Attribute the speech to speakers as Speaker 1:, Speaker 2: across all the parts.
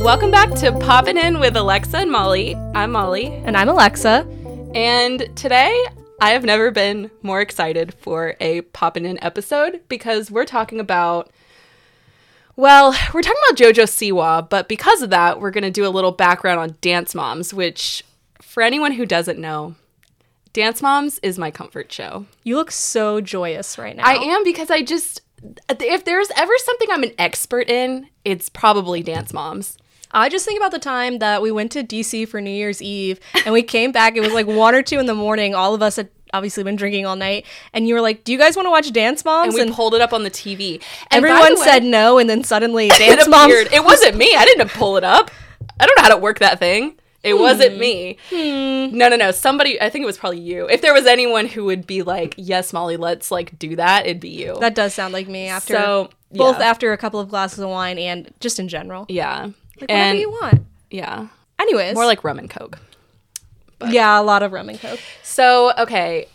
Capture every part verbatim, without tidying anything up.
Speaker 1: Welcome back to Poppin' In with Alexa and Molly. I'm Molly.
Speaker 2: And I'm Alexa.
Speaker 1: And today, I have never been more excited for a Poppin' In episode because we're talking about, well, we're talking about JoJo Siwa, but because of that, we're going to do a little background on Dance Moms, which, for anyone who doesn't know, Dance Moms is my comfort show.
Speaker 2: You look so joyous right now.
Speaker 1: I am, because I just, if there's ever something I'm an expert in, it's probably Dance Moms.
Speaker 2: I just think about the time that we went to D C for New Year's Eve and we came back. It was like one or two in the morning. All of us had obviously been drinking all night. And you were like, do you guys want to watch Dance Moms?
Speaker 1: And we and pulled it up on the T V. And
Speaker 2: everyone way, said no. And then suddenly Dance
Speaker 1: it
Speaker 2: Moms.
Speaker 1: It wasn't me. I didn't pull it up. I don't know how to work that thing. It hmm. wasn't me.
Speaker 2: Hmm.
Speaker 1: No, no, no. Somebody, I think it was probably you. If there was anyone who would be like, yes, Molly, let's like do that, it'd be you.
Speaker 2: That does sound like me after
Speaker 1: so,
Speaker 2: both
Speaker 1: yeah.
Speaker 2: after a couple of glasses of wine and just in general.
Speaker 1: Yeah.
Speaker 2: Like whatever and, you want.
Speaker 1: Yeah.
Speaker 2: Anyways.
Speaker 1: More like rum and Coke.
Speaker 2: But. Yeah, a lot of rum and Coke.
Speaker 1: So, okay.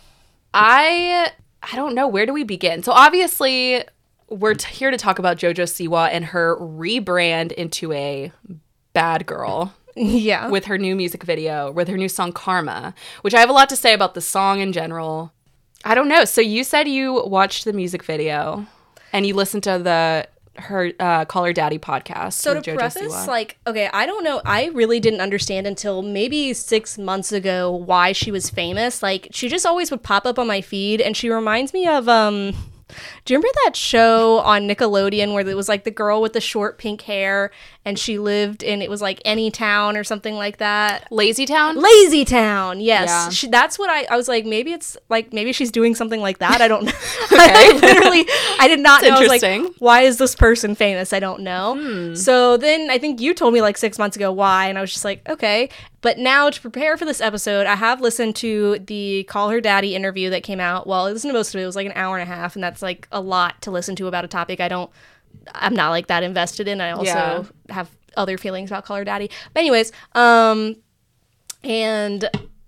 Speaker 1: I I don't know. Where do we begin? So, obviously, we're t- here to talk about JoJo Siwa and her rebrand into a bad girl.
Speaker 2: Yeah.
Speaker 1: With her new music video, with her new song Karma, which I have a lot to say about the song in general. I don't know. So, you said you watched the music video and you listened to the... her uh Call Her Daddy podcast.
Speaker 2: So to
Speaker 1: JoJo
Speaker 2: preface,
Speaker 1: Siwa.
Speaker 2: like, okay, I don't know. I really didn't understand until maybe six months ago why she was famous. Like, she just always would pop up on my feed, and she reminds me of um. Do you remember that show on Nickelodeon where it was like the girl with the short pink hair and she lived in, it was like Anytown or something like that?
Speaker 1: Lazy Town?
Speaker 2: Lazy Town, yes.
Speaker 1: Yeah.
Speaker 2: She, that's what I, I was like, maybe it's like, maybe she's doing something like that. I don't know. I literally, I did not
Speaker 1: That's
Speaker 2: know. I was like,
Speaker 1: interesting.
Speaker 2: why is this person famous? I don't know.
Speaker 1: Hmm.
Speaker 2: So then I think you told me like six months ago why, and I was just like, okay. But now to prepare for this episode, I have listened to the Call Her Daddy interview that came out. Well, I listened to most of it. It was like an hour and a half, and that's like a lot to listen to about a topic I don't, I'm not like that invested in. I also
Speaker 1: yeah.
Speaker 2: have other feelings about Call Her Daddy. But anyways, um, and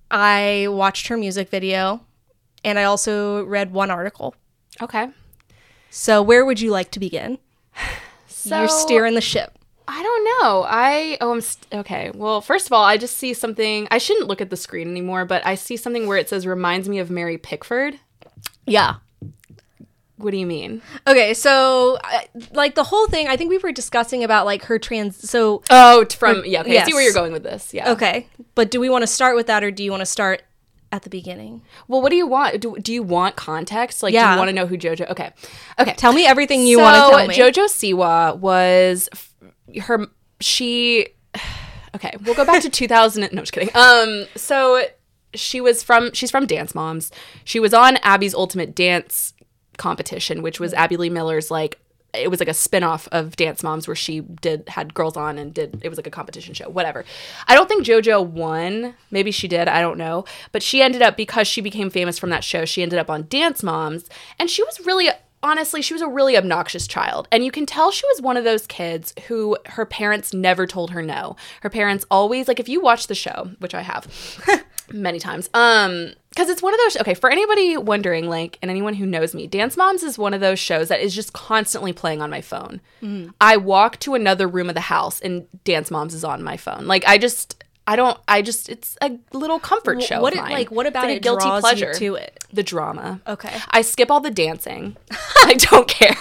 Speaker 2: I watched her music video, and I also read one article.
Speaker 1: Okay.
Speaker 2: So where would you like to begin?
Speaker 1: So,
Speaker 2: You're steering the ship.
Speaker 1: I don't know. I, oh, I'm, st- okay. Well, first of all, I just see something, I shouldn't look at the screen anymore, but I see something where it says, reminds me of Mary Pickford.
Speaker 2: Yeah.
Speaker 1: What do you mean?
Speaker 2: Okay, so, uh, like, the whole thing, I think we were discussing about, like, her trans, so...
Speaker 1: Oh, from, her, yeah, okay,
Speaker 2: yes.
Speaker 1: I see where you're going with this, yeah.
Speaker 2: Okay, but do we want to start with that, or do you want to start at the beginning?
Speaker 1: Well, what do you want? Do, do you want context? Like,
Speaker 2: yeah.
Speaker 1: do you want to know who JoJo... Okay, okay.
Speaker 2: Tell me everything you
Speaker 1: so,
Speaker 2: want to tell me.
Speaker 1: JoJo Siwa was... her she okay we'll go back to two thousand. No, just kidding. Um so she was from she's from Dance Moms. She was on Abby's Ultimate Dance competition, which was Abby Lee Miller's, like, it was like a spin-off of Dance Moms where she did had girls on and did, it was like a competition show, whatever. I don't think JoJo won. Maybe she did, I don't know. But she ended up, because she became famous from that show, she ended up on Dance Moms, and she was really, honestly, she was a really obnoxious child. And you can tell she was one of those kids who her parents never told her no. Her parents always, like, if you watch the show, which I have many times, um, because it's one of those, okay, for anybody wondering, like, and anyone who knows me, Dance Moms is one of those shows that is just constantly playing on my phone. Mm. I walk to another room of the house and Dance Moms is on my phone. Like, I just... I don't, I just, it's a little comfort show
Speaker 2: what
Speaker 1: of
Speaker 2: it,
Speaker 1: mine.
Speaker 2: Like, what about
Speaker 1: it's like
Speaker 2: it
Speaker 1: a guilty
Speaker 2: draws
Speaker 1: pleasure.
Speaker 2: You to it?
Speaker 1: The drama.
Speaker 2: Okay.
Speaker 1: I skip all the dancing. I don't care.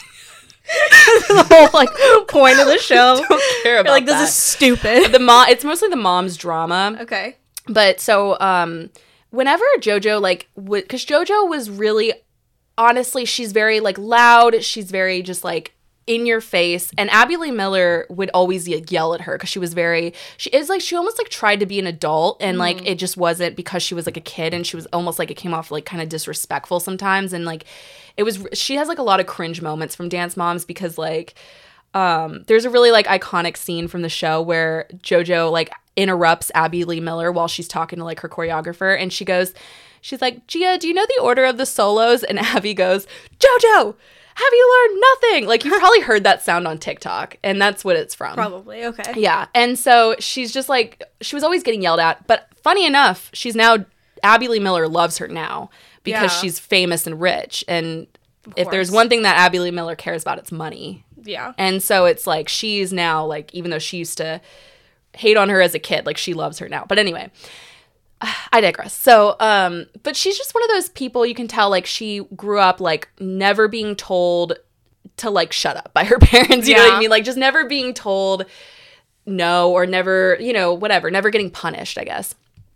Speaker 2: The whole, like, point of the show.
Speaker 1: I don't care about
Speaker 2: You're like, this
Speaker 1: that.
Speaker 2: is stupid.
Speaker 1: The mo- It's mostly the mom's drama.
Speaker 2: Okay.
Speaker 1: But so, um, whenever JoJo, like, w- because JoJo was really, honestly, she's very, like, loud. She's very just, like, in your face, and Abby Lee Miller would always like, yell at her because she was very, she is like, she almost like tried to be an adult, and like mm. it just wasn't, because she was like a kid, and she was almost like, it came off like kind of disrespectful sometimes, and like it was, she has like a lot of cringe moments from Dance Moms, because like um there's a really like iconic scene from the show where JoJo like interrupts Abby Lee Miller while she's talking to like her choreographer, and she goes, she's like, Gia, do you know the order of the solos? And Abby goes, JoJo, have you learned nothing? Like, you've probably heard that sound on TikTok, and that's what it's from.
Speaker 2: Probably, okay.
Speaker 1: Yeah, and so she's just like, she was always getting yelled at, but funny enough, she's now, Abby Lee Miller loves her now because
Speaker 2: yeah.
Speaker 1: she's famous and rich, and if there's one thing that Abby Lee Miller cares about, it's money.
Speaker 2: Yeah.
Speaker 1: And so it's like she's now like, even though she used to hate on her as a kid, like she loves her now. But anyway, I digress. So, um, but she's just one of those people you can tell like she grew up like never being told to like shut up by her parents. You
Speaker 2: Yeah.
Speaker 1: know what I mean? Like just never being told no or never, you know, whatever, never getting punished, I guess.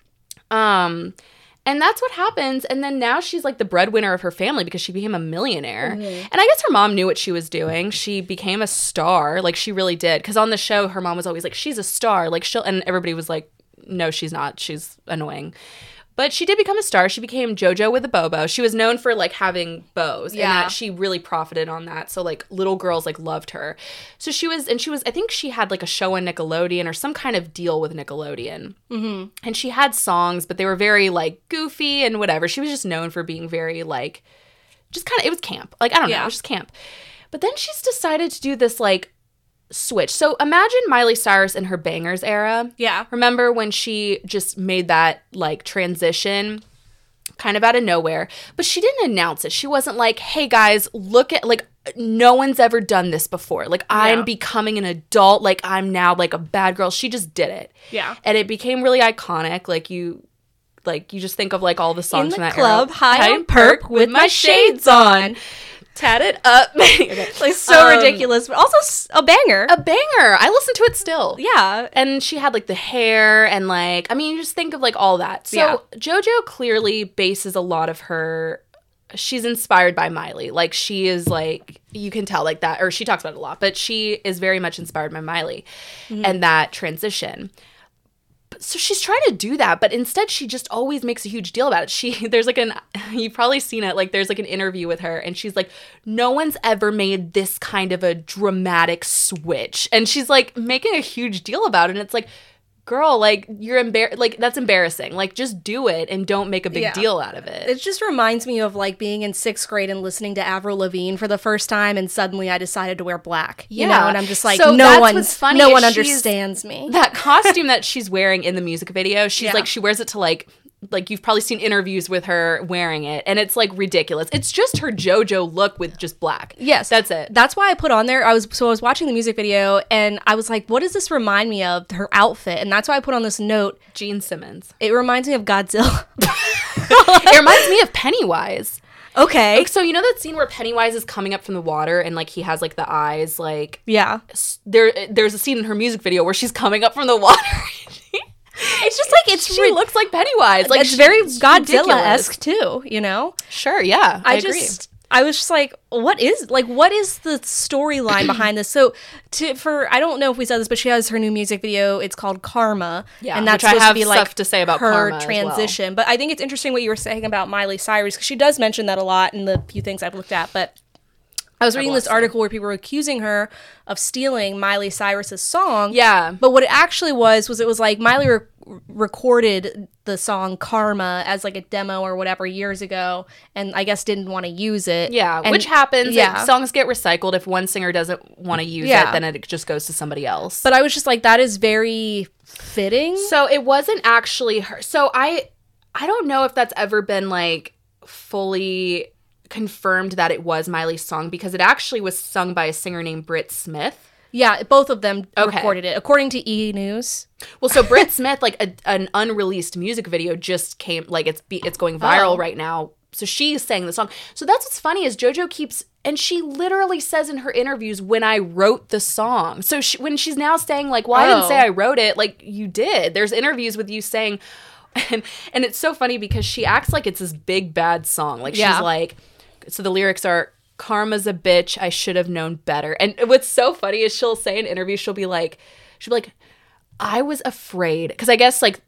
Speaker 1: Um, and that's what happens. And then now she's like the breadwinner of her family because she became a millionaire. Mm-hmm. And I guess her mom knew what she was doing. She became a star. Like she really did. Because on the show, her mom was always like, she's a star. Like she'll, and everybody was like, no, she's not. She's annoying. But she did become a star. She became JoJo with a bobo. She was known for like having bows,
Speaker 2: yeah.
Speaker 1: and that she really profited on that. So like little girls like loved her. So she was, and she was, I think she had like a show on Nickelodeon or some kind of deal with Nickelodeon. Mm-hmm. And she had songs, but they were very like goofy and whatever. She was just known for being very like, just kind of, it was camp. Like, I don't know,
Speaker 2: yeah.
Speaker 1: it was just camp. But then she's decided to do this like switch. So imagine Miley Cyrus in her Bangers era.
Speaker 2: Yeah.
Speaker 1: Remember when she just made that like transition kind of out of nowhere, but she didn't announce it. She wasn't like, hey guys, look at like, no one's ever done this before. Like I'm
Speaker 2: yeah.
Speaker 1: becoming an adult. Like I'm now like a bad girl. She just did it.
Speaker 2: Yeah.
Speaker 1: And it became really iconic. Like you, like you just think of like all the songs
Speaker 2: in the
Speaker 1: from that
Speaker 2: club,
Speaker 1: era.
Speaker 2: high on perp with my shades on.
Speaker 1: Tatted up. Okay.
Speaker 2: Like so
Speaker 1: Um,
Speaker 2: ridiculous, but also s- a banger.
Speaker 1: A banger. I listen to it still.
Speaker 2: Yeah.
Speaker 1: And she had like the hair and like, I mean, you just think of like all that. So
Speaker 2: Yeah.
Speaker 1: JoJo clearly bases a lot of her, she's inspired by Miley. Like she is like, you can tell like that, or she talks about it a lot, but she is very much inspired by Miley mm-hmm. and that transition. So she's trying to do that, but instead she just always makes a huge deal about it. She, there's like an, you've probably seen it, like there's like an interview with her and she's like, no one's ever made this kind of a dramatic switch. And she's like making a huge deal about it. And it's like, girl, like you're embar- like that's embarrassing. Like just do it and don't make a big
Speaker 2: yeah.
Speaker 1: deal out of it.
Speaker 2: It just reminds me of like being in sixth grade and listening to Avril Lavigne for the first time, and suddenly I decided to wear black.
Speaker 1: Yeah,
Speaker 2: you know, and I'm just like,
Speaker 1: so
Speaker 2: no one,
Speaker 1: funny
Speaker 2: no one
Speaker 1: she's-
Speaker 2: understands me.
Speaker 1: That costume that she's wearing in the music video, she's
Speaker 2: Yeah.
Speaker 1: like, she wears it to like. Like, you've probably seen interviews with her wearing it, and it's, like, ridiculous. It's just her JoJo look with just black.
Speaker 2: Yes.
Speaker 1: That's it.
Speaker 2: That's why I put on there, I was so I was watching the music video, and I was like, what does this remind me of? Her outfit. And that's why I put on this note.
Speaker 1: Gene Simmons.
Speaker 2: It reminds me of Godzilla.
Speaker 1: It reminds me of Pennywise.
Speaker 2: Okay.
Speaker 1: Like, so, you know that scene where Pennywise is coming up from the water, and, like, he has, like, the eyes, like...
Speaker 2: Yeah.
Speaker 1: There, There's a scene in her music video where she's coming up from the water.
Speaker 2: It's just like it's
Speaker 1: she
Speaker 2: re-
Speaker 1: looks like Pennywise. Like
Speaker 2: it's very
Speaker 1: it's
Speaker 2: Godzilla-esque too, you know?
Speaker 1: Sure, yeah. I,
Speaker 2: I,
Speaker 1: agree.
Speaker 2: just I was just like, what is like what is the storyline behind this? So to for I don't know if we said this, but she has her new music video. It's called Karma.
Speaker 1: Yeah,
Speaker 2: and that's
Speaker 1: which I
Speaker 2: supposed
Speaker 1: have
Speaker 2: to be
Speaker 1: stuff
Speaker 2: like
Speaker 1: to say about
Speaker 2: her
Speaker 1: Karma as
Speaker 2: transition. But I think it's interesting what you were saying about Miley Cyrus, because she does mention that a lot in the few things I've looked at, but I was reading this article where people were accusing her of stealing Miley Cyrus's song.
Speaker 1: Yeah.
Speaker 2: But what it actually was, was it was like Miley re- recorded the song Karma as like a demo or whatever years ago, and I guess didn't want to use it.
Speaker 1: Yeah,
Speaker 2: and,
Speaker 1: which happens.
Speaker 2: Yeah.
Speaker 1: It, songs get recycled. If one singer doesn't want to use
Speaker 2: Yeah.
Speaker 1: it, then it just goes to somebody else.
Speaker 2: But I was just like, that is very fitting.
Speaker 1: So it wasn't actually her. So I, I don't know if that's ever been like fully confirmed that it was Miley's song, because it actually was sung by a singer named Britt Smith.
Speaker 2: Yeah, both of them
Speaker 1: Okay.
Speaker 2: recorded it, according to E! News.
Speaker 1: Well, so Britt Smith, like a, an unreleased music video just came, like it's be, it's going viral
Speaker 2: Oh.
Speaker 1: right now. So she sang the song. So that's what's funny is JoJo keeps, and she literally says in her interviews, when I wrote the song. So she, when she's now saying like, well, I didn't
Speaker 2: Oh.
Speaker 1: say I wrote it, like you did. There's interviews with you saying, and, and it's so funny because she acts like it's this big bad song. Like
Speaker 2: Yeah.
Speaker 1: she's like, so the lyrics are, karma's a bitch, I should have known better. And what's so funny is she'll say in interviews, she'll be like, she'll be like, I was afraid. Because I guess like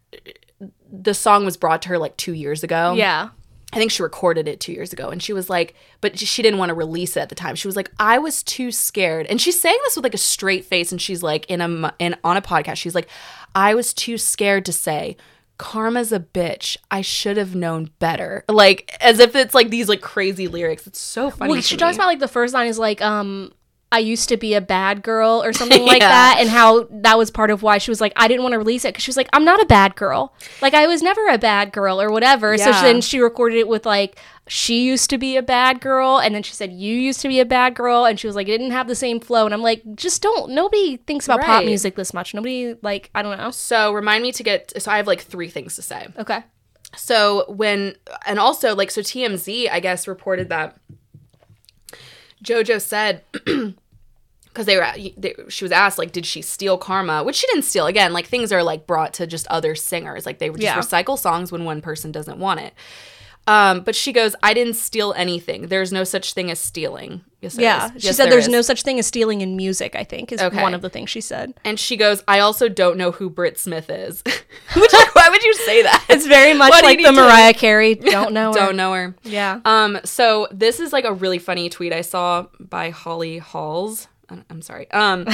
Speaker 1: the song was brought to her like two years ago.
Speaker 2: Yeah.
Speaker 1: I think she recorded it two years ago. And she was like, but she didn't want to release it at the time. She was like, I was too scared. And she's saying this with like a straight face. And she's like, in a, in, on a podcast, she's like, I was too scared to say, karma's a bitch, I should have known better. Like, as if it's like these like crazy lyrics. It's so funny.
Speaker 2: Well,
Speaker 1: to
Speaker 2: she
Speaker 1: me.
Speaker 2: talks about like the first line is like, um, I used to be a bad girl or something like
Speaker 1: Yeah.
Speaker 2: that, and how that was part of why she was like, I didn't want to release it, because she was like, I'm not a bad girl. Like, I was never a bad girl or whatever. So
Speaker 1: Yeah.
Speaker 2: she, then she recorded it with like, she used to be a bad girl, and then she said you used to be a bad girl, and she was like, it didn't have the same flow. And I'm like, just don't, nobody thinks about pop
Speaker 1: Right.
Speaker 2: music this much. Nobody, like, I don't know.
Speaker 1: So remind me to get, so I have like three things to say.
Speaker 2: Okay.
Speaker 1: So when, and also like, so T M Z, I guess, reported that JoJo said, because they were, they, she was asked, like, did she steal Karma? Which she didn't steal. Again, like, things are, like, brought to just other singers. Like, they would just
Speaker 2: Yeah.
Speaker 1: recycle songs when one person doesn't want it. Um, but she goes, I didn't steal anything. There's no such thing as stealing. Yes, there
Speaker 2: Yeah.
Speaker 1: is.
Speaker 2: She
Speaker 1: Yes,
Speaker 2: said
Speaker 1: there
Speaker 2: there's
Speaker 1: is.
Speaker 2: no such thing as stealing in music, I think, is
Speaker 1: Okay.
Speaker 2: one of the things she said.
Speaker 1: And she goes, I also don't know who Britt Smith is. Which, like, why would you say that?
Speaker 2: It's very much
Speaker 1: Why do you
Speaker 2: like
Speaker 1: need
Speaker 2: the
Speaker 1: to-
Speaker 2: Mariah Carey, don't know her.
Speaker 1: Don't know her.
Speaker 2: Yeah.
Speaker 1: Um, so this is like a really funny tweet I saw by Holly Halls. I- I'm sorry. Um,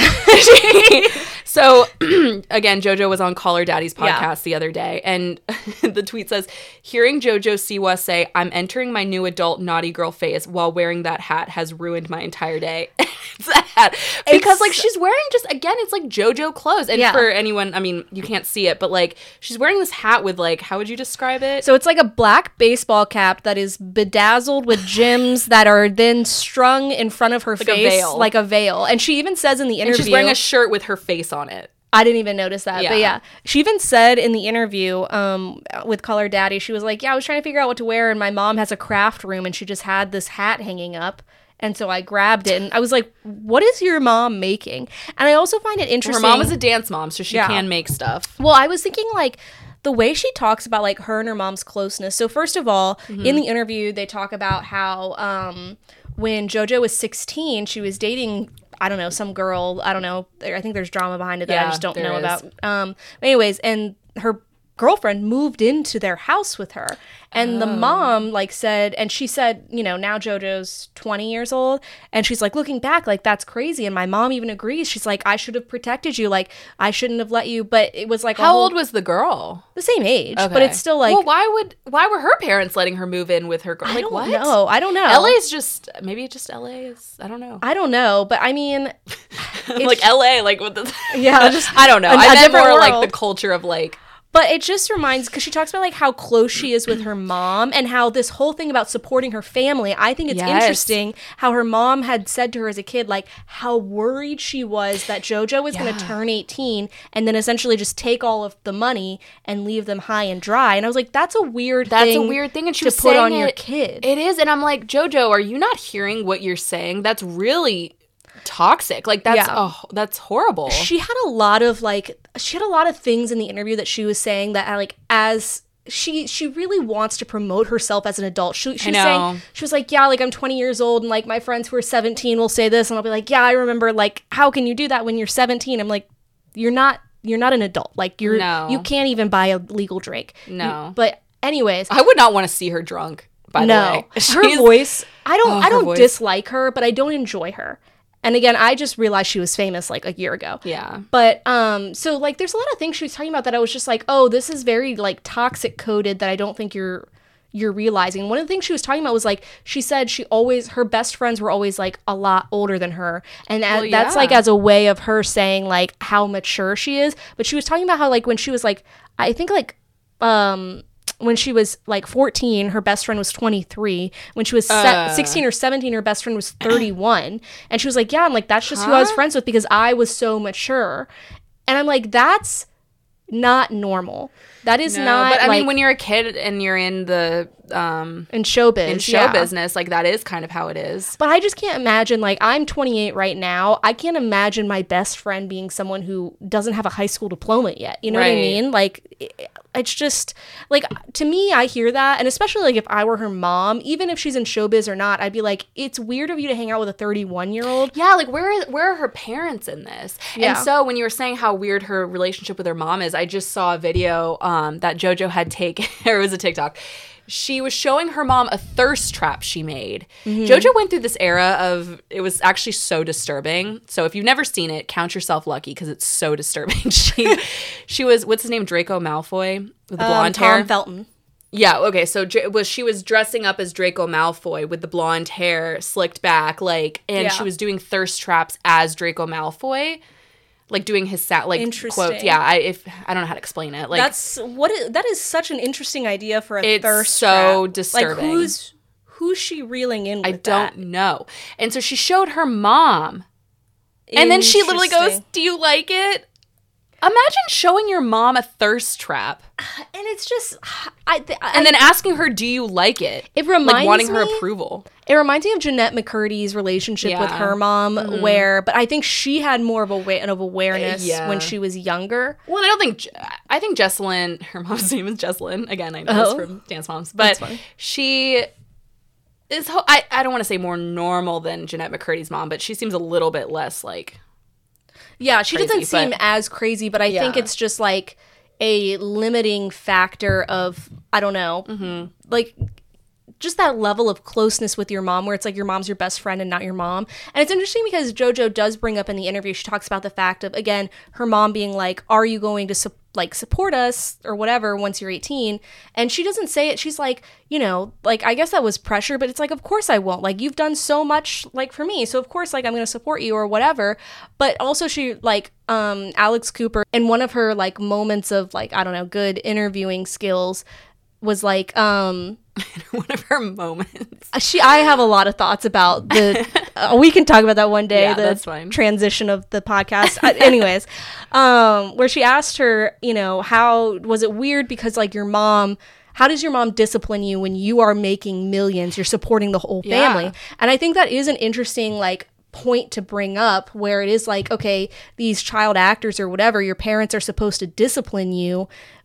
Speaker 1: so again, JoJo was on Call Her Daddy's podcast
Speaker 2: Yeah.
Speaker 1: the other day, and the tweet says, "Hearing JoJo Siwa say, 'I'm entering my new adult naughty girl phase' while wearing that hat has ruined my entire day." It's a hat because
Speaker 2: It's-
Speaker 1: like she's wearing just again, it's like JoJo clothes, and
Speaker 2: Yeah.
Speaker 1: for anyone, I mean, you can't see it, but like she's wearing this hat with like, how would you describe it?
Speaker 2: So it's like a black baseball cap that is bedazzled with gems that are then strung in front of her
Speaker 1: a
Speaker 2: face
Speaker 1: veil.
Speaker 2: like a veil. And she even says in the interview,
Speaker 1: and she's wearing a shirt with her face on it.
Speaker 2: I didn't even notice that,
Speaker 1: Yeah.
Speaker 2: but yeah, she even said in the interview um, with Call Her Daddy, she was like, "Yeah, I was trying to figure out what to wear, and my mom has a craft room, and she just had this hat hanging up." And so I grabbed it, and I was like, "What is your mom making?" And I also find it
Speaker 1: Her
Speaker 2: interesting.
Speaker 1: mom is a dance mom, so she
Speaker 2: Yeah.
Speaker 1: can make stuff.
Speaker 2: Well, I was thinking like the way she talks about like her and her mom's closeness. So first of all,
Speaker 1: Mm-hmm.
Speaker 2: in the interview, they talk about how um, when JoJo was sixteen, she was dating, I don't know, some girl. I don't know. There- I think there's drama behind it that I
Speaker 1: Yeah,
Speaker 2: just don't
Speaker 1: there
Speaker 2: know
Speaker 1: is.
Speaker 2: about. Um, anyways, and her girlfriend moved into their house with her, and the
Speaker 1: Oh.
Speaker 2: mom like said, and she said, you know, now JoJo's twenty years old, and she's like, looking back, like, that's crazy. And my mom even agrees. She's like, I should have protected you, like I shouldn't have let you. But it was like a
Speaker 1: How
Speaker 2: whole-
Speaker 1: old was the girl?
Speaker 2: the same age, but
Speaker 1: Okay.
Speaker 2: it's still like,
Speaker 1: well, why would why were her parents letting her move in with her girl?
Speaker 2: I
Speaker 1: Like
Speaker 2: don't
Speaker 1: what?
Speaker 2: know. I don't know.
Speaker 1: L A is just maybe just L A is I don't know.
Speaker 2: I don't know, but I mean,
Speaker 1: like L A, like with the
Speaker 2: Yeah, just
Speaker 1: I don't know.
Speaker 2: a- a
Speaker 1: I meant
Speaker 2: different
Speaker 1: more like the
Speaker 2: world.
Speaker 1: culture of like
Speaker 2: but it just reminds, because she talks about like how close she is with her mom and how this whole thing about supporting her family. I think it's
Speaker 1: Yes.
Speaker 2: interesting how her mom had said to her as a kid, like how worried she was that JoJo was going
Speaker 1: Yeah.
Speaker 2: to turn eighteen and then essentially just take all of the money and leave them high and dry. And I was like, that's a weird
Speaker 1: that's
Speaker 2: thing
Speaker 1: a weird thing, and she
Speaker 2: to
Speaker 1: was
Speaker 2: put
Speaker 1: saying
Speaker 2: on your
Speaker 1: it-
Speaker 2: kid.
Speaker 1: It is, and I'm like, JoJo, are you not hearing what you're saying? That's really toxic. Like that's
Speaker 2: Yeah.
Speaker 1: oh, that's horrible.
Speaker 2: She had a lot of like she had a lot of things in the interview that she was saying that like as she she really wants to promote herself as an adult. She, she
Speaker 1: I
Speaker 2: was
Speaker 1: know.
Speaker 2: saying she was like, yeah, like I'm twenty years old and like my friends who are seventeen will say this and I'll be like, yeah, I remember. Like, how can you do that when you're seventeen? I'm like, you're not you're not an adult. Like you're
Speaker 1: No.
Speaker 2: you can't even buy a legal drink.
Speaker 1: No.
Speaker 2: You- but anyways,
Speaker 1: I would not want to see her drunk. By the
Speaker 2: no,
Speaker 1: way,
Speaker 2: her
Speaker 1: She's-
Speaker 2: voice. I don't.
Speaker 1: Oh,
Speaker 2: I
Speaker 1: her
Speaker 2: don't
Speaker 1: voice.
Speaker 2: dislike her, but I don't enjoy her. And again, I just realized she was famous like a year ago.
Speaker 1: Yeah.
Speaker 2: But um, so like, there's a lot of things she was talking about that I was just like, oh, this is very like toxic coded that I don't think you're you're realizing. One of the things she was talking about was like, she said she always her best friends were always like a lot older than her, and a-
Speaker 1: Well,
Speaker 2: that's
Speaker 1: yeah.
Speaker 2: like as a way of her saying like how mature she is. But she was talking about how like when she was like, I think like um. when she was like fourteen, her best friend was twenty-three. When she was se-
Speaker 1: Uh.
Speaker 2: sixteen or seventeen, her best friend was thirty-one. And she was like, yeah, I'm like, that's just who I was
Speaker 1: Huh?
Speaker 2: friends with because I was so mature. And I'm like, that's not normal. That is
Speaker 1: No,
Speaker 2: not
Speaker 1: but I
Speaker 2: like
Speaker 1: mean, when you're a kid and you're in the um
Speaker 2: in showbiz.
Speaker 1: in show
Speaker 2: yeah.
Speaker 1: business, like that is kind of how it is.
Speaker 2: But I just can't imagine, like, I'm twenty-eight right now. I can't imagine my best friend being someone who doesn't have a high school diploma yet. You know what I
Speaker 1: Right.
Speaker 2: mean? Like, it- it's just, like, to me, I hear that. And especially, like, if I were her mom, even if she's in showbiz or not, I'd be like, it's weird of you to hang out with a thirty-one-year-old.
Speaker 1: Yeah, like where where are her parents in this?
Speaker 2: Yeah.
Speaker 1: And so when you were saying how weird her relationship with her mom is, I just saw a video um, that JoJo had taken, or it was a TikTok. She was showing her mom a thirst trap she made.
Speaker 2: Mm-hmm.
Speaker 1: JoJo went through this era of, it was actually so disturbing. So if you've never seen it, count yourself lucky because it's so disturbing. she she was, what's his name, Draco Malfoy with the blonde
Speaker 2: um,
Speaker 1: hair?
Speaker 2: Tom Felton.
Speaker 1: Yeah, okay, so Dra- was she was dressing up as Draco Malfoy with the blonde hair slicked back, like, and
Speaker 2: Yeah.
Speaker 1: she was doing thirst traps as Draco Malfoy, like doing his sat like
Speaker 2: Interesting.
Speaker 1: quotes. Yeah, I if I don't know how to explain it. Like
Speaker 2: That's what it, that is such an interesting idea for a
Speaker 1: It's
Speaker 2: thirst
Speaker 1: so
Speaker 2: trap.
Speaker 1: disturbing.
Speaker 2: Like, who's who's she reeling in with
Speaker 1: I don't
Speaker 2: that?
Speaker 1: know. And so she showed her mom. And then she literally goes,
Speaker 2: Interesting.
Speaker 1: do you like it? Imagine showing your mom a thirst trap.
Speaker 2: And it's just, I, th- I
Speaker 1: And then asking her, do you like it?
Speaker 2: It reminds
Speaker 1: Like wanting her
Speaker 2: me-
Speaker 1: approval.
Speaker 2: It reminds me of Jeanette McCurdy's relationship with
Speaker 1: Yeah.
Speaker 2: her mom, where, but I think she had more of a way of awareness
Speaker 1: Yeah.
Speaker 2: when she was younger.
Speaker 1: Well, and I don't think, Je- I think Jesselyn, her mom's name is Jesselyn. Again, I know
Speaker 2: Oh.
Speaker 1: this from Dance Moms.
Speaker 2: That's
Speaker 1: But
Speaker 2: fine.
Speaker 1: she is, ho- I, I don't want to say more normal than Jeanette McCurdy's mom, but she seems a little bit less like,
Speaker 2: Yeah, she
Speaker 1: Crazy,
Speaker 2: doesn't seem
Speaker 1: but-
Speaker 2: as crazy, but I think
Speaker 1: Yeah.
Speaker 2: it's just like a limiting factor of, I don't know,
Speaker 1: Mm-hmm.
Speaker 2: like just that level of closeness with your mom where it's like your mom's your best friend and not your mom. And it's interesting because JoJo does bring up in the interview, she talks about the fact of, again, her mom being like, are you going to su- like support us or whatever once you're eighteen? And she doesn't say it. She's like, you know, like, I guess that was pressure, but it's like, of course I won't. Like, you've done so much like for me. So of course, like, I'm going to support you or whatever. But also she like, um, Alex Cooper, in one of her like moments of like, I don't know, good interviewing skills was like, um,
Speaker 1: one of her moments.
Speaker 2: she I have a lot of thoughts about the uh, we can talk about that one day,
Speaker 1: Yeah,
Speaker 2: the
Speaker 1: that's fine.
Speaker 2: transition of the podcast. Uh, anyways, um where she asked her, you know, how was it weird because like your mom, how does your mom discipline you when you are making millions, you're supporting the whole family?
Speaker 1: Yeah.
Speaker 2: And I think that is an interesting like point to bring up, where it is like, okay, these child actors or whatever, your parents are supposed to discipline you.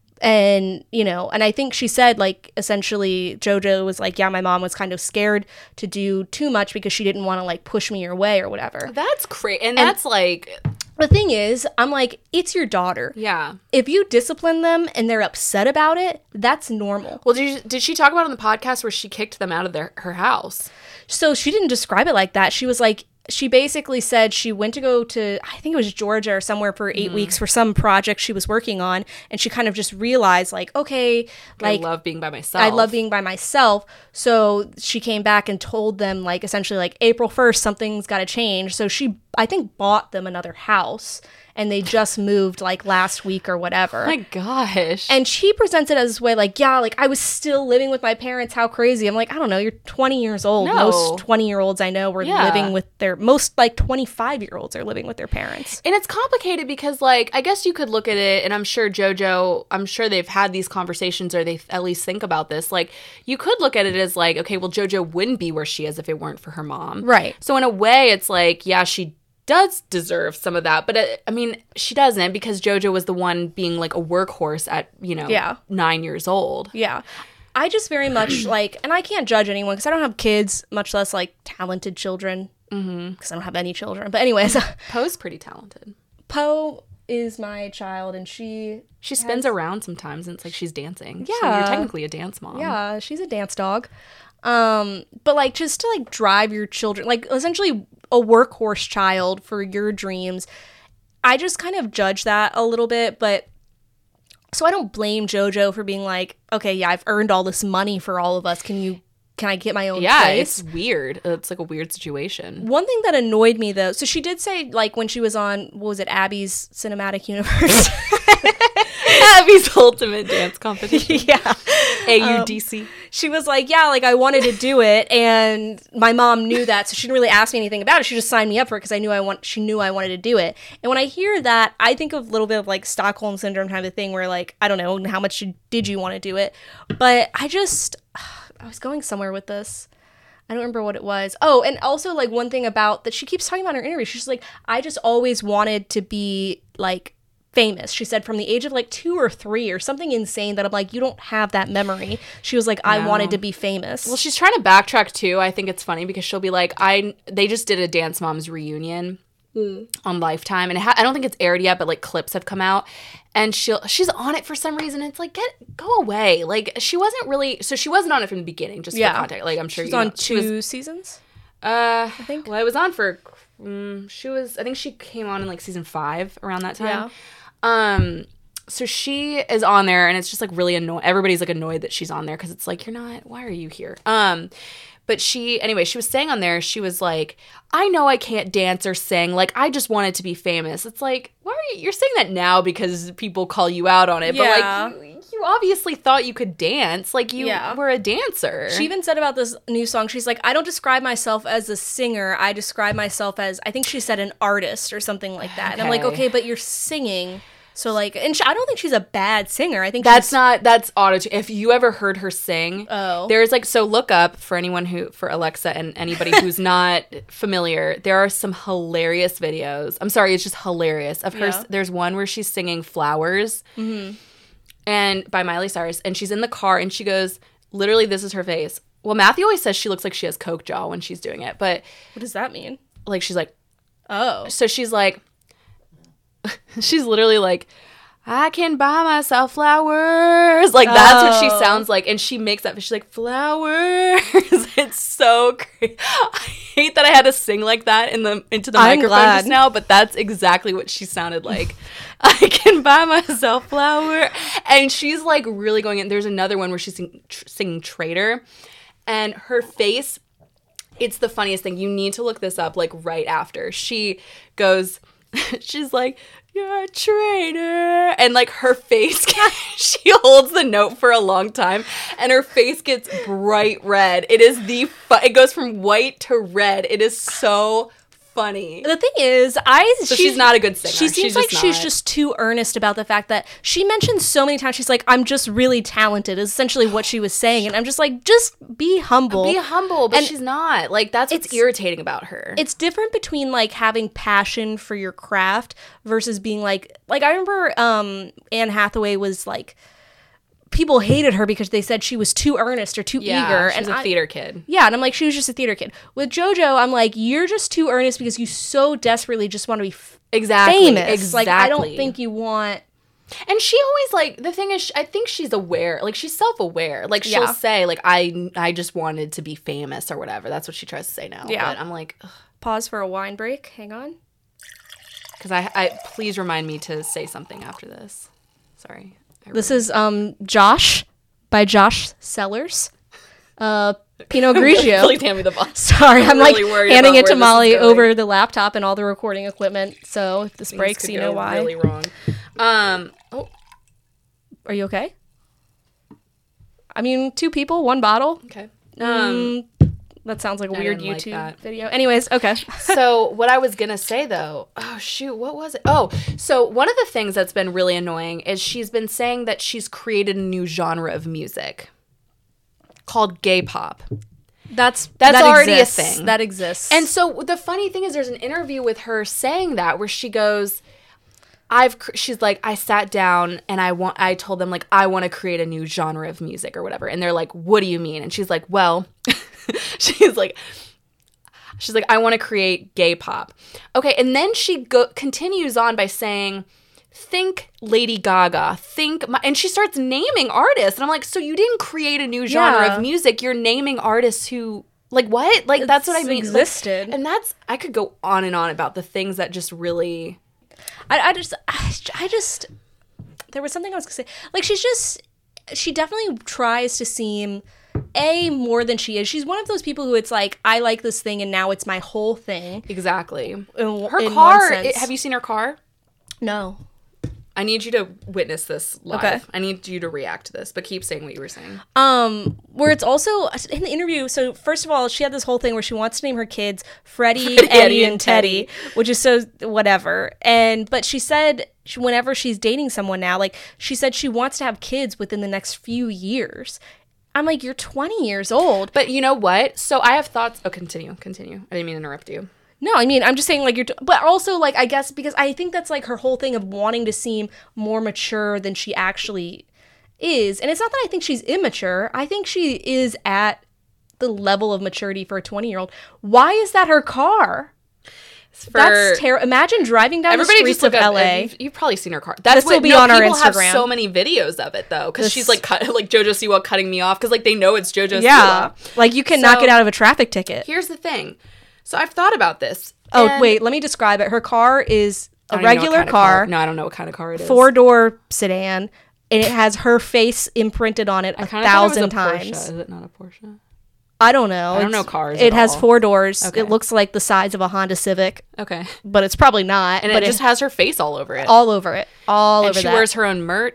Speaker 2: And, you know, and I think she said, like, essentially, JoJo was like, yeah, my mom was kind of scared to do too much because she didn't want to, like, push me your way or whatever.
Speaker 1: That's crazy. And that's like,
Speaker 2: The thing is, I'm like, it's your daughter.
Speaker 1: yeah.
Speaker 2: If you discipline them and they're upset about it, that's normal.
Speaker 1: Well, did, you, did she talk about on the podcast where she kicked them out of their her house?
Speaker 2: So she didn't describe it like that. She was like, she basically said she went to go to, I think it was Georgia or somewhere for eight weeks for some project she was working on. And she kind of just realized, like, okay, like,
Speaker 1: I love being by myself.
Speaker 2: I love being by myself. So she came back and told them, like, essentially, like, April first, something's got to change. So she, I think, bought them another house. And they just moved, like, last week or whatever.
Speaker 1: Oh my gosh.
Speaker 2: And she presents it as this way, like, yeah, like, I was still living with my parents. How crazy. I'm like, I don't know. You're twenty years old.
Speaker 1: No.
Speaker 2: Most twenty-year-olds I know were
Speaker 1: Yeah.
Speaker 2: living with their, most, like, twenty-five-year-olds are living with their parents.
Speaker 1: And it's complicated because, like, I guess you could look at it, and I'm sure JoJo, I'm sure they've had these conversations or they at least think about this. Like, you could look at it as, like, okay, well, JoJo wouldn't be where she is if it weren't for her mom.
Speaker 2: Right.
Speaker 1: So, in a way, it's like, yeah, she does deserve some of that. But, uh, I mean, she doesn't because JoJo was the one being, like, a workhorse at, you know,
Speaker 2: Yeah.
Speaker 1: nine years old.
Speaker 2: Yeah. I just very much, like, and I can't judge anyone because I don't have kids, much less, like, talented children. Because I don't have any children. But anyways,
Speaker 1: Poe's pretty talented.
Speaker 2: Poe is my child, and she
Speaker 1: She spins around sometimes, and it's like she's dancing. So
Speaker 2: Yeah.
Speaker 1: you're technically a dance mom.
Speaker 2: Yeah, she's a dance dog. Um, but like just to like drive your children, like essentially a workhorse child for your dreams. I just kind of judge that a little bit, but so I don't blame JoJo for being like, okay, yeah, I've earned all this money for all of us. Can you can I get my own
Speaker 1: Yeah,
Speaker 2: place?
Speaker 1: it's weird. It's like a weird situation.
Speaker 2: One thing that annoyed me though, so she did say like when she was on, what was it, Abby's Cinematic Universe?
Speaker 1: Abby's Ultimate Dance Competition.
Speaker 2: Yeah.
Speaker 1: A U D C.
Speaker 2: She was like, yeah, like I wanted to do it, and my mom knew that, so she didn't really ask me anything about it. She just signed me up for it because I knew I want. She knew I wanted to do it. And when I hear that, I think of a little bit of like Stockholm syndrome kind of thing, where like I don't know how much you- did you want to do it, but I just I was going somewhere with this. I don't remember what it was. Oh, and also like one thing about that she keeps talking about in her interview. She's like, I just always wanted to be like famous. She said from the age of like two or three or something insane that I'm like, you don't have that memory. She was like, I
Speaker 1: No.
Speaker 2: wanted to be famous.
Speaker 1: Well, she's trying to backtrack too. I think it's funny because she'll be like, "I." They just did a Dance Moms reunion on Lifetime, and it ha- I don't think it's aired yet, but like clips have come out, and she'll she's on it for some reason. It's like, get go away. Like she wasn't really. So she wasn't on it from the beginning. Just
Speaker 2: Yeah.
Speaker 1: for context, like I'm sure
Speaker 2: She's
Speaker 1: you
Speaker 2: on
Speaker 1: know. She was,
Speaker 2: two seasons.
Speaker 1: uh,
Speaker 2: I think.
Speaker 1: Well, I was on for. Um, she was. I think she came on in like season five around that time.
Speaker 2: Yeah.
Speaker 1: Um, so she is on there, and it's just like really annoying. Everybody's like annoyed that she's on there because it's like, you're not. Why are you here? Um, but she anyway. She was saying on there. She was like, I know I can't dance or sing. Like I just wanted to be famous. It's like, why are you? You're saying that now because people call you out on it.
Speaker 2: Yeah.
Speaker 1: But like, you, you obviously thought you could dance. Like, you
Speaker 2: Yeah.
Speaker 1: were a dancer.
Speaker 2: She even said about this new song, she's like, I don't describe myself as a singer. I describe myself as, I think she said an artist or something like that. And I'm like,
Speaker 1: Okay.
Speaker 2: okay, but you're singing. So, like, and she, I don't think she's a bad singer. I think
Speaker 1: That's
Speaker 2: she's,
Speaker 1: not, that's auto. If you ever heard her sing,
Speaker 2: Oh.
Speaker 1: there's like, so look up for anyone who, for Alexa and anybody who's not familiar, there are some hilarious videos. I'm sorry, it's just hilarious. Of her,
Speaker 2: Yeah.
Speaker 1: there's one where she's singing Flowers
Speaker 2: Mm-hmm.
Speaker 1: and by Miley Cyrus, and she's in the car and she goes, literally, this is her face. Well, Matthew always says she looks like she has Coke jaw when she's doing it, but
Speaker 2: What does that mean?
Speaker 1: like, she's like,
Speaker 2: Oh.
Speaker 1: so she's like, she's literally like, I can buy myself flowers. Like, that's what she
Speaker 2: Oh.
Speaker 1: sounds like. And she makes that, she's like, flowers. It's so crazy. I hate that I had to sing like that in the into the
Speaker 2: I'm
Speaker 1: microphone
Speaker 2: glad.
Speaker 1: just now, but that's exactly what she sounded like. I can buy myself flower. And she's like really going in. There's another one where she's sing, tr- singing Traitor. And her face, it's the funniest thing. You need to look this up like right after. She goes, she's like, you're a traitor. And like her face, she holds the note for a long time and her face gets bright red. It is the, fu- it goes from white to red. It is so funny.
Speaker 2: The thing is, I
Speaker 1: So she's not a good singer.
Speaker 2: She seems
Speaker 1: She's
Speaker 2: like
Speaker 1: just
Speaker 2: she's
Speaker 1: not.
Speaker 2: just too earnest about the fact that she mentioned so many times. She's like, "I'm just really talented." Is essentially what she was saying, and I'm just like, just be humble.
Speaker 1: Be humble, but
Speaker 2: And
Speaker 1: she's not. Like, that's what's
Speaker 2: it's-
Speaker 1: irritating about her.
Speaker 2: It's different between like having passion for your craft versus being like, like I remember um, Anne Hathaway was like, people hated her because they said she was too earnest or too
Speaker 1: yeah,
Speaker 2: eager,
Speaker 1: she's
Speaker 2: and
Speaker 1: a
Speaker 2: I,
Speaker 1: theater kid.
Speaker 2: Yeah, and I'm like, she was just a theater kid. With JoJo, I'm like, you're just too earnest because you so desperately just want to be f-
Speaker 1: Exactly.
Speaker 2: famous.
Speaker 1: Exactly.
Speaker 2: Like, I don't think you want.
Speaker 1: And she always, like, the thing is, sh- I think she's aware. Like, she's self-aware. Like, she'll
Speaker 2: Yeah.
Speaker 1: say, like, I I just wanted to be famous or whatever. That's what she tries to say now.
Speaker 2: Yeah.
Speaker 1: But I'm like,
Speaker 2: Pause for a wine break. Hang on.
Speaker 1: because I, I, please remind me to say something after this. Sorry. I
Speaker 2: This is um Josh by Josh Sellers. Uh, Pinot
Speaker 1: really,
Speaker 2: Grigio.
Speaker 1: really hand me the boss.
Speaker 2: Sorry, I'm,
Speaker 1: really
Speaker 2: like
Speaker 1: worried
Speaker 2: handing
Speaker 1: about
Speaker 2: it to
Speaker 1: where this is
Speaker 2: Molly
Speaker 1: going.
Speaker 2: over the laptop and all the recording equipment. So if this
Speaker 1: Things
Speaker 2: breaks,
Speaker 1: could
Speaker 2: you
Speaker 1: go
Speaker 2: know why.
Speaker 1: really wrong. Um, oh,
Speaker 2: Are you okay? I mean, two people, one bottle.
Speaker 1: okay. Um,
Speaker 2: Mm, that sounds like a
Speaker 1: I
Speaker 2: weird
Speaker 1: didn't like
Speaker 2: YouTube
Speaker 1: that.
Speaker 2: video. Anyways, okay.
Speaker 1: so what I was gonna say though, oh shoot, what was it? Oh, so one of the things that's been really annoying is she's been saying that she's created a new genre of music called gay pop.
Speaker 2: That's
Speaker 1: That's
Speaker 2: that
Speaker 1: already a
Speaker 2: exists.
Speaker 1: thing.
Speaker 2: That exists.
Speaker 1: And so the funny thing is there's an interview with her saying that where she goes, I've cr- she's like, I sat down and I want I told them like I want to create a new genre of music or whatever. And they're like, what do you mean? And she's like, well, she's like she's like I want to create gay pop. Okay, and then she go- continues on by saying, think Lady Gaga, think my, and she starts naming artists. And I'm like, so you didn't create a new genre
Speaker 2: Yeah.
Speaker 1: of music, you're naming artists who like what? Like that's what I
Speaker 2: It's
Speaker 1: mean. Like,
Speaker 2: existed.
Speaker 1: and that's I could go on and on about the things that just really
Speaker 2: I, I just, I, I just, there was something I was gonna say. Like, she's just, she definitely tries to seem a more than she is. She's one of those people who it's like, I like this thing and now it's my whole thing.
Speaker 1: exactly.
Speaker 2: In,
Speaker 1: Her
Speaker 2: in
Speaker 1: car,
Speaker 2: one sense.
Speaker 1: it- have you seen her car?
Speaker 2: No.
Speaker 1: I need you to witness this live.
Speaker 2: Okay.
Speaker 1: I need you to react to this, but keep saying what you were saying.
Speaker 2: Um, where it's also in the interview. So first of all, she had this whole thing where she wants to name her kids Freddie,
Speaker 1: Freddie,
Speaker 2: Eddie,
Speaker 1: Eddie,
Speaker 2: and
Speaker 1: and
Speaker 2: Teddy,
Speaker 1: Teddy.
Speaker 2: which is so whatever. And but she said she, whenever she's dating someone now, like she said she wants to have kids within the next few years. I'm like, you're twenty years old.
Speaker 1: But you know what? So I have thoughts. Oh, continue, continue. I didn't mean to interrupt you.
Speaker 2: No, I mean, I'm just saying, like, you're, t- but also, like, I guess, because I think that's, like, her whole thing of wanting to seem more mature than she actually is. And it's not that I think she's immature. I think she is at the level of maturity for a twenty-year-old. Why is that her car?
Speaker 1: For,
Speaker 2: That's terrible. Imagine driving down the
Speaker 1: everybody
Speaker 2: streets
Speaker 1: just look
Speaker 2: of
Speaker 1: up.
Speaker 2: L A.
Speaker 1: You've, you've probably seen her car. That's
Speaker 2: This
Speaker 1: what
Speaker 2: will be
Speaker 1: no,
Speaker 2: on our
Speaker 1: people have
Speaker 2: Instagram.
Speaker 1: so many videos of it though, because
Speaker 2: This-
Speaker 1: she's like cut, like JoJo Siwa cutting me off because like they know it's JoJo
Speaker 2: Yeah.
Speaker 1: Siwa.
Speaker 2: Like, you cannot
Speaker 1: So-
Speaker 2: get out of a traffic ticket.
Speaker 1: Here's the thing. So I've thought about this.
Speaker 2: Oh,
Speaker 1: and-
Speaker 2: wait, let me describe it. Her car is
Speaker 1: I
Speaker 2: a
Speaker 1: don't even know what
Speaker 2: regular
Speaker 1: kind of
Speaker 2: car,
Speaker 1: No, I don't know what kind of car it is.
Speaker 2: four-door sedan, and it has her face imprinted on it a
Speaker 1: I kinda thought it was
Speaker 2: thousand
Speaker 1: a
Speaker 2: times.
Speaker 1: Porsche. Is it not a Porsche?
Speaker 2: I don't know.
Speaker 1: I don't know
Speaker 2: It's-
Speaker 1: cars
Speaker 2: It
Speaker 1: at
Speaker 2: has
Speaker 1: all.
Speaker 2: four doors.
Speaker 1: Okay.
Speaker 2: It looks like the size of a Honda Civic,
Speaker 1: Okay.
Speaker 2: but it's probably not.
Speaker 1: And
Speaker 2: but
Speaker 1: it just has her face all over it.
Speaker 2: all over it, all
Speaker 1: and
Speaker 2: over
Speaker 1: she
Speaker 2: that.
Speaker 1: wears her own merch.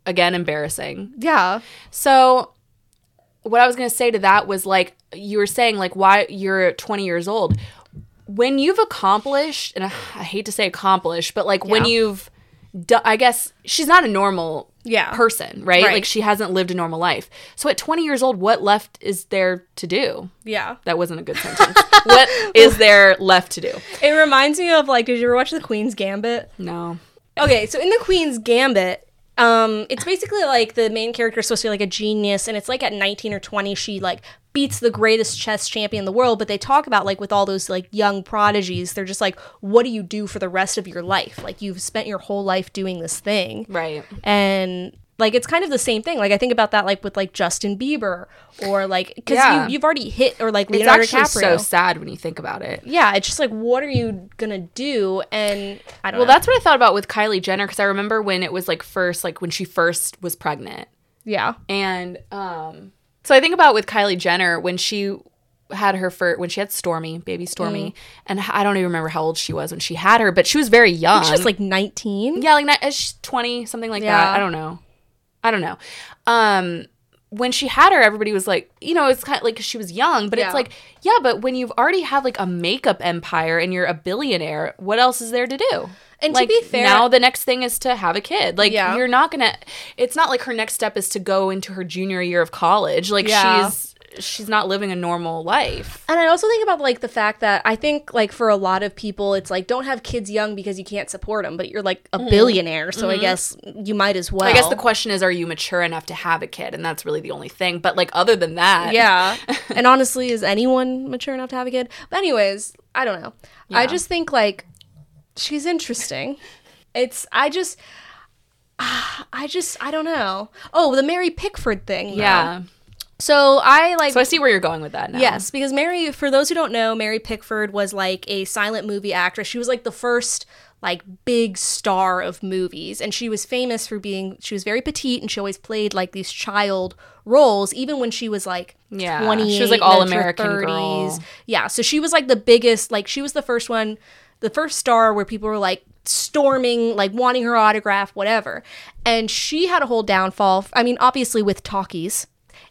Speaker 1: again, embarrassing.
Speaker 2: Yeah.
Speaker 1: So what I was going to say to that was, like, you were saying, like, why you're twenty years old. When you've accomplished, and I, I hate to say accomplished, but, like, yeah. when you've done, I guess, she's not a normal
Speaker 2: yeah.
Speaker 1: person, right?
Speaker 2: right?
Speaker 1: Like, she hasn't lived a normal life. So at twenty years old, what left is there to do?
Speaker 2: Yeah.
Speaker 1: That wasn't a good sentence. What is there left to do?
Speaker 2: It reminds me of, like, did you ever watch The Queen's Gambit?
Speaker 1: No.
Speaker 2: Okay, so in The Queen's Gambit, um, it's basically, like, the main character is supposed to be, like, a genius, and it's, like, at nineteen or twenty, she, like, beats the greatest chess champion in the world, but they talk about, like, with all those, like, young prodigies, they're just like, what do you do for the rest of your life? Like, you've spent your whole life doing this thing.
Speaker 1: Right.
Speaker 2: And, like, it's kind of the same thing. Like, I think about that, like, with, like, Justin Bieber, or, like, because
Speaker 1: yeah.
Speaker 2: you, you've already hit, or, like, Leonardo
Speaker 1: DiCaprio. It's actually
Speaker 2: DiCaprio.
Speaker 1: so sad when you think about it.
Speaker 2: Yeah, it's just, like, what are you gonna do? And, I don't
Speaker 1: well,
Speaker 2: know.
Speaker 1: that's what I thought about with Kylie Jenner, because I remember when it was, like, first, like, when she first was pregnant.
Speaker 2: Yeah.
Speaker 1: And, um... so I think about with Kylie Jenner when she had her first, when she had Stormy, baby Stormy, mm. and I don't even remember how old she was when she had her, but she was very young.
Speaker 2: She was like nineteen.
Speaker 1: Yeah, like she's twenty, something like
Speaker 2: yeah.
Speaker 1: that. I don't know. I don't know. Um, when she had her, everybody was like, you know, it's kind of like she was young, but yeah. it's like, yeah, but when you've already have like a makeup empire and you're a billionaire, what else is there to do?
Speaker 2: And
Speaker 1: like,
Speaker 2: to be fair,
Speaker 1: now the next thing is to have a kid. Like,
Speaker 2: yeah.
Speaker 1: you're not gonna. It's not like her next step is to go into her junior year of college. Like,
Speaker 2: yeah.
Speaker 1: she's she's not living a normal life.
Speaker 2: And I also think about like the fact that I think like for a lot of people, it's like don't have kids young because you can't support them. But you're like a mm-hmm. billionaire, so mm-hmm. I guess you might as well.
Speaker 1: I guess the question is, are you mature enough to have a kid? And that's really the only thing. But like other than that,
Speaker 2: yeah. And honestly, is anyone mature enough to have a kid? But anyways, I don't know. Yeah. I just think like she's interesting. It's, I just, uh, I just, I don't know. Oh, the Mary Pickford thing.
Speaker 1: Yeah.
Speaker 2: Though. So I like.
Speaker 1: So I see where you're going with that now.
Speaker 2: Yes, because Mary, for those who don't know, Mary Pickford was like a silent movie actress. She was like the first like big star of movies. And she was famous for being, she was very petite and she always played like these child roles, even when she was like
Speaker 1: yeah.
Speaker 2: twenty-eight.
Speaker 1: She was like all American girl.
Speaker 2: Yeah. So she was like the biggest, like she was the first one, the first star where people were like, storming, like wanting her autograph, whatever. And she had a whole downfall. I mean, obviously with talkies.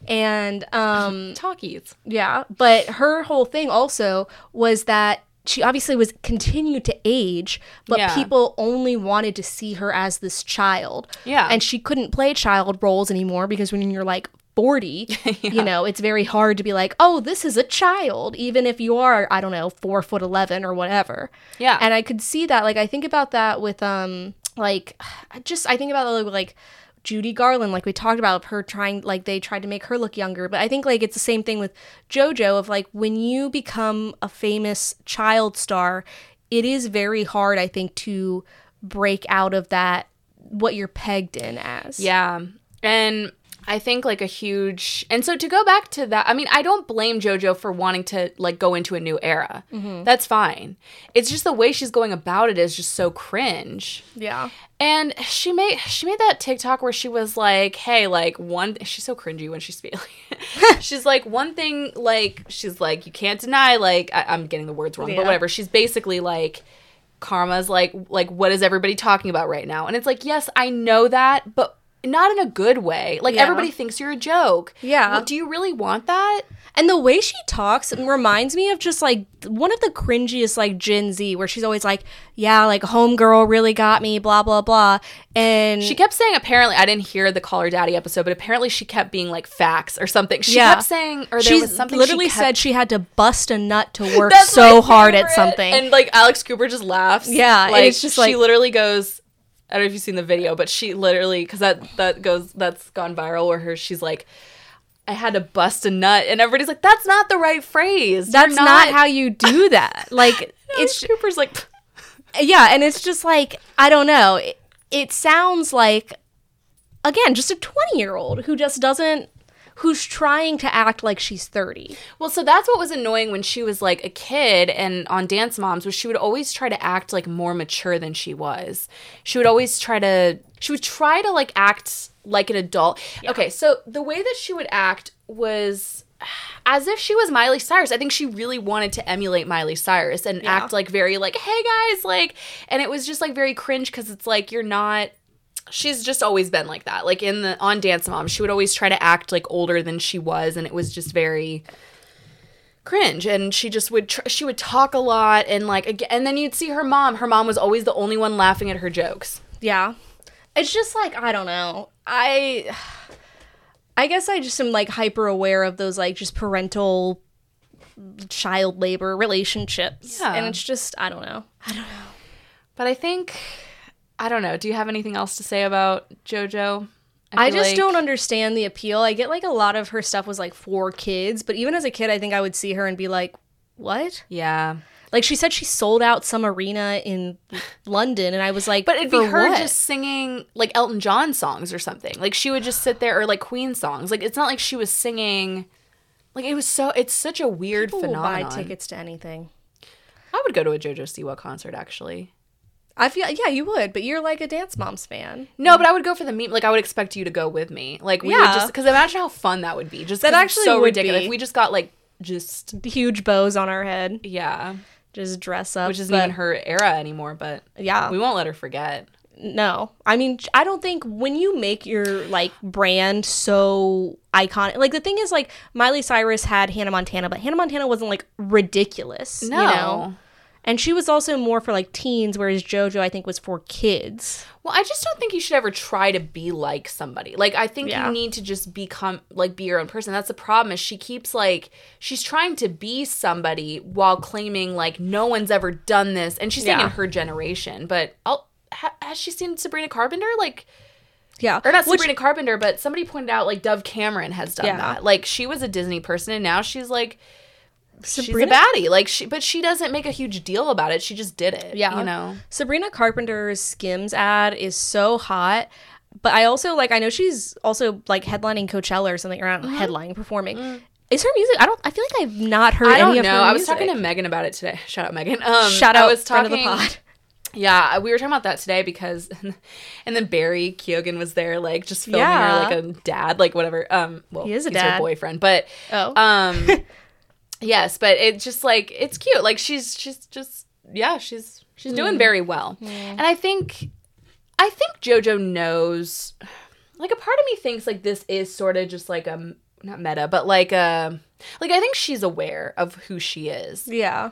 Speaker 2: And um
Speaker 1: talkies.
Speaker 2: Yeah. But her whole thing also was that she obviously was continued to age, but yeah. people only wanted to see her as this child.
Speaker 1: Yeah.
Speaker 2: And she couldn't play child roles anymore because when you're like forty, yeah. you know, it's very hard to be like, oh, this is a child, even if you are, I don't know, four foot eleven or whatever.
Speaker 1: Yeah.
Speaker 2: And I could see that. Like, I think about that with, um, like, just, I think about it with, like, Judy Garland, like we talked about her trying, like they tried to make her look younger. But I think like it's the same thing with JoJo of like when you become a famous child star, it is very hard, I think, to break out of that, what you're pegged in as.
Speaker 1: Yeah. And I think like a huge, and so to go back to that, I mean, I don't blame JoJo for wanting to like go into a new era. Mm-hmm. That's fine. It's just the way she's going about it is just so cringe.
Speaker 2: Yeah.
Speaker 1: And she made she made that TikTok where she was like, hey, like one, she's so cringy when she's speaking. She's like, one thing, like, she's like, you can't deny, like, I, I'm getting the words wrong, yeah. but whatever. She's basically like, karma's like, like, what is everybody talking about right now? And it's like, yes, I know that, but not in a good way. Like, yeah. everybody thinks you're a joke.
Speaker 2: Yeah.
Speaker 1: Well, do you really want that?
Speaker 2: And the way she talks reminds me of just, like, one of the cringiest, like, Gen Z, where she's always like, yeah, like, homegirl really got me, blah, blah, blah. And
Speaker 1: she kept saying, apparently, I didn't hear the Call Her Daddy episode, but apparently she kept being, like, facts or something. She
Speaker 2: yeah.
Speaker 1: kept saying, or there
Speaker 2: She's
Speaker 1: was something
Speaker 2: literally
Speaker 1: she kept...
Speaker 2: said she had to bust a nut to work so hard at something.
Speaker 1: And, like, Alex Cooper just laughs.
Speaker 2: Yeah.
Speaker 1: Like,
Speaker 2: and it's just, like...
Speaker 1: She literally goes... I don't know if you've seen the video, but she literally, because that, that goes, that's gone viral, where her, she's like, I had to bust a nut, and everybody's like, that's not the right phrase.
Speaker 2: That's not... not how you do that. Like,
Speaker 1: it's Cooper's like,
Speaker 2: yeah, and it's just like, I don't know. It, it sounds like, again, just a twenty-year-old who just doesn't, who's trying to act like she's thirty.
Speaker 1: Well, so that's what was annoying when she was like a kid and on Dance Moms, was she would always try to act like more mature than she was. She would always try to, she would try to like act like an adult. Yeah. Okay, so the way that she would act was as if she was Miley Cyrus. I think she really wanted to emulate Miley Cyrus and yeah. act like very like, hey guys, like, and it was just like very cringe because it's like, you're not, she's just always been like that. Like in the on Dance Moms, she would always try to act like older than she was, and it was just very cringe. And she just would tr- she would talk a lot, and like again, and then you'd see her mom. Her mom was always the only one laughing at her jokes.
Speaker 2: Yeah. It's just like, I don't know. I I guess I just am like hyper aware of those like just parental child labor relationships.
Speaker 1: Yeah.
Speaker 2: And it's just, I don't know. I don't know.
Speaker 1: But I think, I don't know. Do you have anything else to say about JoJo?
Speaker 2: I,
Speaker 1: feel
Speaker 2: just
Speaker 1: like-
Speaker 2: don't understand the appeal. I get like a lot of her stuff was like for kids, but even as a kid, I think I would see her and be like, what?
Speaker 1: Yeah.
Speaker 2: Like she said she sold out some arena in London, and I was like,
Speaker 1: But it'd
Speaker 2: for
Speaker 1: be her
Speaker 2: what?
Speaker 1: just singing like Elton John songs or something. Like she would just sit there, or like Queen songs. Like it's not like she was singing. Like it was so. It's such a weird
Speaker 2: People will
Speaker 1: phenomenon.
Speaker 2: buy tickets to anything.
Speaker 1: I would go to a JoJo Siwa concert actually.
Speaker 2: I feel yeah, you would, but you're like a Dance Moms fan.
Speaker 1: No, but I would go for the meme. Like I would expect you to go with me. Like we would
Speaker 2: Yeah.
Speaker 1: just because imagine how fun that would be. Just
Speaker 2: That
Speaker 1: 'cause it's
Speaker 2: actually
Speaker 1: so
Speaker 2: would
Speaker 1: ridiculous.
Speaker 2: be.
Speaker 1: If we just got like just
Speaker 2: Huge bows on our head,
Speaker 1: yeah,
Speaker 2: just dress up.
Speaker 1: which isn't
Speaker 2: but-
Speaker 1: even her era anymore. But
Speaker 2: Yeah.
Speaker 1: we won't let her forget.
Speaker 2: No. I mean, I don't think when you make your like brand so iconic, like the thing is like Miley Cyrus had Hannah Montana, but Hannah Montana wasn't like ridiculous,
Speaker 1: No.
Speaker 2: you know? And she was also more for like teens, whereas JoJo I think was for kids.
Speaker 1: Well, I just don't think you should ever try to be like somebody. Like, I think
Speaker 2: Yeah.
Speaker 1: you need to just become, like, be your own person. That's the problem is she keeps, like, she's trying to be somebody while claiming, like, no one's ever done this. And she's saying
Speaker 2: Yeah.
Speaker 1: in her generation. But I'll, ha, has she seen Sabrina Carpenter? Like,
Speaker 2: Yeah.
Speaker 1: or not
Speaker 2: Which-
Speaker 1: Sabrina Carpenter, but somebody pointed out, like, Dove Cameron has done
Speaker 2: Yeah.
Speaker 1: that. Like, she was a Disney person, and now she's, like,
Speaker 2: Sabrina-
Speaker 1: she's a baddie. Like, she, but she doesn't make a huge deal about it. She just did it.
Speaker 2: Yeah.
Speaker 1: You know?
Speaker 2: Sabrina Carpenter's Skims ad is so hot. But I also like I know she's also like headlining Coachella or something, or not headlining, performing. Is her music? I don't. I feel like I've not heard
Speaker 1: Mm-hmm. I
Speaker 2: any
Speaker 1: don't
Speaker 2: of
Speaker 1: know.
Speaker 2: her
Speaker 1: I was
Speaker 2: music.
Speaker 1: talking to Megan about it today. Shout out, Megan. Um,
Speaker 2: Shout out
Speaker 1: I was
Speaker 2: friend
Speaker 1: talking,
Speaker 2: of the pod.
Speaker 1: Yeah, we were talking about that today because, and then Barry Keoghan was there, like just filming
Speaker 2: Yeah.
Speaker 1: her like a dad, like whatever. Um, well,
Speaker 2: He is a
Speaker 1: he's
Speaker 2: dad.
Speaker 1: her boyfriend, but
Speaker 2: Oh.
Speaker 1: um, yes, but it's just like it's cute. Like she's she's just yeah, she's she's
Speaker 2: Mm.
Speaker 1: doing very well, and I think I think JoJo knows. Like a part of me thinks like this is sort of just like a not meta, but like a like I think she's aware of who she is,
Speaker 2: Yeah.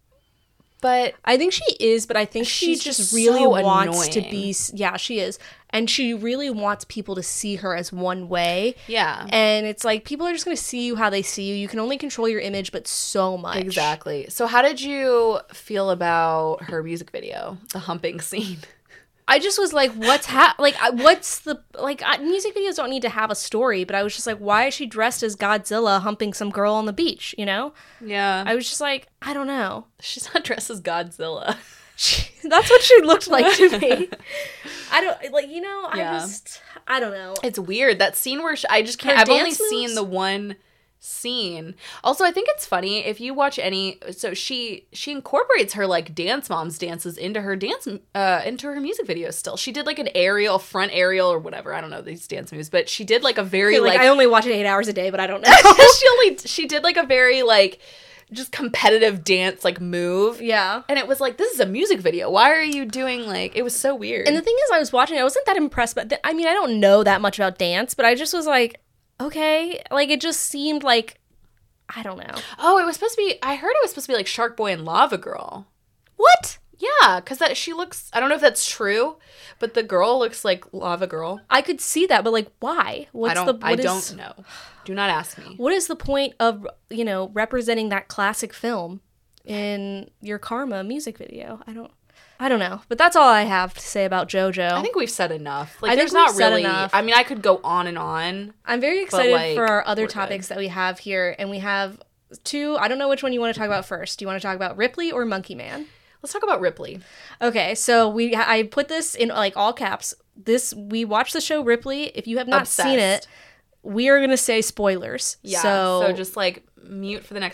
Speaker 1: but
Speaker 2: I think she is, but I think she
Speaker 1: She's
Speaker 2: just
Speaker 1: just
Speaker 2: really
Speaker 1: so
Speaker 2: wants to
Speaker 1: annoying.
Speaker 2: be. Yeah, she is, and she really wants people to see her as one way.
Speaker 1: yeah.
Speaker 2: And it's like people are just going to see you how they see you. You can only control your image, but so much.
Speaker 1: Exactly. So how did you feel about her music video, the humping scene?
Speaker 2: I just was like, what's ha- like, I- what's the like? I, music videos don't need to have a story, but I was just like, why is she dressed as Godzilla humping some girl on the beach? You know,
Speaker 1: Yeah.
Speaker 2: I was just like, I don't know.
Speaker 1: She's not dressed as Godzilla.
Speaker 2: That's what she looked like to me. I don't like, you know, I
Speaker 1: Yeah.
Speaker 2: just, I don't know.
Speaker 1: It's weird. That scene where she, I just can't,
Speaker 2: Her
Speaker 1: I've only
Speaker 2: dance
Speaker 1: seen
Speaker 2: moves?
Speaker 1: the one scene. Also, I think it's funny if you watch any, so she, she incorporates her like Dance Moms dances into her dance, uh, into her music videos still. She did like an aerial, front aerial or whatever. I don't know these dance moves, but she did like a very
Speaker 2: like,
Speaker 1: like,
Speaker 2: I only watch it eight hours a day, but I don't know.
Speaker 1: she only, she did like a very like, just competitive dance like move.
Speaker 2: Yeah.
Speaker 1: And it was like, this is a music video. Why are you doing like, it was so weird.
Speaker 2: And the thing is, I was watching, I wasn't that impressed, but th- I mean, I don't know that much about dance, but I just was like, okay, like it just seemed like, I don't know.
Speaker 1: oh, it was supposed to be, I heard it was supposed to be like Shark Boy and Lava Girl.
Speaker 2: What?
Speaker 1: Yeah, because that she looks, I don't know if that's true, but the girl looks like Lava Girl.
Speaker 2: I could see that, but like, why? What's
Speaker 1: I don't,
Speaker 2: the?
Speaker 1: I
Speaker 2: what is-
Speaker 1: don't know. Do not ask me.
Speaker 2: What is the point of, you know, representing that classic film in your Karma music video? I don't, I don't know. But that's all I have to say about JoJo.
Speaker 1: I think we've said enough. Like,
Speaker 2: I think
Speaker 1: there's not
Speaker 2: we've said
Speaker 1: really,
Speaker 2: enough.
Speaker 1: I mean, I could go on and on.
Speaker 2: I'm very excited
Speaker 1: like,
Speaker 2: for our other
Speaker 1: we're
Speaker 2: topics
Speaker 1: good.
Speaker 2: that we have here, and we have two. I don't know which one you want to talk about first. Do you want to talk about Ripley or Monkey Man?
Speaker 1: Let's talk about Ripley.
Speaker 2: Okay, so we I put this in like all caps. This we watched the show Ripley. If you have not seen it,
Speaker 1: Obsessed.
Speaker 2: we are gonna say spoilers.
Speaker 1: Yeah.
Speaker 2: So,
Speaker 1: So, just like mute for the next like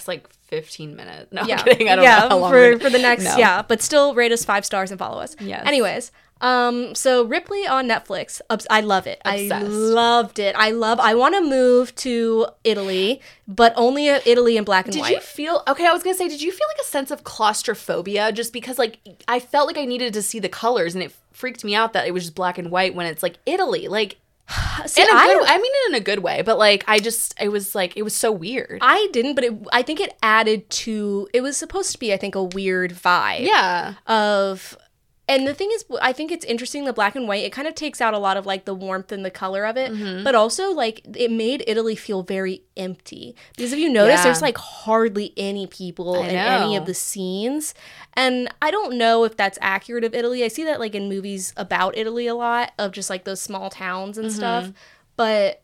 Speaker 1: fifteen minutes. No,
Speaker 2: yeah.
Speaker 1: I'm kidding. I don't
Speaker 2: yeah,
Speaker 1: know how long.
Speaker 2: for,
Speaker 1: we're-
Speaker 2: for the next,
Speaker 1: No.
Speaker 2: yeah. But still rate us five stars and follow us.
Speaker 1: Yes.
Speaker 2: Anyways, um, so Ripley on Netflix. Obs- I love it.
Speaker 1: Obsessed.
Speaker 2: I loved it. I love, I want to move to Italy, but only uh, Italy in black and
Speaker 1: Did
Speaker 2: white.
Speaker 1: you feel okay? I was gonna say, did you feel like a sense of claustrophobia just because like I felt like I needed to see the colors and it freaked me out that it was just black and white when it's like Italy, like
Speaker 2: See,
Speaker 1: in a
Speaker 2: I,
Speaker 1: good, I mean it in a good way, but like I just it was like it was so weird.
Speaker 2: I didn't, but it, I think it added to, it was supposed to be, I think, a weird vibe.
Speaker 1: Yeah,
Speaker 2: Of, and the thing is, I think it's interesting, the black and white, it kind of takes out a lot of like the warmth and the color of it,
Speaker 1: Mm-hmm.
Speaker 2: but also like it made Italy feel very empty. Because if you notice,
Speaker 1: Yeah.
Speaker 2: there's like hardly any people
Speaker 1: I
Speaker 2: in any
Speaker 1: know.
Speaker 2: of the scenes. And I don't know if that's accurate of Italy. I see that like in movies about Italy a lot, of just like those small towns and
Speaker 1: Mm-hmm.
Speaker 2: stuff. But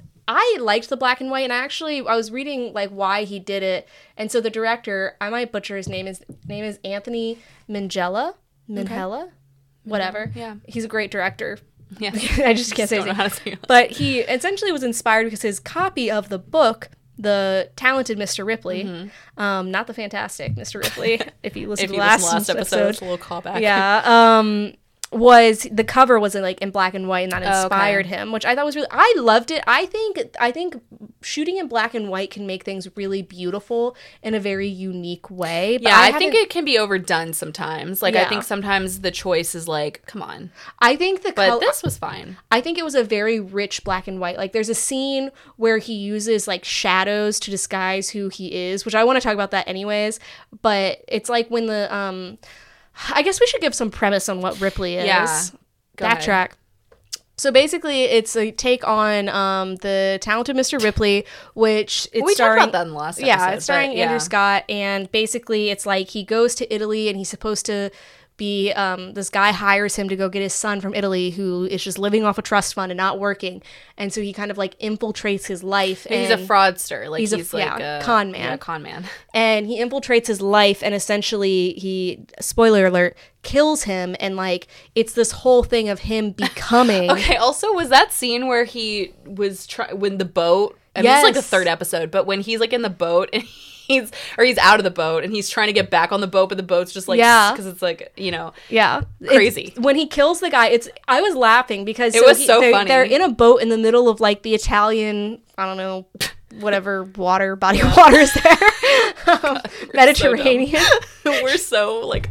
Speaker 2: I liked the black and white, and I actually I was reading like why he did it, and so the director, I might butcher his name, his name is Anthony Minghella, Minghella, whatever.
Speaker 1: Yeah.
Speaker 2: He's a great director.
Speaker 1: yeah.
Speaker 2: I just can't say
Speaker 1: Don't
Speaker 2: his
Speaker 1: know
Speaker 2: name.
Speaker 1: how to say it.
Speaker 2: But he essentially was inspired because his copy of the book, The Talented Mister Ripley, um, not the fantastic Mister Ripley, if you listen
Speaker 1: If
Speaker 2: to
Speaker 1: you
Speaker 2: the last,
Speaker 1: listen to last episode,
Speaker 2: episode,
Speaker 1: it's a little callback.
Speaker 2: yeah, um, was the cover was in like in black and white, and that
Speaker 1: Oh, okay.
Speaker 2: inspired him, which I thought was really. I loved it. I think I think shooting in black and white can make things really beautiful in a very unique way. But
Speaker 1: Yeah, I, think
Speaker 2: haven't-
Speaker 1: it can be overdone sometimes. Like I
Speaker 2: Yeah.
Speaker 1: think sometimes the choice is like, come on.
Speaker 2: I think the
Speaker 1: But
Speaker 2: col-
Speaker 1: this was fine.
Speaker 2: I think it was a very rich black and white. Like there's a scene where he uses like shadows to disguise who he is, which I want to talk about that anyways. But it's like when the um, I guess we should give some premise on what Ripley is.
Speaker 1: Yeah. Go ahead.
Speaker 2: Backtrack. So basically, it's a take on um, the Talented Mister Ripley, which it's
Speaker 1: we
Speaker 2: starring.
Speaker 1: talked about that in the last episode.
Speaker 2: Yeah, it's starring
Speaker 1: but,
Speaker 2: Andrew
Speaker 1: yeah.
Speaker 2: Scott, and basically, it's like he goes to Italy, and he's supposed to be. Um, this guy hires him to go get his son from Italy, who is just living off a trust fund and not working, and so he kind of like infiltrates his life.
Speaker 1: He's
Speaker 2: and,
Speaker 1: a fraudster. Like
Speaker 2: he's
Speaker 1: he's,
Speaker 2: a-
Speaker 1: like
Speaker 2: yeah,
Speaker 1: a
Speaker 2: con man.
Speaker 1: Yeah, con man.
Speaker 2: and he infiltrates his life, and essentially he, spoiler alert, kills him, and like it's this whole thing of him becoming.
Speaker 1: Okay. Also, was that scene where he was try- when the boat? I mean, it's like the
Speaker 2: Yes.
Speaker 1: third episode, but when he's like in the boat and he's or he's out of the boat and he's trying to get back on the boat, but the boat's just like
Speaker 2: Yeah.
Speaker 1: because it's like you know
Speaker 2: Yeah,
Speaker 1: Crazy.
Speaker 2: It's- when he kills the guy, it's I was laughing because
Speaker 1: It was so
Speaker 2: they're,
Speaker 1: funny.
Speaker 2: They're in a boat in the middle of like the Italian, I don't know, whatever water body of water is there, um, Mediterranean,
Speaker 1: we're so like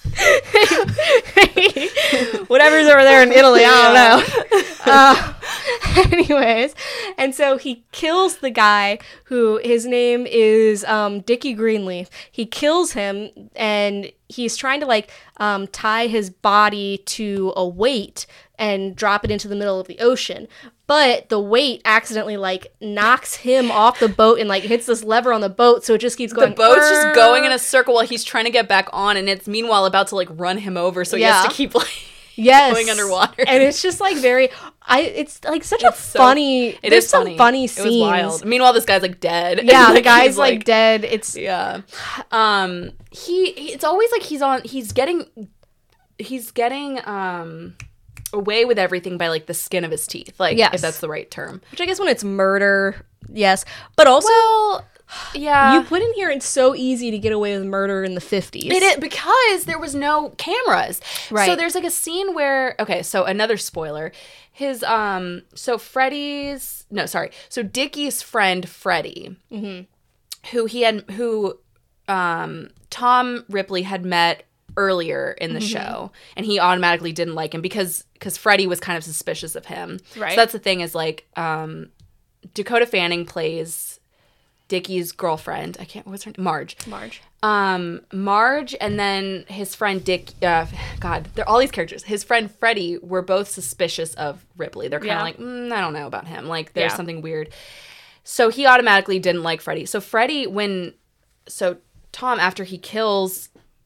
Speaker 2: whatever's over there in Italy. I don't know. Uh, anyways, and so he kills the guy who his name is um, Dickie Greenleaf. He kills him, and he's trying to like um, tie his body to a weight and drop it into the middle of the ocean. But the weight accidentally like knocks him off the boat and like hits this lever on the boat, so it just keeps going.
Speaker 1: the boat's just going in a circle while he's trying to get back on, and it's meanwhile about to like run him over, so he
Speaker 2: Yeah.
Speaker 1: has to keep like
Speaker 2: yes.
Speaker 1: going underwater.
Speaker 2: And it's just like very, I. It's like such a
Speaker 1: It's so-
Speaker 2: funny.
Speaker 1: It
Speaker 2: there's
Speaker 1: is
Speaker 2: some
Speaker 1: funny.
Speaker 2: funny
Speaker 1: It
Speaker 2: scenes.
Speaker 1: was wild. Meanwhile, this guy's like dead.
Speaker 2: Yeah,
Speaker 1: And,
Speaker 2: the guy's
Speaker 1: he's,
Speaker 2: like, dead. It's
Speaker 1: Yeah. Um he, he it's always like he's on he's getting he's getting um away with everything by like the skin of his teeth. Like
Speaker 2: Yes.
Speaker 1: if that's the right term.
Speaker 2: which I guess when it's murder, yes, but also
Speaker 1: Well, yeah.
Speaker 2: you put in here it's so easy to get away with murder in the fifties.
Speaker 1: It is because there was no cameras.
Speaker 2: Right.
Speaker 1: So there's like a scene where okay, so another spoiler. His um so Freddie's no, sorry. So Dickie's friend Freddie, who he had who um Tom Ripley had met earlier in the show, and he automatically didn't like him because because Freddie was kind of suspicious of him.
Speaker 2: Right.
Speaker 1: So that's the thing is like um Dakota Fanning plays Dickie's girlfriend. I can't what's her name? Marge.
Speaker 2: Marge.
Speaker 1: Um, Marge and then his friend Dick, uh, God, they're all these characters. His friend Freddie were both suspicious of Ripley. They're kind of
Speaker 2: Yeah.
Speaker 1: like, mm, I don't know about him. Like, there's
Speaker 2: Yeah.
Speaker 1: something weird. So he automatically didn't like Freddie. So Freddie, when, so Tom, after he kills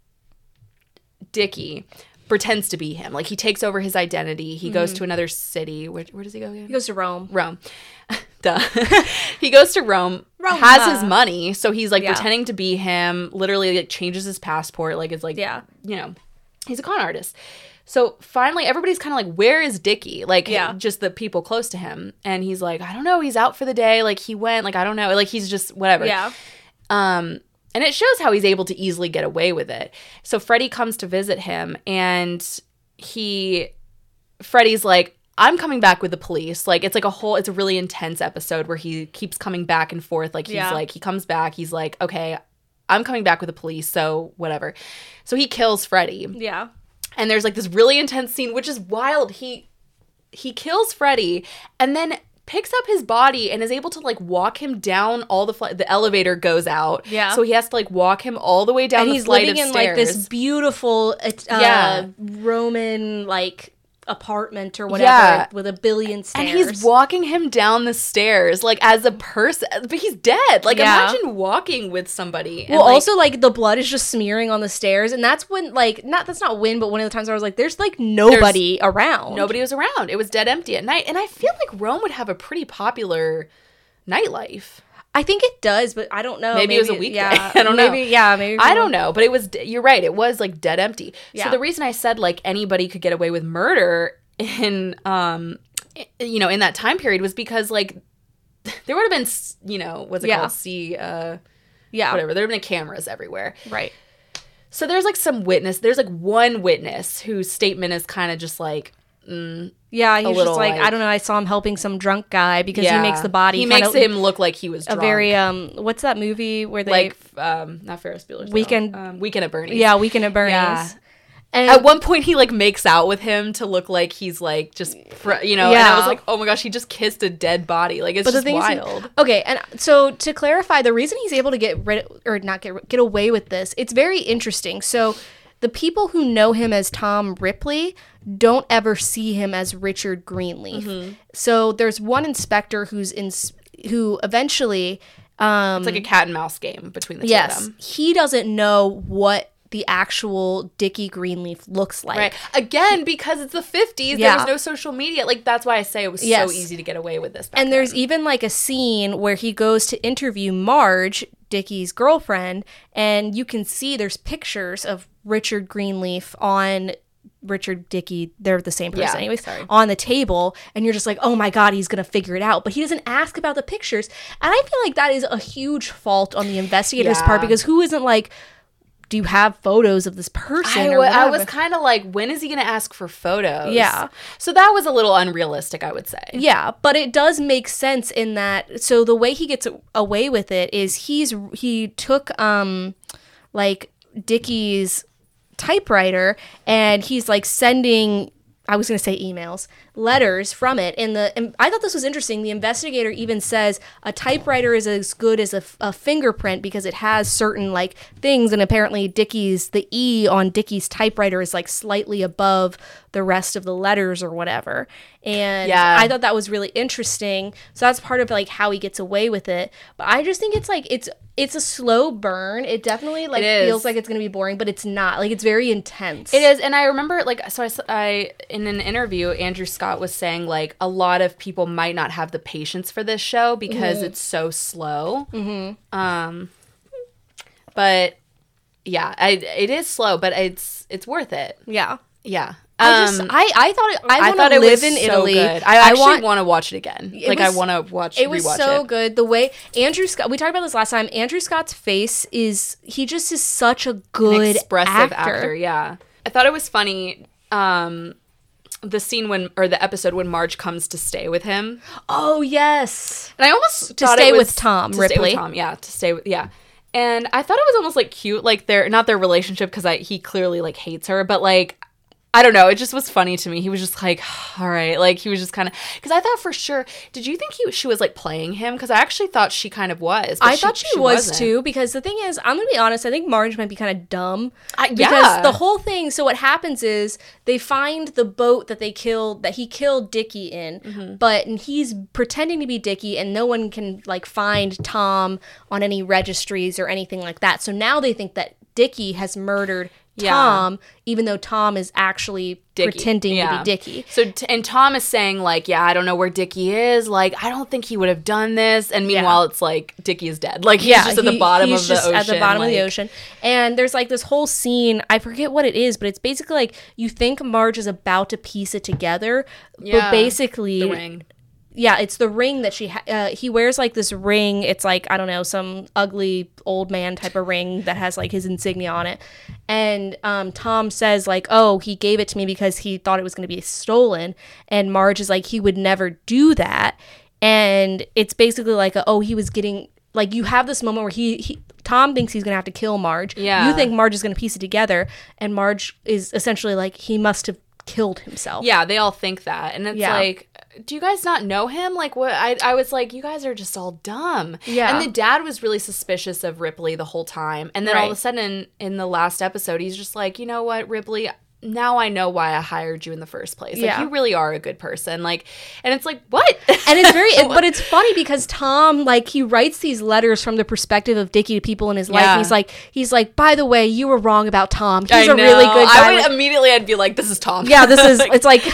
Speaker 1: Dickie, pretends to be him. Like, he takes over his identity. He goes to another city. Where, where does he go again?
Speaker 2: He goes to Rome.
Speaker 1: Rome. Duh. He goes to Rome,
Speaker 2: Rome.
Speaker 1: has his money, so he's like
Speaker 2: Yeah.
Speaker 1: pretending to be him, literally like changes his passport, like it's like,
Speaker 2: Yeah.
Speaker 1: you know, he's a con artist. So finally everybody's kind of like, where is Dickie? Like
Speaker 2: Yeah.
Speaker 1: just the people close to him. And he's like, I don't know, he's out for the day. Like he went, like, I don't know. Like he's just whatever.
Speaker 2: Yeah.
Speaker 1: Um, And it shows how he's able to easily get away with it. So Freddy comes to visit him, and he, Freddy's like, I'm coming back with the police. Like, it's like a whole, it's a really intense episode where he keeps coming back and forth. Like, he's
Speaker 2: Yeah.
Speaker 1: like, he comes back, he's like, okay, I'm coming back with the police, so whatever. So he kills Freddy.
Speaker 2: Yeah.
Speaker 1: And there's like this really intense scene, which is wild. He, he kills Freddy, and then picks up his body and is able to like walk him down all the fl- the elevator goes out.
Speaker 2: Yeah.
Speaker 1: So he has to like walk him all the way down
Speaker 2: And
Speaker 1: the
Speaker 2: he's
Speaker 1: flight
Speaker 2: living
Speaker 1: of
Speaker 2: in
Speaker 1: stairs.
Speaker 2: like this beautiful uh,
Speaker 1: Yeah.
Speaker 2: Roman like apartment or whatever
Speaker 1: Yeah.
Speaker 2: with a billion stairs.
Speaker 1: And he's walking him down the stairs like as a person, but he's dead. Like
Speaker 2: Yeah.
Speaker 1: imagine walking with somebody. And,
Speaker 2: Well,
Speaker 1: like,
Speaker 2: also like the blood is just smearing on the stairs, and that's when like not that's not when, but one of the times where I was like, "There's like nobody around."
Speaker 1: nobody was around. It was dead empty at night, and I feel like Rome would have a pretty popular nightlife.
Speaker 2: I think it does, but I don't know.
Speaker 1: Maybe it was a weekday.
Speaker 2: Yeah,
Speaker 1: I don't know.
Speaker 2: maybe, Yeah, maybe.
Speaker 1: I don't know, but it was. You're right. It was like dead empty.
Speaker 2: Yeah.
Speaker 1: So the reason I said like anybody could get away with murder in, um, you know, in that time period was because like there would have been, s- you know, what's it
Speaker 2: Yeah.
Speaker 1: called? See, uh,
Speaker 2: Yeah.
Speaker 1: whatever. There would have been cameras everywhere.
Speaker 2: Right.
Speaker 1: So there's like some witness. There's like one witness whose statement is kind of just like, mm,
Speaker 2: Yeah, he's
Speaker 1: little,
Speaker 2: just like,
Speaker 1: like-
Speaker 2: I don't know. I saw him helping some drunk guy because
Speaker 1: yeah.
Speaker 2: he makes the body.
Speaker 1: He
Speaker 2: kinda
Speaker 1: makes him look like he was
Speaker 2: a
Speaker 1: drunk.
Speaker 2: very um. What's that movie where they
Speaker 1: like um not Ferris Bueller's
Speaker 2: Weekend-
Speaker 1: Weekend um, Weekend at Bernie's.
Speaker 2: yeah Weekend at Bernie's.
Speaker 1: Yeah.
Speaker 2: And
Speaker 1: At one point, he like makes out with him to look like he's like just, fr- you know. And I
Speaker 2: Yeah.
Speaker 1: was like, oh my gosh, he just kissed a dead body. Like it's
Speaker 2: But the
Speaker 1: just
Speaker 2: thing
Speaker 1: wild.
Speaker 2: is, okay, and so to clarify, the reason he's able to get rid or not get get away with this, it's very interesting. So the people who know him as Tom Ripley don't ever see him as Richard Greenleaf.
Speaker 1: Mm-hmm.
Speaker 2: So there's one inspector who's in who eventually, um,
Speaker 1: It's like a cat and mouse game between the two
Speaker 2: yes,
Speaker 1: of them.
Speaker 2: he doesn't know what the actual Dickie Greenleaf looks like.
Speaker 1: Right. Again, because it's the fifties,
Speaker 2: Yeah.
Speaker 1: there was no social media. Like that's why I say it was
Speaker 2: Yes.
Speaker 1: so easy to get away with this. Back
Speaker 2: And there's
Speaker 1: then.
Speaker 2: even like a scene where he goes to interview Marge, Dickie's girlfriend, and you can see there's pictures of Richard Greenleaf on Richard Dickie, they're the same person
Speaker 1: Yeah,
Speaker 2: anyways,
Speaker 1: sorry.
Speaker 2: on the table, and you're just like, oh my god, he's gonna figure it out. But he doesn't ask about the pictures. And I feel like that is a huge fault on the investigator's
Speaker 1: Yeah.
Speaker 2: part, because who isn't like, do you have photos of this person?
Speaker 1: I,
Speaker 2: or
Speaker 1: w- I
Speaker 2: whatever?
Speaker 1: was kind of like, when is he going to ask for photos?
Speaker 2: Yeah.
Speaker 1: So that was a little unrealistic, I would say.
Speaker 2: Yeah, but it does make sense in that. So the way he gets away with it is he's he took um like Dickie's typewriter, and he's like sending, I was going to say emails, letters from it. And the and I thought this was interesting. The investigator even says a typewriter is as good as a, f- a fingerprint because it has certain like things. And apparently Dickie's, the E on Dickie's typewriter is like slightly above the rest of the letters or whatever. And
Speaker 1: Yeah.
Speaker 2: I thought that was really interesting. So that's part of like how he gets away with it. But I just think it's like, it's, it's a slow burn. It definitely like
Speaker 1: It is.
Speaker 2: feels like it's going to be boring, but it's not. Like it's very intense.
Speaker 1: It is, and I remember, like, so I, s- I- in an interview, Andrew Scott was saying, like, a lot of people might not have the patience for this show because
Speaker 2: Mm-hmm.
Speaker 1: it's so slow. Mm-hmm. Um, but yeah, I, it is slow, but it's it's worth it.
Speaker 2: Yeah.
Speaker 1: Yeah.
Speaker 2: I just
Speaker 1: Um,
Speaker 2: I, I thought it, I,
Speaker 1: I
Speaker 2: want
Speaker 1: thought
Speaker 2: to
Speaker 1: it
Speaker 2: live
Speaker 1: was
Speaker 2: in
Speaker 1: so
Speaker 2: Italy.
Speaker 1: good. I actually
Speaker 2: want,
Speaker 1: want to watch it again.
Speaker 2: It
Speaker 1: Like,
Speaker 2: was-
Speaker 1: I want to watch.
Speaker 2: It was
Speaker 1: rewatch
Speaker 2: so
Speaker 1: it.
Speaker 2: good. The way Andrew Scott, we talked about this last time. Andrew Scott's face is he just is such a good
Speaker 1: expressive
Speaker 2: actor.
Speaker 1: actor. Yeah, I thought it was funny. Um, the scene when, or the episode when Marge comes to stay with him,
Speaker 2: Oh yes.
Speaker 1: and I almost
Speaker 2: To
Speaker 1: thought
Speaker 2: stay
Speaker 1: it was,
Speaker 2: with Tom
Speaker 1: to stay
Speaker 2: Ripley.
Speaker 1: with Tom, yeah, to stay with, yeah. And I thought it was almost like cute, like their not their relationship because I he clearly like hates her, but like. I don't know. It just was funny to me. He was just like, all right. Like, he was just kind of... Because I thought for sure... Did you think he, she was, like, playing him? Because I actually thought she kind of was. but
Speaker 2: I thought she, was
Speaker 1: wasn't.
Speaker 2: too, because the thing is, I'm gonna be honest, I think Marge might be kind of dumb.
Speaker 1: I-
Speaker 2: because
Speaker 1: yeah.
Speaker 2: the whole thing, so what happens is they find the boat that they killed, that he killed Dickie in,
Speaker 1: Mm-hmm.
Speaker 2: but he's pretending to be Dickie, and no one can like find Tom on any registries or anything like that. So now they think that Dickie has murdered
Speaker 1: Yeah.
Speaker 2: Tom, even though Tom is actually
Speaker 1: Dickie.
Speaker 2: pretending
Speaker 1: Yeah.
Speaker 2: to be Dickie.
Speaker 1: So, t- and Tom is saying, like, yeah, I don't know where Dickie is. Like, I don't think he would have done this. And meanwhile, it's like, Dickie is dead. Like, he's just at the
Speaker 2: he-
Speaker 1: bottom
Speaker 2: he's
Speaker 1: of the
Speaker 2: just
Speaker 1: ocean.
Speaker 2: at the bottom of the
Speaker 1: like-
Speaker 2: ocean. And there's like this whole scene, I forget what it is, but it's basically like you think Marge is about to piece it together,
Speaker 1: Yeah,
Speaker 2: but basically
Speaker 1: The ring.
Speaker 2: yeah, it's the ring that she ha- uh, he wears like this ring. It's like, I don't know, some ugly old man type of ring that has like his insignia on it. And um, Tom says like, oh, he gave it to me because he thought it was going to be stolen. And Marge is like, he would never do that. And it's basically like, a, oh, he was getting, like, you have this moment where he, he Tom thinks he's going to have to kill Marge.
Speaker 1: Yeah.
Speaker 2: You think Marge is going to piece it together. And Marge is essentially like, he must have killed himself.
Speaker 1: Yeah, they all think that. And it's
Speaker 2: Yeah.
Speaker 1: like, do you guys not know him? Like, what? I, I was like, you guys are just all dumb.
Speaker 2: Yeah.
Speaker 1: And the dad was really suspicious of Ripley the whole time. And then all of a
Speaker 2: Right.
Speaker 1: sudden in, in the last episode, he's just like, you know what, Ripley, now I know why I hired you in the first place. Like,
Speaker 2: Yeah.
Speaker 1: you really are a good person. Like, and it's like, what?
Speaker 2: And it's very, it, but it's funny because Tom, like, he writes these letters from the perspective of Dickie to people in his life.
Speaker 1: Yeah.
Speaker 2: And he's like, he's like, by the way, you were wrong about Tom. He's
Speaker 1: I
Speaker 2: a
Speaker 1: know.
Speaker 2: really good guy.
Speaker 1: I would
Speaker 2: Like,
Speaker 1: immediately, I'd be like, this is Tom.
Speaker 2: yeah, this is, it's like,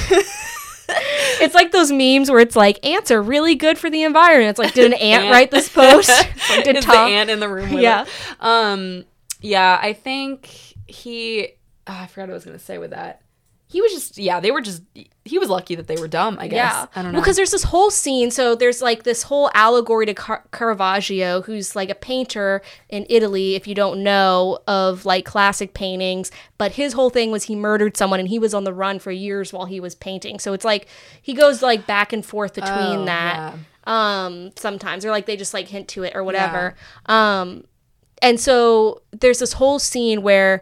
Speaker 2: it's like those memes where it's like, ants are really good for the environment. It's like, did an ant,
Speaker 1: Ant.
Speaker 2: write this post? Like, did
Speaker 1: Is
Speaker 2: Tom?
Speaker 1: the ant in the room with
Speaker 2: Yeah.
Speaker 1: him. Um, yeah, I think he, oh, I forgot what I was going to say with that. He was just, yeah, they were just, he was lucky that they were dumb, I guess.
Speaker 2: Yeah.
Speaker 1: I don't know.
Speaker 2: Well, because there's this whole scene. So there's like this whole allegory to Car- Caravaggio, who's like a painter in Italy, if you don't know, of like classic paintings. But his whole thing was he murdered someone and he was on the run for years while he was painting. So it's like he goes like back and forth between
Speaker 1: Oh,
Speaker 2: that
Speaker 1: yeah.
Speaker 2: um, sometimes. Or like they just like hint to it or whatever. Um, and so there's this whole scene where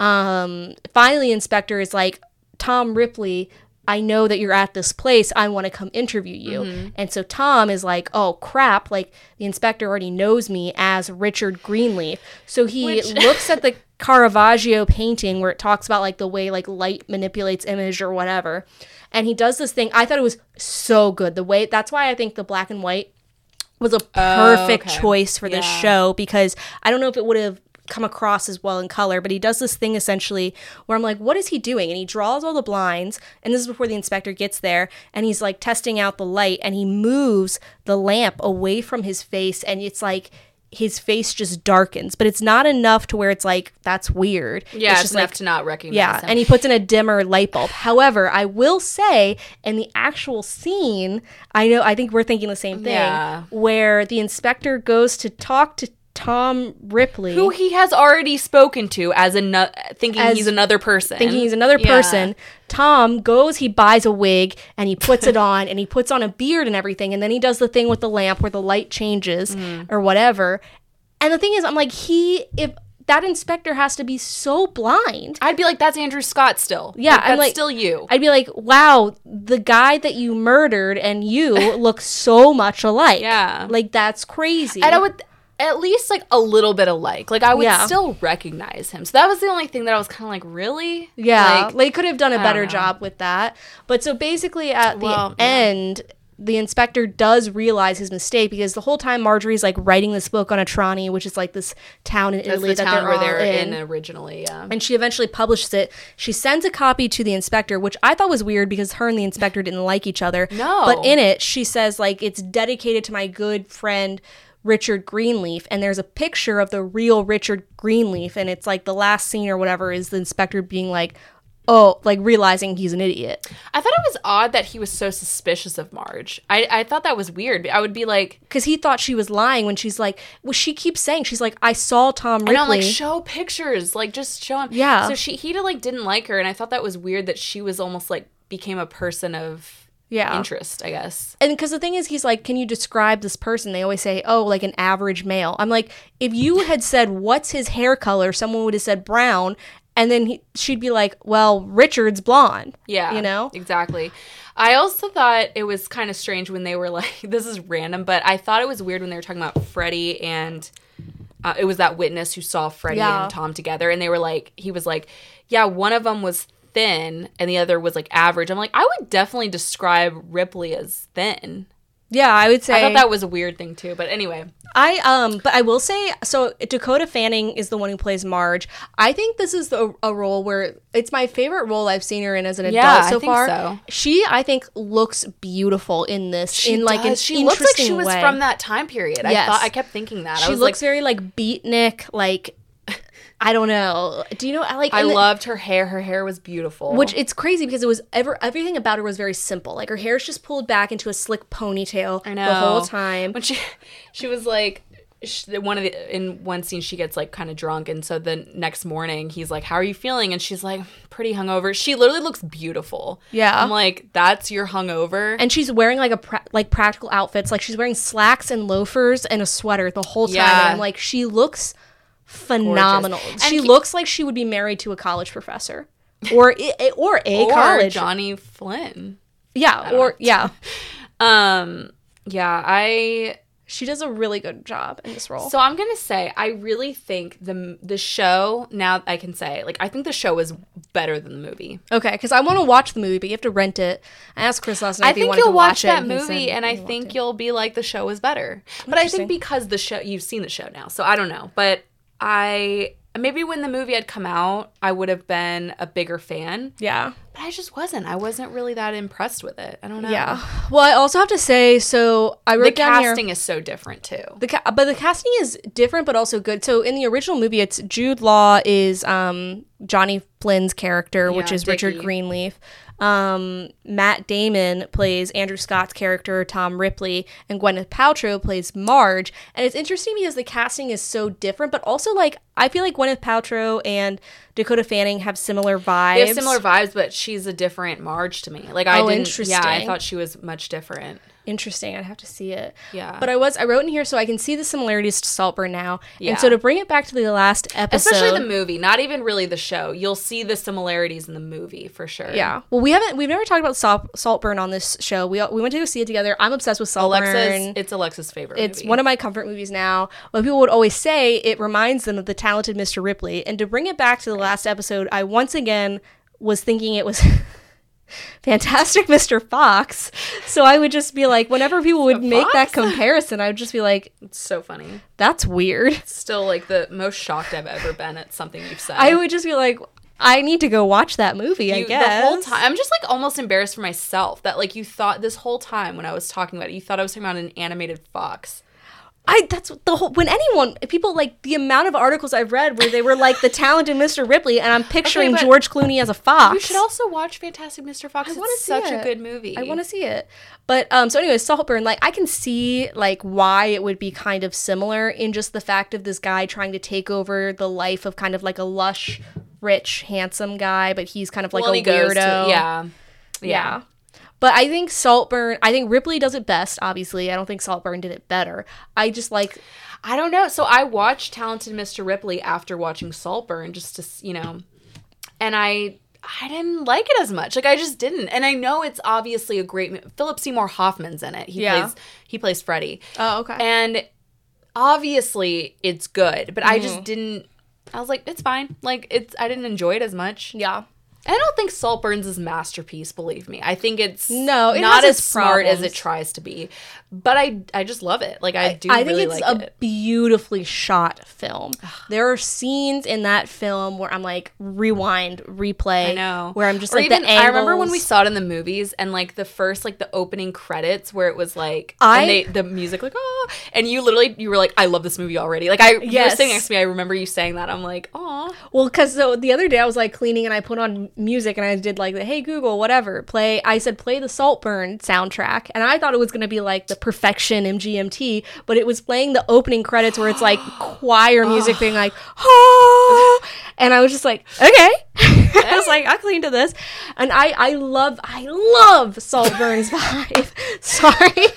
Speaker 2: um, finally Inspector is like, Tom Ripley, I know that you're at this place. I want to come interview you.
Speaker 1: Mm-hmm.
Speaker 2: And so Tom is like, oh, crap. Like, the inspector already knows me as Richard Greenleaf. So he
Speaker 1: Which-
Speaker 2: looks at the Caravaggio painting where it talks about, like, the way, like, light manipulates image or whatever. And he does this thing. I thought it was so good. The way, that's why I think the black and white was a perfect
Speaker 1: okay.
Speaker 2: choice for this
Speaker 1: Yeah.
Speaker 2: show, because I don't know if it would have come across as well in color, but he does this thing essentially where I'm like, what is he doing? And he draws all the blinds, and this is before the inspector gets there, and he's like testing out the light, and he moves the lamp away from his face, and it's like his face just darkens, but it's not enough to where it's like, that's weird.
Speaker 1: Yeah, it's,
Speaker 2: just
Speaker 1: enough
Speaker 2: like,
Speaker 1: to not recognize
Speaker 2: yeah,
Speaker 1: him.
Speaker 2: and he puts in a dimmer light bulb. However, I will say, in the actual scene, I know, I think we're thinking the same thing,
Speaker 1: Yeah.
Speaker 2: where the inspector goes to talk to Tom Ripley,
Speaker 1: Who he has already spoken to as a thinking
Speaker 2: As-
Speaker 1: he's another person.
Speaker 2: thinking he's another
Speaker 1: Yeah.
Speaker 2: person. Tom goes, he buys a wig, and he puts it on, and he puts on a beard and everything, and then he does the thing with the lamp where the light changes
Speaker 1: Mm-hmm.
Speaker 2: or whatever. And the thing is, I'm like, he, if that inspector has to be so blind.
Speaker 1: I'd be like, that's Andrew Scott still.
Speaker 2: Yeah,
Speaker 1: Like,
Speaker 2: I'm
Speaker 1: that's
Speaker 2: like-
Speaker 1: still you.
Speaker 2: I'd be like, wow, the guy that you murdered and you look so much alike.
Speaker 1: Yeah.
Speaker 2: Like, that's crazy.
Speaker 1: And I would at least like a little bit alike. Like I would
Speaker 2: Yeah.
Speaker 1: still recognize him. So that was the only thing that I was kind of like, really?
Speaker 2: Yeah,
Speaker 1: Like,
Speaker 2: they could have done a
Speaker 1: I
Speaker 2: better
Speaker 1: don't know.
Speaker 2: job with that. But so basically at the
Speaker 1: Well, yeah.
Speaker 2: end, the inspector does realize his mistake, because the whole time Marjorie's like writing this book on Atrani, which is like this town in
Speaker 1: that's
Speaker 2: Italy
Speaker 1: the
Speaker 2: that
Speaker 1: town
Speaker 2: they're
Speaker 1: where
Speaker 2: all
Speaker 1: they're
Speaker 2: in.
Speaker 1: in originally. Yeah.
Speaker 2: And she eventually publishes it. She sends a copy to the inspector, which I thought was weird because her and the inspector didn't like each other.
Speaker 1: No.
Speaker 2: But in it, she says, like, it's dedicated to my good friend Richard Greenleaf. And there's a picture of the real Richard Greenleaf. And it's like the last scene or whatever is the inspector being like, oh, like realizing he's an idiot.
Speaker 1: I thought it was odd that he was so suspicious of Marge. I, I thought that was weird. I would be like,
Speaker 2: Because he thought she was lying when she's like, well, she keeps saying, she's like, I saw Tom Ripley.
Speaker 1: and I'm like, show pictures, like just show him.
Speaker 2: Yeah.
Speaker 1: So she he like didn't like her, and I thought that was weird that she was almost like became a person of
Speaker 2: Yeah.
Speaker 1: interest, I guess.
Speaker 2: And because the thing is, he's like, can you describe this person? They always say, oh, like an average male. I'm like, if you had said, what's his hair color? Someone would have said brown. And then he, she'd be like, well, Richard's blonde.
Speaker 1: Yeah.
Speaker 2: You know?
Speaker 1: Exactly. I also thought it was kind of strange when they were like, this is random, but I thought it was weird when they were talking about Freddie and uh, it was that witness who saw Freddie
Speaker 2: Yeah.
Speaker 1: and Tom together. And they were like, he was like, yeah, one of them was thin and the other was like average. I'm like, I would definitely describe Ripley as thin.
Speaker 2: Yeah, I would say.
Speaker 1: I thought that was a weird thing too, but anyway.
Speaker 2: I um, but I will say, so Dakota Fanning is the one who plays Marge. I think this is the, a role where it's my favorite role I've seen her in as an adult
Speaker 1: Yeah, I
Speaker 2: so
Speaker 1: think
Speaker 2: far.
Speaker 1: so.
Speaker 2: She, I think, looks beautiful in this.
Speaker 1: She
Speaker 2: in like an
Speaker 1: does. She looks like she
Speaker 2: interesting
Speaker 1: was
Speaker 2: way.
Speaker 1: from that time period.
Speaker 2: Yes.
Speaker 1: I thought I kept thinking that. I
Speaker 2: She
Speaker 1: was
Speaker 2: looks
Speaker 1: like,
Speaker 2: very like beatnik, like I don't know. Do you know? I like.
Speaker 1: I
Speaker 2: and the-
Speaker 1: loved her hair. Her hair was beautiful.
Speaker 2: Which it's crazy because it was ever everything about her was very simple. Like her hair's just pulled back into a slick ponytail
Speaker 1: I know.
Speaker 2: the whole time.
Speaker 1: When she she was like, she, one of the in one scene she gets like kind of drunk, and so the next morning he's like, "How are you feeling?" And she's like, "Pretty hungover." She literally looks beautiful.
Speaker 2: Yeah.
Speaker 1: I'm like, that's your hungover.
Speaker 2: And she's wearing like a pra- like practical outfits. Like she's wearing slacks and loafers and a sweater the whole time.
Speaker 1: Yeah.
Speaker 2: And I'm like, she looks phenomenal.
Speaker 1: Gorgeous.
Speaker 2: She
Speaker 1: And-
Speaker 2: looks like she would be married to a college professor, or i- or a
Speaker 1: or
Speaker 2: college.
Speaker 1: Johnny Flynn.
Speaker 2: Yeah, or yeah.
Speaker 1: Um. Yeah. I.
Speaker 2: She does a really good job in this role.
Speaker 1: So I'm gonna say I really think the the show, now I can say, like, I think the show is better than the movie.
Speaker 2: Okay, because I want to watch the movie, but you have to rent it. I asked Chris last night
Speaker 1: I
Speaker 2: if he
Speaker 1: think
Speaker 2: wanted
Speaker 1: you'll
Speaker 2: to
Speaker 1: watch,
Speaker 2: watch,
Speaker 1: that
Speaker 2: it. he
Speaker 1: movie,
Speaker 2: said
Speaker 1: and I
Speaker 2: he wanted
Speaker 1: think
Speaker 2: to.
Speaker 1: you'll be like, the show is better. But I think
Speaker 2: Interesting.
Speaker 1: because the show, you've seen the show now, so I don't know. But I maybe when the movie had come out, I would have been a bigger fan.
Speaker 2: Yeah.
Speaker 1: But I just wasn't. I wasn't really that impressed with it. I don't know.
Speaker 2: Yeah. Well, I also have to say, so I wrote
Speaker 1: The
Speaker 2: down
Speaker 1: casting
Speaker 2: here.
Speaker 1: is so different too.
Speaker 2: The ca- but the casting is different, but also good. So in the original movie, it's Jude Law is um, Johnny Flynn's character, which
Speaker 1: Yeah,
Speaker 2: is Richard
Speaker 1: Dickie.
Speaker 2: Greenleaf. Um, Matt Damon plays Andrew Scott's character, Tom Ripley, and Gwyneth Paltrow plays Marge. And it's interesting because the casting is so different, but also like I feel like Gwyneth Paltrow and Dakota Fanning have similar vibes.
Speaker 1: They have similar vibes, but she's a different Marge to me. Like I
Speaker 2: Oh,
Speaker 1: didn't. Yeah, I
Speaker 2: interesting.
Speaker 1: thought she was much different.
Speaker 2: Interesting. I'd have to see it.
Speaker 1: Yeah.
Speaker 2: But I was I wrote in here so I can see the similarities to Saltburn now.
Speaker 1: Yeah.
Speaker 2: And so to bring it back to the last episode,
Speaker 1: Especially the movie, not even really the show. You'll see the similarities in the movie for sure.
Speaker 2: yeah. Well, we haven't we've never talked about Salt, Saltburn on this show. We we went to go see it together. I'm obsessed with Saltburn.
Speaker 1: Alexa's, it's Alexa's favorite
Speaker 2: It's
Speaker 1: movie.
Speaker 2: one of my comfort movies now. What people would always say, it reminds them of the talented Mister Ripley. And to bring it back to the last episode, I once again was thinking it was Fantastic Mister Fox. So I would just be like, whenever people would
Speaker 1: The
Speaker 2: make that
Speaker 1: Fox?
Speaker 2: comparison, I would just be like,
Speaker 1: It's so funny.
Speaker 2: that's weird.
Speaker 1: Still like the most shocked I've ever been at something you've said.
Speaker 2: I would just be like, I need to go watch that movie, I
Speaker 1: You-
Speaker 2: guess.
Speaker 1: The whole time, I'm just like almost embarrassed for myself that like you thought this whole time when I was talking about it, you thought I was talking about an animated fox.
Speaker 2: I that's the whole when anyone people like the amount of articles I've read where they were like the talented Mister Ripley and I'm picturing
Speaker 1: but
Speaker 2: George Clooney as a fox.
Speaker 1: You should also watch Fantastic Mister Fox.
Speaker 2: I
Speaker 1: It's
Speaker 2: wanna see
Speaker 1: such
Speaker 2: it.
Speaker 1: a good movie.
Speaker 2: I want to see it. But um so anyway, Saltburn, like I can see like why it would be kind of similar in just the fact of this guy trying to take over the life of kind of like a lush, rich, handsome guy, but he's kind of like
Speaker 1: Well,
Speaker 2: a
Speaker 1: and he goes
Speaker 2: weirdo.
Speaker 1: to- yeah.
Speaker 2: Yeah.
Speaker 1: Yeah.
Speaker 2: But I think Saltburn, I think Ripley does it best, obviously. I don't think Saltburn did it better. I just like
Speaker 1: I don't know. So I watched Talented Mister Ripley after watching Saltburn, just to s- you know, and I I didn't like it as much. Like I just didn't. And I know it's obviously a great. mo- Philip Seymour Hoffman's in it. He
Speaker 2: Yeah.
Speaker 1: plays he plays Freddy.
Speaker 2: Oh, okay.
Speaker 1: And obviously it's good, but I
Speaker 2: Mm-hmm.
Speaker 1: just didn't. I was like, it's fine. Like it's. I didn't enjoy it as much.
Speaker 2: yeah.
Speaker 1: I don't think Saltburn's his masterpiece, believe me. I think it's
Speaker 2: No, it
Speaker 1: not
Speaker 2: has
Speaker 1: as
Speaker 2: its
Speaker 1: smart as
Speaker 2: problems.
Speaker 1: it tries to be. But I I just love it. Like I do
Speaker 2: I think
Speaker 1: really
Speaker 2: it's
Speaker 1: like
Speaker 2: a
Speaker 1: it.
Speaker 2: beautifully shot film. There are scenes in that film where I'm like rewind, replay.
Speaker 1: I know.
Speaker 2: Where I'm just
Speaker 1: Or
Speaker 2: like
Speaker 1: even,
Speaker 2: the angles.
Speaker 1: I remember when we saw it in the movies and like the first like the opening credits where it was like
Speaker 2: I-
Speaker 1: and they the music like oh and you literally you were like I love this movie already. Like I you were
Speaker 2: Yes.
Speaker 1: sitting next to me. I remember you saying that. I'm like oh
Speaker 2: Well, because so the other day I was like cleaning and I put on music and I did like the hey Google whatever play. I said play the Saltburn soundtrack and I thought it was gonna be like the Perfection M G M T, but it was playing the opening credits where it's like choir music being like oh, and I was just like okay. I was like I cleaned to this, and I I love I love Saltburn's vibe. Sorry,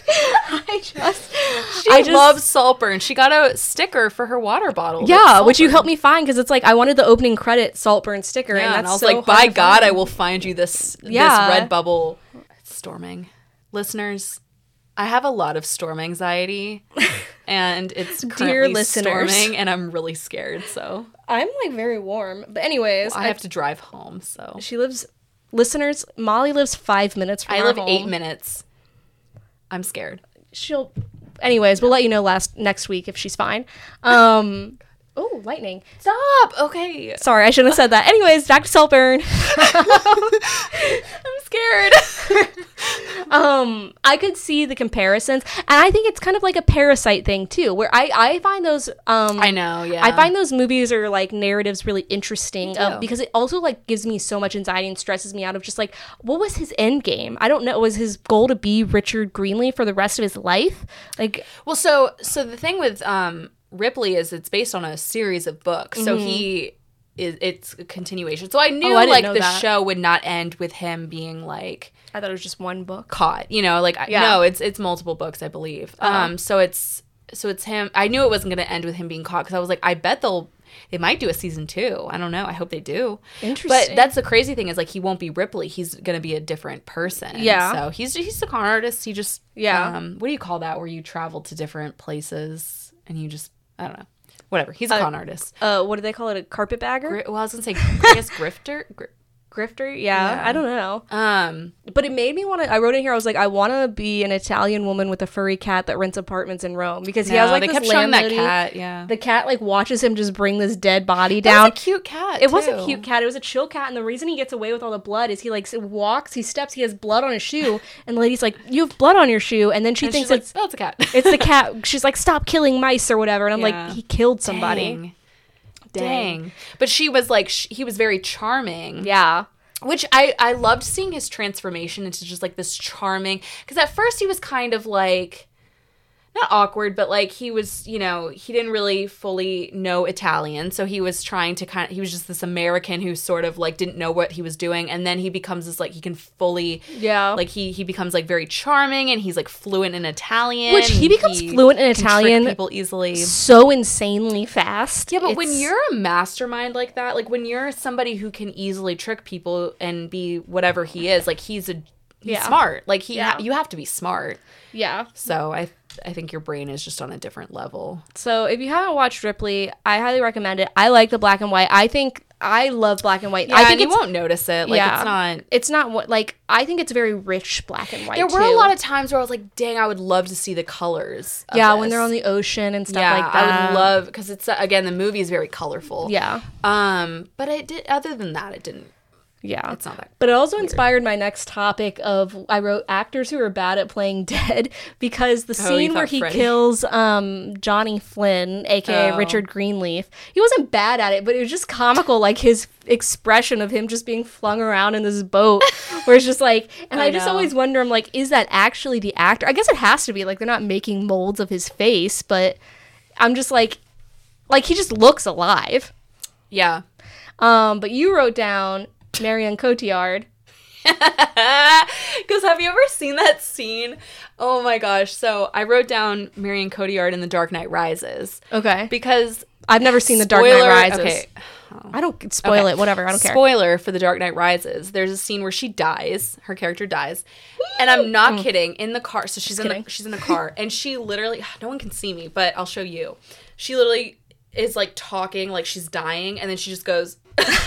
Speaker 2: I just
Speaker 1: she
Speaker 2: I just
Speaker 1: loves Saltburn. She got a sticker for her water bottle.
Speaker 2: yeah,
Speaker 1: that's
Speaker 2: which you
Speaker 1: Saltburn.
Speaker 2: helped me find because it's like I wanted the opening credit Saltburn sticker,
Speaker 1: Yeah,
Speaker 2: and that's
Speaker 1: and I was
Speaker 2: so
Speaker 1: like,
Speaker 2: hard
Speaker 1: by
Speaker 2: to
Speaker 1: God,
Speaker 2: find.
Speaker 1: I will find you this
Speaker 2: Yeah.
Speaker 1: this red bubble. It's storming, listeners. I have a lot of storm anxiety, and it's currently
Speaker 2: listeners.
Speaker 1: storming, and I'm really scared. So
Speaker 2: I'm like very warm, but anyways,
Speaker 1: I have to drive home. So
Speaker 2: She lives, listeners. Molly lives five minutes from
Speaker 1: I
Speaker 2: our
Speaker 1: live
Speaker 2: home.
Speaker 1: eight minutes. I'm scared.
Speaker 2: She'll. Anyways, we'll let you know last next week if she's fine. Um. Oh, lightning.
Speaker 1: Stop. Okay.
Speaker 2: Sorry, I shouldn't have said that. Anyways, back to Saltburn.
Speaker 1: I'm scared.
Speaker 2: um, I could see the comparisons, and I think it's kind of like a Parasite thing too, where I, I find those um
Speaker 1: I know, yeah.
Speaker 2: I find those movies or like narratives really interesting um,
Speaker 1: too.
Speaker 2: because it also like gives me so much anxiety and stresses me out of just like, what was his end game? I don't know. Was his goal to be Richard Greenleaf for the rest of his life? Like,
Speaker 1: well, so so the thing with um Ripley is it's based on a series of books, so
Speaker 2: Mm-hmm.
Speaker 1: he is it's a continuation. So I knew
Speaker 2: Oh, I didn't
Speaker 1: like
Speaker 2: know
Speaker 1: the
Speaker 2: that.
Speaker 1: show would not end with him being like
Speaker 2: I thought it was just one book.
Speaker 1: caught, you know, like I
Speaker 2: Yeah.
Speaker 1: no, it's it's multiple books, I believe.
Speaker 2: Uh-huh.
Speaker 1: Um, so it's so it's him. I knew it wasn't going to end with him being caught because I was like, I bet they'll they might do a season two. I don't know. I hope they do.
Speaker 2: Interesting.
Speaker 1: But that's the crazy thing is like he won't be Ripley. He's going to be a different person.
Speaker 2: Yeah.
Speaker 1: So he's he's a con artist. He just
Speaker 2: Yeah.
Speaker 1: Um, what do you call that? Where you travel to different places and you just I don't know. Whatever. He's a
Speaker 2: Uh,
Speaker 1: con artist.
Speaker 2: Uh, what do they call it? A carpetbagger?
Speaker 1: Gri- well, I was gonna say I guess grifter. Gri-
Speaker 2: Grifter? Yeah,
Speaker 1: Yeah.
Speaker 2: I don't know.
Speaker 1: um.
Speaker 2: But it made me want to. I wrote in here. I was like, I want to be an Italian woman with a furry cat that rents apartments in Rome because he
Speaker 1: no,
Speaker 2: has like
Speaker 1: they
Speaker 2: this
Speaker 1: kept showing that
Speaker 2: landlady.
Speaker 1: cat. Yeah.
Speaker 2: The cat like watches him just bring this dead body
Speaker 1: That
Speaker 2: down.
Speaker 1: was a cute cat.
Speaker 2: It was a
Speaker 1: too.
Speaker 2: cute cat. It was a chill cat, and the reason he gets away with all the blood is he like s- walks, he steps, he has blood on his shoe, and the lady's like, "You have blood on your shoe," and then she
Speaker 1: And
Speaker 2: thinks
Speaker 1: she's
Speaker 2: it's
Speaker 1: like, oh, it's a cat.
Speaker 2: it's the cat. She's like, "Stop killing mice or whatever," and I'm
Speaker 1: Yeah.
Speaker 2: like, "He killed somebody."
Speaker 1: Dang. Dang. But she was like, sh- he was very charming.
Speaker 2: Yeah.
Speaker 1: Which I, I loved seeing his transformation into just like this charming. Because at first he was kind of like, not awkward, but like he was, you know, he didn't really fully know Italian. So he was trying to kind of, he was just this American who sort of like didn't know what he was doing. And then he becomes this like, he can fully,
Speaker 2: Yeah.
Speaker 1: like he, he becomes like very charming and he's like fluent in Italian.
Speaker 2: Which he becomes fluent in
Speaker 1: can trick
Speaker 2: Italian
Speaker 1: people easily.
Speaker 2: so insanely fast.
Speaker 1: Yeah, but when
Speaker 2: It's-
Speaker 1: you're a mastermind like that, like when you're somebody who can easily trick people and be whatever he is, like he's a he's
Speaker 2: Yeah.
Speaker 1: smart. Like he,
Speaker 2: Yeah.
Speaker 1: ha- you have to be smart.
Speaker 2: yeah.
Speaker 1: So I, I think your brain is just on a different level.
Speaker 2: So if you haven't watched Ripley, I highly recommend it. I like the black and white. I think I love black and white.
Speaker 1: Yeah,
Speaker 2: I think
Speaker 1: and you
Speaker 2: it's,
Speaker 1: won't notice it. Like
Speaker 2: Yeah.
Speaker 1: it's not.
Speaker 2: it's not what like I think it's very rich black and white.
Speaker 1: There were
Speaker 2: too.
Speaker 1: a lot of times where I was like, "Dang, I would love to see the colors." of
Speaker 2: yeah
Speaker 1: this.
Speaker 2: when they're on the ocean and stuff
Speaker 1: yeah,
Speaker 2: like that.
Speaker 1: I would love because it's uh, again the movie is very colorful.
Speaker 2: Yeah,
Speaker 1: Um, but it did. Other than that, it didn't.
Speaker 2: yeah.
Speaker 1: It's not that.
Speaker 2: But it also inspired my next topic of I wrote actors who are bad at playing dead because the
Speaker 1: Oh, you
Speaker 2: scene where
Speaker 1: thought
Speaker 2: he
Speaker 1: Freddie.
Speaker 2: kills um, Johnny Flynn, aka
Speaker 1: Oh.
Speaker 2: Richard Greenleaf, he wasn't bad at it, but it was just comical, like his expression of him just being flung around in this boat, where it's just like, and I,
Speaker 1: I
Speaker 2: just
Speaker 1: know.
Speaker 2: always wonder, I'm like, is that actually the actor? I guess it has to be. Like they're not making molds of his face, but I'm just like, like he just looks alive.
Speaker 1: Yeah.
Speaker 2: Um, but you wrote down Marion Cotillard.
Speaker 1: Because have you ever seen that scene? Oh my gosh. So I wrote down Marion Cotillard in The Dark Knight Rises.
Speaker 2: Okay.
Speaker 1: Because
Speaker 2: I've never seen The Dark Knight
Speaker 1: spoiler-
Speaker 2: Rises.
Speaker 1: Okay.
Speaker 2: I don't spoil
Speaker 1: Okay.
Speaker 2: it, whatever. I don't care.
Speaker 1: Spoiler for The Dark Knight Rises. There's a scene where she dies. Her character dies. And I'm not kidding. In the car. So she's in
Speaker 2: kidding.
Speaker 1: the, she's in a car. And she literally, no one can see me, but I'll show you. She literally is like talking like she's dying. And then she just goes. For anyone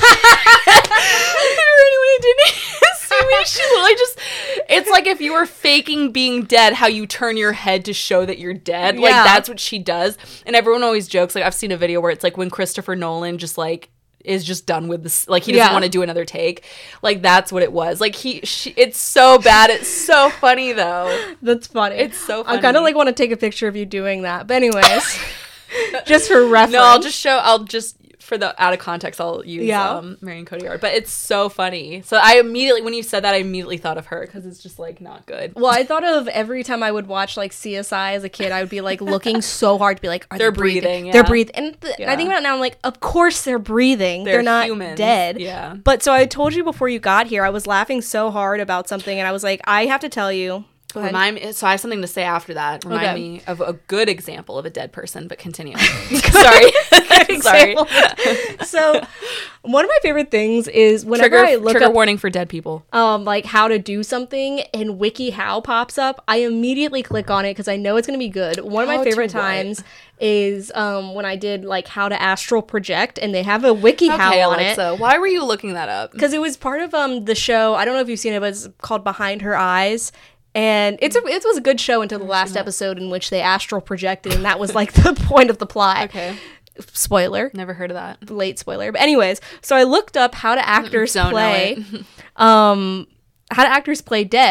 Speaker 1: who didn't see me, she literally just, it's like if you were faking being dead, how you turn your head to show that you're dead. Like
Speaker 2: Yeah.
Speaker 1: that's what she does. And everyone always jokes, like I've seen a video where it's like when Christopher Nolan just like is just done with this, like he doesn't
Speaker 2: Yeah.
Speaker 1: want to do another take. Like that's what it was. Like he, she, it's so bad. It's so funny though.
Speaker 2: That's funny.
Speaker 1: It's so
Speaker 2: I kind of
Speaker 1: funny.
Speaker 2: like want to take a picture of you doing that. But anyways, just for reference.
Speaker 1: No, I'll just show, I'll just, for the out of context, I'll use
Speaker 2: Yeah.
Speaker 1: um, Marion Cotillard. But it's so funny. So I immediately, when you said that, I immediately thought of her because it's just like not good.
Speaker 2: Well, I thought of every time I would watch like C S I as a kid, I would be like looking so hard to be like, are
Speaker 1: They're
Speaker 2: they breathing?
Speaker 1: breathing,
Speaker 2: They're
Speaker 1: yeah.
Speaker 2: breathing. And th-
Speaker 1: Yeah.
Speaker 2: I think about it now, I'm like, of course they're breathing. They're,
Speaker 1: They're
Speaker 2: not
Speaker 1: humans.
Speaker 2: dead.
Speaker 1: Yeah.
Speaker 2: But so I told you before you got here, I was laughing so hard about something, and I was like, I have to tell you. Go ahead.
Speaker 1: Remind me, so I have something to say after that. Remind
Speaker 2: Okay.
Speaker 1: me of a good example of a dead person, but continue. Sorry. Sorry.
Speaker 2: Example. So one of my favorite things is whenever
Speaker 1: Trigger,
Speaker 2: I look
Speaker 1: trigger
Speaker 2: up
Speaker 1: warning for dead people.
Speaker 2: um like how to do something and WikiHow pops up, I immediately click on it because I know it's gonna be good. One of my
Speaker 1: How to
Speaker 2: favorite
Speaker 1: what?
Speaker 2: times is um when I did like how to astral project, and they have a WikiHow
Speaker 1: Okay,
Speaker 2: on it.
Speaker 1: Alexa, why were you looking that up?
Speaker 2: Because it was part of um the show. I don't know if you've seen it, but it's called Behind Her Eyes. And it's a, it was a good show until the last episode in which they astral projected, and that was like the point of the plot.
Speaker 1: Okay.
Speaker 2: Spoiler.
Speaker 1: Never heard of that.
Speaker 2: Late spoiler. But anyways, so I looked up how to actors
Speaker 1: Don't know
Speaker 2: play
Speaker 1: it.
Speaker 2: um how do actors play dead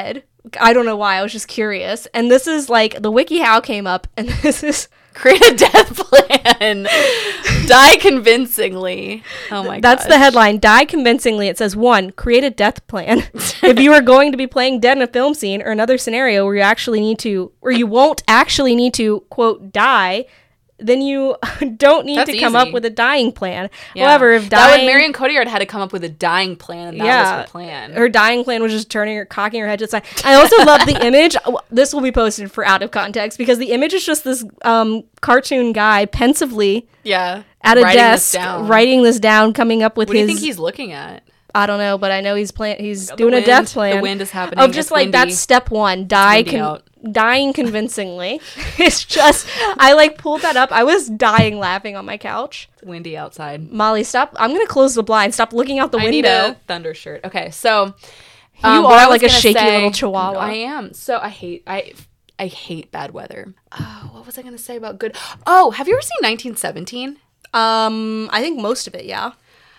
Speaker 2: I don't know why. I was just curious. And this is like the WikiHow came up, and this is
Speaker 1: create a death plan. Die convincingly. Oh my god.
Speaker 2: That's gosh. The headline. Die convincingly. It says one, create a death plan. If you are going to be playing dead in a film scene or another scenario where you actually need to, or you won't actually need to, quote, die, then you don't need That's to come easy. Up with a dying plan. Yeah. However, if dying...
Speaker 1: That would, Marion Cotillard had to come up with a dying plan, and that yeah, was her plan.
Speaker 2: Her dying plan was just turning her, cocking her head to the side. I also love the image. This will be posted for out of context, because the image is just this um, cartoon guy pensively
Speaker 1: yeah,
Speaker 2: at a desk, this writing this down, coming up with
Speaker 1: what
Speaker 2: his...
Speaker 1: What do you think he's looking at?
Speaker 2: I don't know, but I know he's plan- He's doing
Speaker 1: wind,
Speaker 2: a death plan.
Speaker 1: The wind is happening.
Speaker 2: Of just it's like windy. That's step one. Die, con- dying convincingly. It's just I like pulled that up. I was dying laughing on my couch.
Speaker 1: It's windy outside.
Speaker 2: Molly, stop! I'm gonna close the blind. Stop looking out the
Speaker 1: I
Speaker 2: window.
Speaker 1: I need a thunder shirt. Okay, so
Speaker 2: um, you are like a shaky say, little chihuahua.
Speaker 1: I am. So I hate I I hate bad weather. Oh, what was I gonna say about good? Oh, have you ever seen nineteen seventeen?
Speaker 2: Um, I think most of it. Yeah.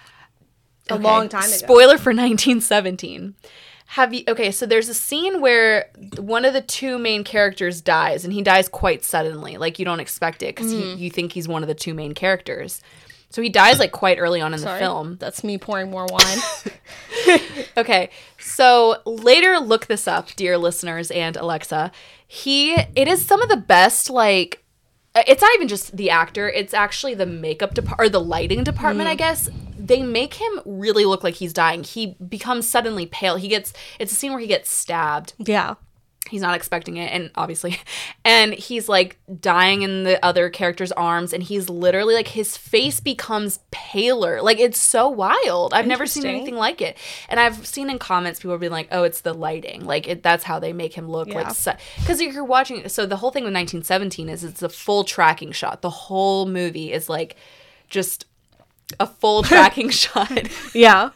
Speaker 2: A okay. long time ago.
Speaker 1: Spoiler for nineteen seventeen. Have you okay, so there's a scene where one of the two main characters dies, and he dies quite suddenly. Like, you don't expect it, because mm. you think he's one of the two main characters. So he dies, like, quite early on in
Speaker 2: Sorry,
Speaker 1: the film.
Speaker 2: That's me pouring more wine.
Speaker 1: Okay, so later look this up, dear listeners and Alexa. He, it is some of the best, like, it's not even just the actor, it's actually the makeup department, or the lighting department, mm. I guess. They make him really look like he's dying. He becomes suddenly pale. He gets, it's a scene where he gets stabbed.
Speaker 2: Yeah.
Speaker 1: He's not expecting it, and obviously, and he's like dying in the other character's arms, and he's literally like, his face becomes paler. Like, it's so wild. I've never seen anything like it. And I've seen in comments people being like, oh, it's the lighting. Like, it, that's how they make him look. Yeah. Like, because you're watching, so the whole thing with nineteen seventeen is it's a full tracking shot. The whole movie is like just a full tracking shot.
Speaker 2: Yeah.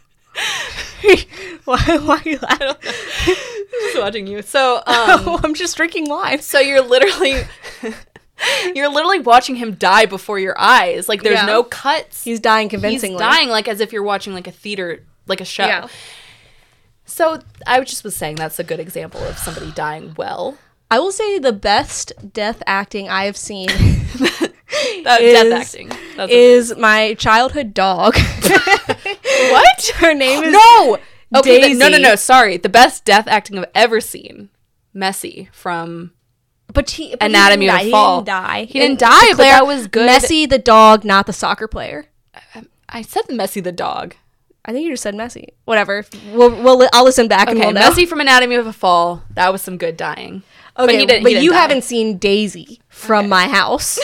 Speaker 2: why, why are you laughing?
Speaker 1: Just watching you. So, um,
Speaker 2: oh, I'm just drinking wine.
Speaker 1: So you're literally, you're literally watching him die before your eyes. Like, there's yeah. no cuts.
Speaker 2: He's dying convincingly.
Speaker 1: He's dying like as if you're watching like a theater, like a show. Yeah. So I just was saying that's a good example of somebody dying well.
Speaker 2: I will say the best death acting I have seen.
Speaker 1: That, is, death acting That's
Speaker 2: is my childhood dog.
Speaker 1: What?
Speaker 2: Her name is
Speaker 1: no. Okay, Daisy. The, no, no, no. Sorry, the best death acting I've ever seen. Messi from
Speaker 2: but he, but
Speaker 1: Anatomy of a Fall.
Speaker 2: He didn't die.
Speaker 1: He didn't die, but that was good.
Speaker 2: Messi the dog, not the soccer player.
Speaker 1: I, I said Messi the dog.
Speaker 2: I think you just said Messi. Whatever. We'll, we'll I'll listen back
Speaker 1: okay,
Speaker 2: and we'll know.
Speaker 1: Messi from Anatomy of a Fall. That was some good dying.
Speaker 2: Okay, but,
Speaker 1: he didn't,
Speaker 2: but
Speaker 1: he didn't
Speaker 2: you
Speaker 1: die.
Speaker 2: haven't seen Daisy from okay. my house.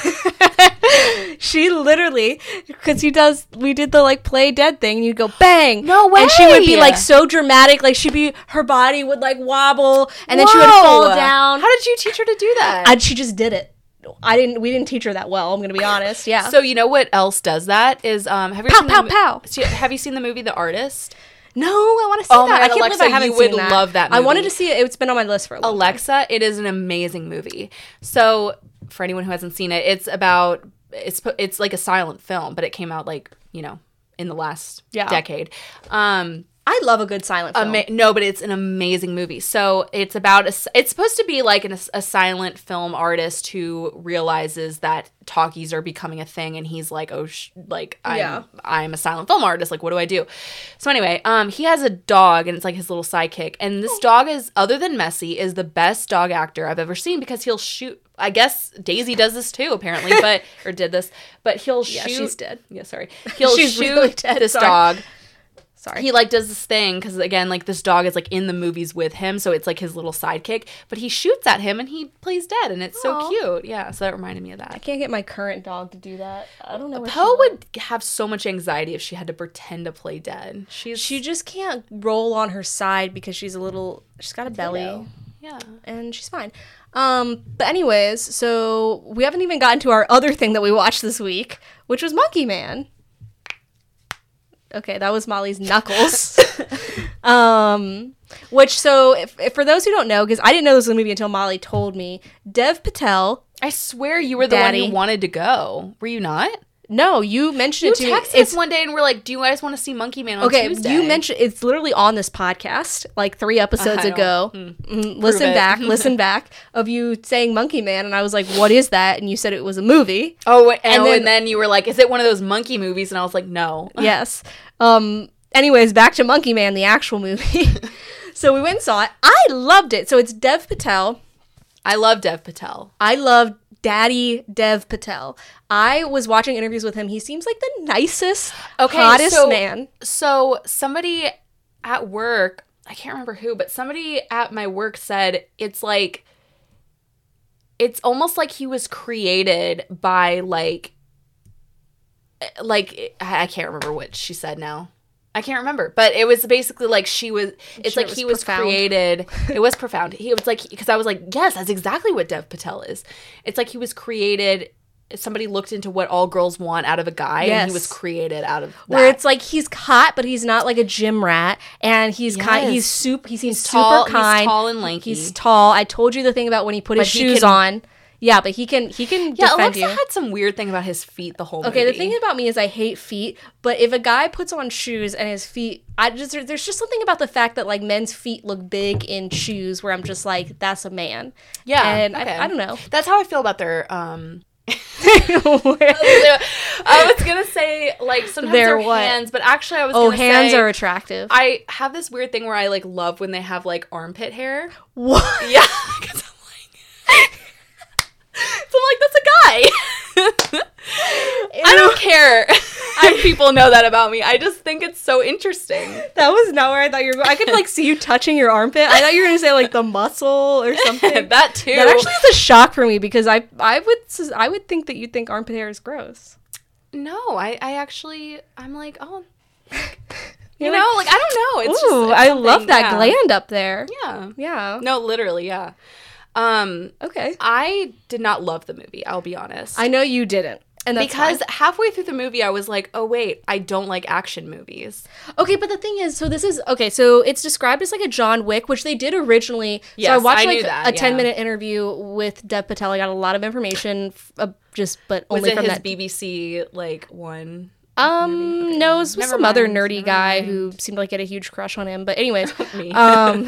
Speaker 2: She literally, because he does, we did the like play dead thing, and you'd go bang.
Speaker 1: No way.
Speaker 2: And she would be like so dramatic, like she'd be, her body would like wobble, and then Whoa. She would fall down.
Speaker 1: How did you teach her to do that?
Speaker 2: And she just did it. I didn't, we didn't teach her that well, I'm going to be honest. Yeah.
Speaker 1: So you know what else does that is, um, have you
Speaker 2: pow,
Speaker 1: seen
Speaker 2: pow,
Speaker 1: the,
Speaker 2: pow.
Speaker 1: Have you seen the movie The Artist?
Speaker 2: No, I want to see
Speaker 1: oh
Speaker 2: that.
Speaker 1: My
Speaker 2: I can't
Speaker 1: Alexa,
Speaker 2: believe I haven't
Speaker 1: you would
Speaker 2: seen that.
Speaker 1: love that movie.
Speaker 2: I wanted to see it. It's been on my list for a long
Speaker 1: Alexa,
Speaker 2: time.
Speaker 1: It is an amazing movie. So for anyone who hasn't seen it, it's about, it's it's like a silent film, but it came out like, you know, in the last yeah. decade. Um,
Speaker 2: I love a good silent film.
Speaker 1: Ama- no, but it's an amazing movie. So it's about, a, it's supposed to be like an, a silent film artist who realizes that talkies are becoming a thing, and he's like, oh, sh- like, I'm, yeah. I'm a silent film artist. Like, what do I do? So anyway, um, he has a dog, and it's like his little sidekick. And this dog is, other than Messi, is the best dog actor I've ever seen, because he'll shoot. I guess Daisy does this too, apparently, but, or did this, but he'll
Speaker 2: yeah,
Speaker 1: shoot.
Speaker 2: she's dead.
Speaker 1: Yeah, sorry. He'll
Speaker 2: she's
Speaker 1: shoot
Speaker 2: really dead.
Speaker 1: this
Speaker 2: sorry.
Speaker 1: dog.
Speaker 2: Sorry.
Speaker 1: He, like, does this thing, because, again, like, this dog is, like, in the movies with him, so it's, like, his little sidekick, but he shoots at him, and he plays dead, and it's Aww. So cute. Yeah, so that reminded me of that.
Speaker 2: I can't get my current dog to do that. I don't know what
Speaker 1: Poe would have so much anxiety if she had to pretend to play dead. She's
Speaker 2: She just can't roll on her side because she's a little, she's got a belly.
Speaker 1: Widow. Yeah.
Speaker 2: And she's fine. Um, but anyways, so we haven't even gotten to our other thing that we watched this week, which was Monkey Man. Okay, that was Molly's knuckles. um, which, so, if, if for those who don't know, because I didn't know this was a movie until Molly told me, Dev Patel.
Speaker 1: I swear you were the
Speaker 2: Daddy.
Speaker 1: one who wanted to go. Were you not?
Speaker 2: No, you mentioned
Speaker 1: You
Speaker 2: it to me.
Speaker 1: texted us one day and we're like, "Do you guys want to see Monkey Man on
Speaker 2: Okay,
Speaker 1: Tuesday?"
Speaker 2: you mentioned it's literally on this podcast like three episodes
Speaker 1: I don't-
Speaker 2: ago.
Speaker 1: mm.
Speaker 2: Mm, listen
Speaker 1: it.
Speaker 2: back, listen back of you saying Monkey Man, and I was like, "What is that?" And you said it was a movie.
Speaker 1: Oh, and, and,
Speaker 2: And
Speaker 1: then,
Speaker 2: then-
Speaker 1: you were like, "Is it one of those monkey movies?" And I was like, "No."
Speaker 2: Yes. Um. Anyways, back to Monkey Man, the actual movie. So we went and saw it. I loved it. So it's Dev Patel.
Speaker 1: I love Dev Patel.
Speaker 2: I love Daddy Dev Patel. I was watching interviews with him. He seems like the nicest,
Speaker 1: Okay,
Speaker 2: hottest
Speaker 1: so-
Speaker 2: man.
Speaker 1: So somebody at work, I can't remember who, but somebody at my work said it's like, it's almost like he was created by like, like, I can't remember what she said now. I can't remember, but it was basically like she was, it's
Speaker 2: sure
Speaker 1: like
Speaker 2: it was
Speaker 1: he was
Speaker 2: profound.
Speaker 1: created, it was profound. He was like, because I was like, yes, that's exactly what Dev Patel is. It's like he was created, somebody looked into what all girls want out of a guy, and
Speaker 2: Yes.
Speaker 1: he was created out of that.
Speaker 2: Where it's like he's hot, but he's not like a gym rat, and he's kind.
Speaker 1: Yes.
Speaker 2: He's soup. He seems
Speaker 1: tall-
Speaker 2: super
Speaker 1: he's
Speaker 2: kind.
Speaker 1: tall and lanky.
Speaker 2: He's tall. I told you the thing about when he put
Speaker 1: But
Speaker 2: his
Speaker 1: he
Speaker 2: shoes
Speaker 1: can-
Speaker 2: on. Yeah, but he can. He can
Speaker 1: Yeah,
Speaker 2: defend
Speaker 1: Alexa
Speaker 2: you.
Speaker 1: had some weird thing about his feet the whole
Speaker 2: Okay,
Speaker 1: movie.
Speaker 2: the thing about me is I hate feet, but if a guy puts on shoes and his feet, I just there- there's just something about the fact that like men's feet look big in shoes where I'm just like, that's a man.
Speaker 1: yeah,
Speaker 2: and
Speaker 1: okay.
Speaker 2: I, I don't know.
Speaker 1: That's how I feel about their. um
Speaker 2: Where-
Speaker 1: I was gonna say like sometimes
Speaker 2: Their
Speaker 1: their
Speaker 2: what?
Speaker 1: hands, but actually I was.
Speaker 2: oh,
Speaker 1: gonna
Speaker 2: hands
Speaker 1: say,
Speaker 2: are attractive.
Speaker 1: I have this weird thing where I like love when they have like armpit hair.
Speaker 2: What?
Speaker 1: Yeah, because I'm like, so I'm like that's a guy. I don't care if people know that about me. I just think it's so interesting.
Speaker 2: That was not where I thought you were going. I could like see you touching your armpit. I thought you were going to say like the muscle or something.
Speaker 1: That too.
Speaker 2: That actually is a shock for me because I I would s- I would think that you'd think armpit hair is gross.
Speaker 1: No, I, I actually, I'm like, oh, you
Speaker 2: You're
Speaker 1: know, like, I don't know. It's
Speaker 2: Ooh,
Speaker 1: just it's
Speaker 2: I love
Speaker 1: something,
Speaker 2: that
Speaker 1: yeah.
Speaker 2: gland up there.
Speaker 1: Yeah.
Speaker 2: Yeah.
Speaker 1: No, literally, yeah. Um,
Speaker 2: Okay.
Speaker 1: I did not love the movie, I'll be honest.
Speaker 2: I know you didn't. And that's
Speaker 1: because
Speaker 2: fine.
Speaker 1: halfway through the movie, I was like, oh, wait, I don't like action movies.
Speaker 2: Okay, but the thing is, so this is okay. So it's described as like a John Wick, which they did originally. so I
Speaker 1: Yes,
Speaker 2: watched
Speaker 1: I
Speaker 2: like
Speaker 1: knew that,
Speaker 2: a
Speaker 1: yeah.
Speaker 2: ten minute interview with Dev Patel. I got a lot of information, f- uh, just but
Speaker 1: Was
Speaker 2: only
Speaker 1: it
Speaker 2: from
Speaker 1: his
Speaker 2: that.
Speaker 1: B B C, like, one?
Speaker 2: Um,
Speaker 1: Okay.
Speaker 2: no, it was with
Speaker 1: Never
Speaker 2: some other
Speaker 1: mind,
Speaker 2: nerdy
Speaker 1: never
Speaker 2: guy
Speaker 1: mind.
Speaker 2: who seemed like he had a huge crush on him. But anyways,
Speaker 1: Me.
Speaker 2: um,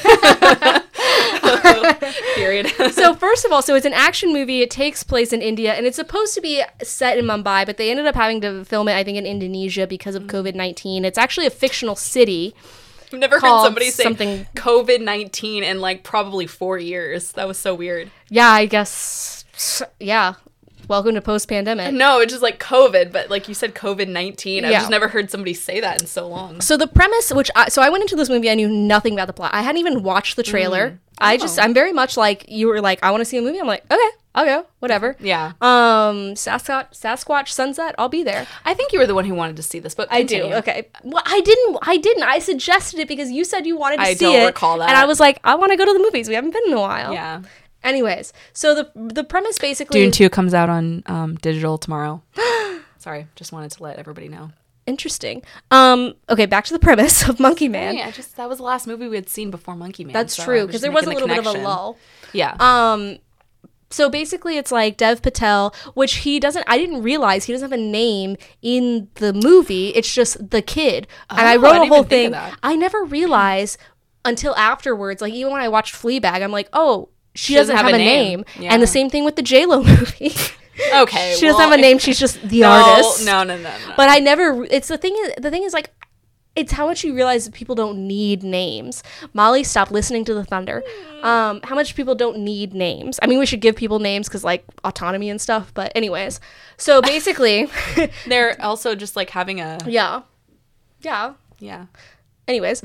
Speaker 1: Period.
Speaker 2: so first of all, so it's an action movie. It takes place in India, and it's supposed to be set in Mumbai, but they ended up having to film it, I think, in Indonesia because of COVID nineteen. It's actually a fictional city.
Speaker 1: I've never heard
Speaker 2: called
Speaker 1: somebody say
Speaker 2: something-
Speaker 1: COVID nineteen in, like, probably four years. That was so weird.
Speaker 2: Yeah, I guess. Yeah. Welcome to post-pandemic.
Speaker 1: No, it's just like COVID, but like you said, COVID nineteen. I've
Speaker 2: Yeah.
Speaker 1: just never heard somebody say that in so long.
Speaker 2: So the premise, which I, so I went into this movie, I knew nothing about the plot. I hadn't even watched the trailer. I just,
Speaker 1: Oh.
Speaker 2: I'm very much like you were like, I want to see a movie. I'm like, okay, I'll go, whatever.
Speaker 1: Yeah.
Speaker 2: Um, Sasquatch, Sasquatch Sunset, I'll be there.
Speaker 1: I think you were the one who wanted to see this, but
Speaker 2: I do.
Speaker 1: continue.
Speaker 2: Okay. Well, I didn't. I didn't. I suggested it because you said you wanted to
Speaker 1: I
Speaker 2: see
Speaker 1: don't
Speaker 2: it,
Speaker 1: recall that.
Speaker 2: and I was like, I want to go to the movies. We haven't been in a while.
Speaker 1: Yeah.
Speaker 2: Anyways, so the the premise basically.
Speaker 1: Dune two comes out on um, digital tomorrow. Sorry, just wanted to let everybody know.
Speaker 2: Interesting. Um. Okay, back to the premise of Monkey Man.
Speaker 1: Yeah, just that was the last movie we had seen before Monkey Man.
Speaker 2: That's
Speaker 1: so I
Speaker 2: true
Speaker 1: was
Speaker 2: because
Speaker 1: just
Speaker 2: there was a
Speaker 1: making
Speaker 2: little
Speaker 1: the
Speaker 2: bit of a
Speaker 1: connection.
Speaker 2: lull.
Speaker 1: Yeah.
Speaker 2: Um. So basically, it's like Dev Patel, which he doesn't. I didn't realize he doesn't have a name in the movie. It's just the kid, and I
Speaker 1: Oh,
Speaker 2: wrote
Speaker 1: I
Speaker 2: a
Speaker 1: didn't
Speaker 2: whole
Speaker 1: even think of
Speaker 2: thing.
Speaker 1: that.
Speaker 2: I never realized until afterwards. Like even when I watched Fleabag, I'm like, oh, she, doesn't, have, a name.
Speaker 1: Yeah.
Speaker 2: And the same thing with the J Lo movie.
Speaker 1: okay.
Speaker 2: she doesn't
Speaker 1: well,
Speaker 2: have a name. She's just the
Speaker 1: no,
Speaker 2: artist.
Speaker 1: No, no, no, no.
Speaker 2: But I never. It's the thing. Is, the thing is like. It's how much you realize that people don't need names. Molly, stop listening to the thunder. Um, how much people don't need names. I mean, we should give people names because, like, autonomy and stuff. But anyways. So, basically.
Speaker 1: They're also just like having a
Speaker 2: yeah. Yeah.
Speaker 1: yeah.
Speaker 2: Anyways.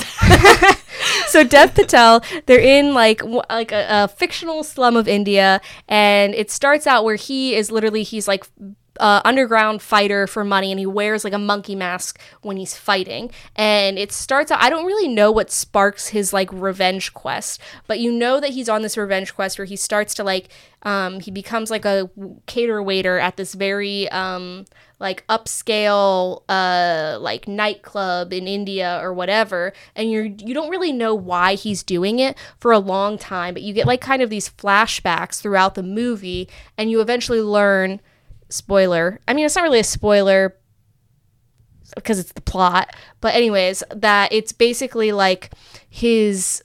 Speaker 2: So, Dev Patel, they're in, like, w- like a, a fictional slum of India. And it starts out where he is literally, he's, like... Uh, underground fighter for money, and he wears like a monkey mask when he's fighting. And it starts out, I don't really know what sparks his like revenge quest, but you know that he's on this revenge quest where he starts to like um he becomes like a cater waiter at this very um like upscale uh like nightclub in India or whatever, and you're you don't really know why he's doing it for a long time, but you get like kind of these flashbacks throughout the movie, and you eventually learn spoiler. I mean, it's not really a spoiler because it's the plot. But anyways, that it's basically like his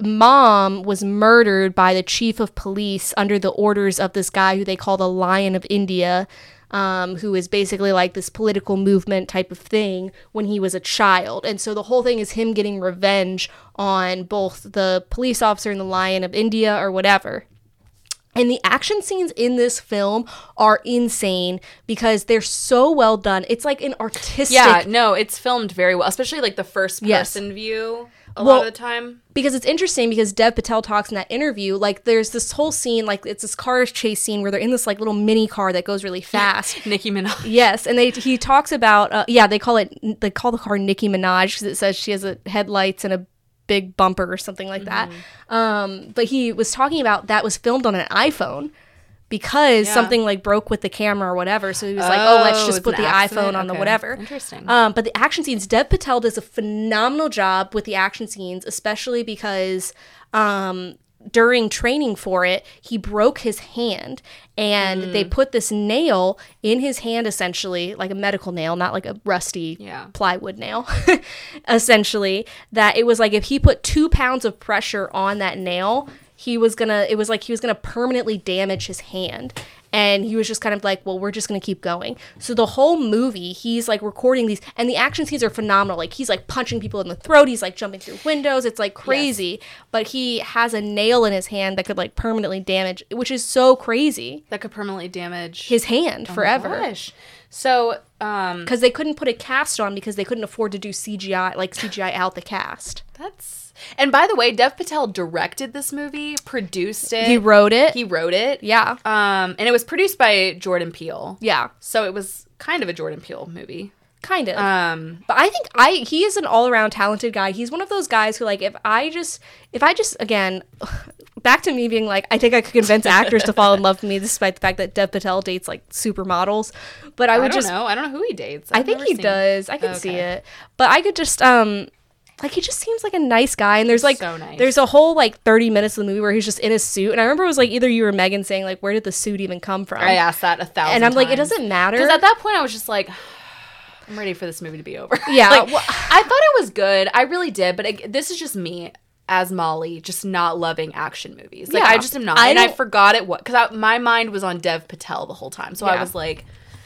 Speaker 2: mom was murdered by the chief of police under the orders of this guy who they call the Lion of India, um, who is basically like this political movement type of thing when he was a child. And so the whole thing is him getting revenge on both the police officer and the Lion of India or whatever. And the action scenes in this film are insane because they're so well done. It's like an artistic...
Speaker 1: Yeah, no, it's filmed very well, especially like the first person yes. view a well, lot of the time.
Speaker 2: Because it's interesting because Dev Patel talks in that interview, like there's this whole scene, like it's this car chase scene where they're in this like little mini car that goes really fast.
Speaker 1: Nicki Minaj.
Speaker 2: Yes, and they he talks about, uh, yeah, they call it, they call the car Nicki Minaj because it says she has a headlights and a big bumper or something like mm-hmm. that. Um, but he was talking about that was filmed on an iPhone because yeah. something like broke with the camera or whatever. So he was oh, like, oh, let's just put the accident? iPhone on okay. the whatever.
Speaker 1: Interesting.
Speaker 2: Um, but the action scenes, Dev Patel does a phenomenal job with the action scenes, especially because um, during training for it, he broke his hand and mm. they put this nail in his hand, essentially, like a medical nail, not like a rusty yeah. plywood nail, essentially, that it was like if he put two pounds of pressure on that nail, he was gonna, it was like he was gonna permanently damage his hand. And he was just kind of like, well, we're just going to keep going. So the whole movie, he's like recording these, and the action scenes are phenomenal. Like he's like punching people in the throat. He's like jumping through windows. It's like crazy. Yes. But he has a nail in his hand that could like permanently damage, which is so crazy.
Speaker 1: That could permanently damage
Speaker 2: his hand oh forever.
Speaker 1: My gosh. So, um,
Speaker 2: because they couldn't put a cast on because they couldn't afford to do C G I, like C G I out the cast.
Speaker 1: That's. And by the way, Dev Patel directed this movie, produced it.
Speaker 2: He wrote it.
Speaker 1: He wrote it.
Speaker 2: Yeah.
Speaker 1: Um, and it was produced by Jordan Peele.
Speaker 2: Yeah.
Speaker 1: So it was kind of a Jordan Peele movie.
Speaker 2: Kind of.
Speaker 1: Um,
Speaker 2: but I think I he is an all-around talented guy. He's one of those guys who, like, if I just, if I just, again, back to me being like, I think I could convince actors to fall in love with me despite the fact that Dev Patel dates, like, supermodels. But I would
Speaker 1: I don't
Speaker 2: just.
Speaker 1: know. I don't know who he dates.
Speaker 2: I've I think he does. I can okay. see it. But I could just, um... like, he just seems like a nice guy. And there's, like,
Speaker 1: so nice.
Speaker 2: There's a whole, like, thirty minutes of the movie where he's just in his suit. And I remember it was, like, either you or Megan saying, like, where did the suit even come from?
Speaker 1: I asked that a thousand
Speaker 2: And I'm
Speaker 1: times.
Speaker 2: like, it doesn't matter.
Speaker 1: Because at that point, I was just like, I'm ready for this movie to be over.
Speaker 2: Yeah.
Speaker 1: like, well, I thought it was good. I really did. But it, this is just me as Molly, just not loving action movies. Like, yeah. I just am not. I and I forgot it was. Because my mind was on Dev Patel the whole time. So yeah. I was like,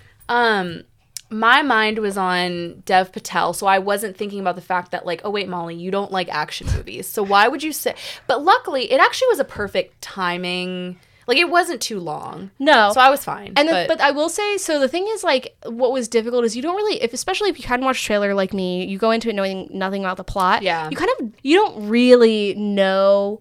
Speaker 1: um... my mind was on Dev Patel, so I wasn't thinking about the fact that, like, oh, wait, Molly, you don't like action movies. So why would you say... But luckily, it actually was a perfect timing. Like, it wasn't too long.
Speaker 2: No.
Speaker 1: So I was fine.
Speaker 2: And the,
Speaker 1: but,
Speaker 2: but I will say, so the thing is, like, what was difficult is you don't really... if especially if you hadn't watched a trailer like me, you go into it knowing nothing about the plot.
Speaker 1: Yeah.
Speaker 2: You kind of... you don't really know...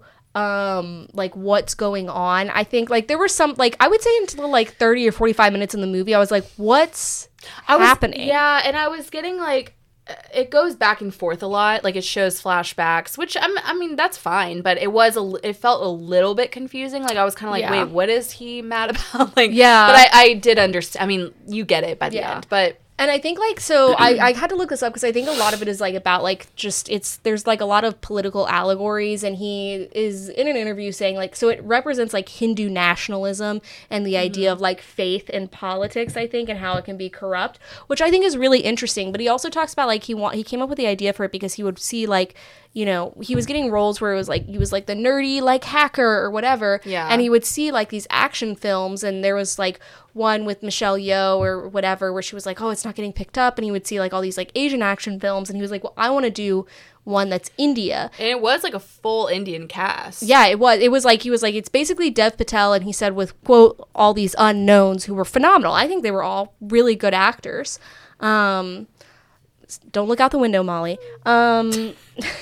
Speaker 2: um like what's going on. I think like there were some like I would say until like thirty or forty-five minutes in the movie I was like, what's
Speaker 1: I was,
Speaker 2: happening?
Speaker 1: Yeah, and I was getting like it goes back and forth a lot. Like it shows flashbacks, which I'm, I mean that's fine, but it was a it felt a little bit confusing. Like I was kind of like, yeah. wait, what is he mad about? Like
Speaker 2: yeah,
Speaker 1: but I, I did understand. I mean, you get it by the
Speaker 2: yeah.
Speaker 1: end, but.
Speaker 2: And I think, like, so I, I had to look this up because I think a lot of it is, like, about, like, just, it's, there's, like, a lot of political allegories, and he is in an interview saying, like, so it represents, like, Hindu nationalism and the mm-hmm. idea of, like, faith in politics, I think, and how it can be corrupt, which I think is really interesting. But he also talks about, like, he want, he came up with the idea for it because he would see, like, you know, he was getting roles where it was like, he was like the nerdy, like hacker or whatever.
Speaker 1: Yeah.
Speaker 2: And he would see like these action films, and there was like one with Michelle Yeoh or whatever where she was like, oh, it's not getting picked up. And he would see like all these like Asian action films, and he was like, well, I want to do one that's India.
Speaker 1: And it was like a full Indian cast.
Speaker 2: Yeah, it was. It was like, he was like, it's basically Dev Patel, and he said with, quote, all these unknowns who were phenomenal. I think they were all really good actors. Um... Don't look out the window, Molly. Um,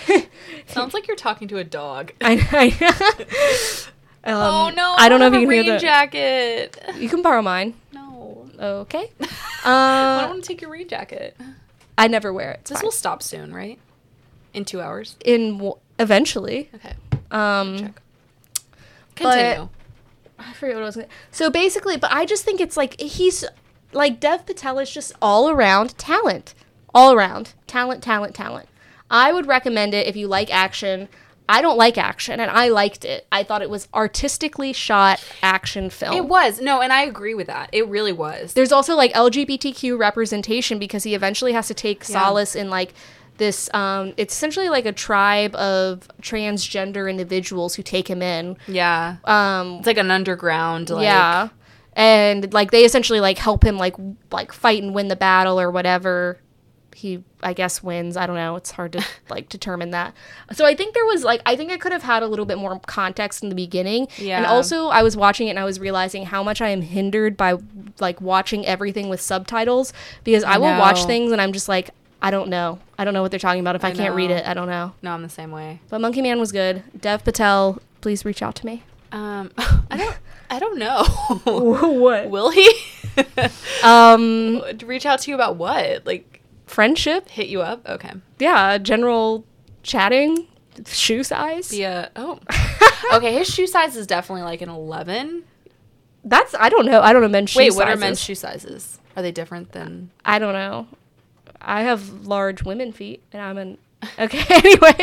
Speaker 1: Sounds like you're talking to a dog.
Speaker 2: I, I um,
Speaker 1: oh no!
Speaker 2: I don't know if you can
Speaker 1: rain
Speaker 2: hear the
Speaker 1: jacket.
Speaker 2: You can borrow mine.
Speaker 1: No.
Speaker 2: Okay. Uh,
Speaker 1: I don't want to take your rain jacket.
Speaker 2: I never wear it. It's
Speaker 1: this
Speaker 2: fine.
Speaker 1: will stop soon, right? In two hours.
Speaker 2: In w- eventually.
Speaker 1: Okay.
Speaker 2: Um.
Speaker 1: Check. Continue.
Speaker 2: I forget what I was going to... So basically, but I just think it's like, he's... Like, Dev Patel is just all-around talent. All around. Talent, talent, talent. I would recommend it if you like action. I don't like action, and I liked it. I thought it was artistically shot action film.
Speaker 1: It was. No, and I agree with that. It really was.
Speaker 2: There's also like L G B T Q representation because he eventually has to take
Speaker 1: Yeah.
Speaker 2: solace in like this um it's essentially like a tribe of transgender individuals who take him in.
Speaker 1: Yeah.
Speaker 2: Um
Speaker 1: It's like an underground, like...
Speaker 2: yeah. And like they essentially like help him like like fight and win the battle or whatever. He I guess wins. I don't know. It's hard to like determine that. So I think there was like I think I could have had a little bit more context in the beginning.
Speaker 1: Yeah.
Speaker 2: And also I was watching it and I was realizing how much I am hindered by like watching everything with subtitles because I,
Speaker 1: I
Speaker 2: will watch
Speaker 1: know.
Speaker 2: things and I'm just like I don't know. I don't know what they're talking about. If I,
Speaker 1: I
Speaker 2: can't read
Speaker 1: know.
Speaker 2: it, I don't know.
Speaker 1: No, I'm the same way.
Speaker 2: But Monkey Man was good. Dev Patel, please reach out to me.
Speaker 1: Um, I don't... I don't know.
Speaker 2: What?
Speaker 1: Will he?
Speaker 2: Um,
Speaker 1: Reach out to you about what? Like,
Speaker 2: friendship.
Speaker 1: hit you up? Okay.
Speaker 2: Yeah, general chatting, shoe size.
Speaker 1: Yeah. Oh. Okay, his shoe size is definitely like an eleven.
Speaker 2: That's I don't know. I don't know men's shoe
Speaker 1: Wait,
Speaker 2: sizes.
Speaker 1: what are men's shoe sizes? Are they different than...
Speaker 2: I don't know. I have large women feet, and I'm an okay. Anyway,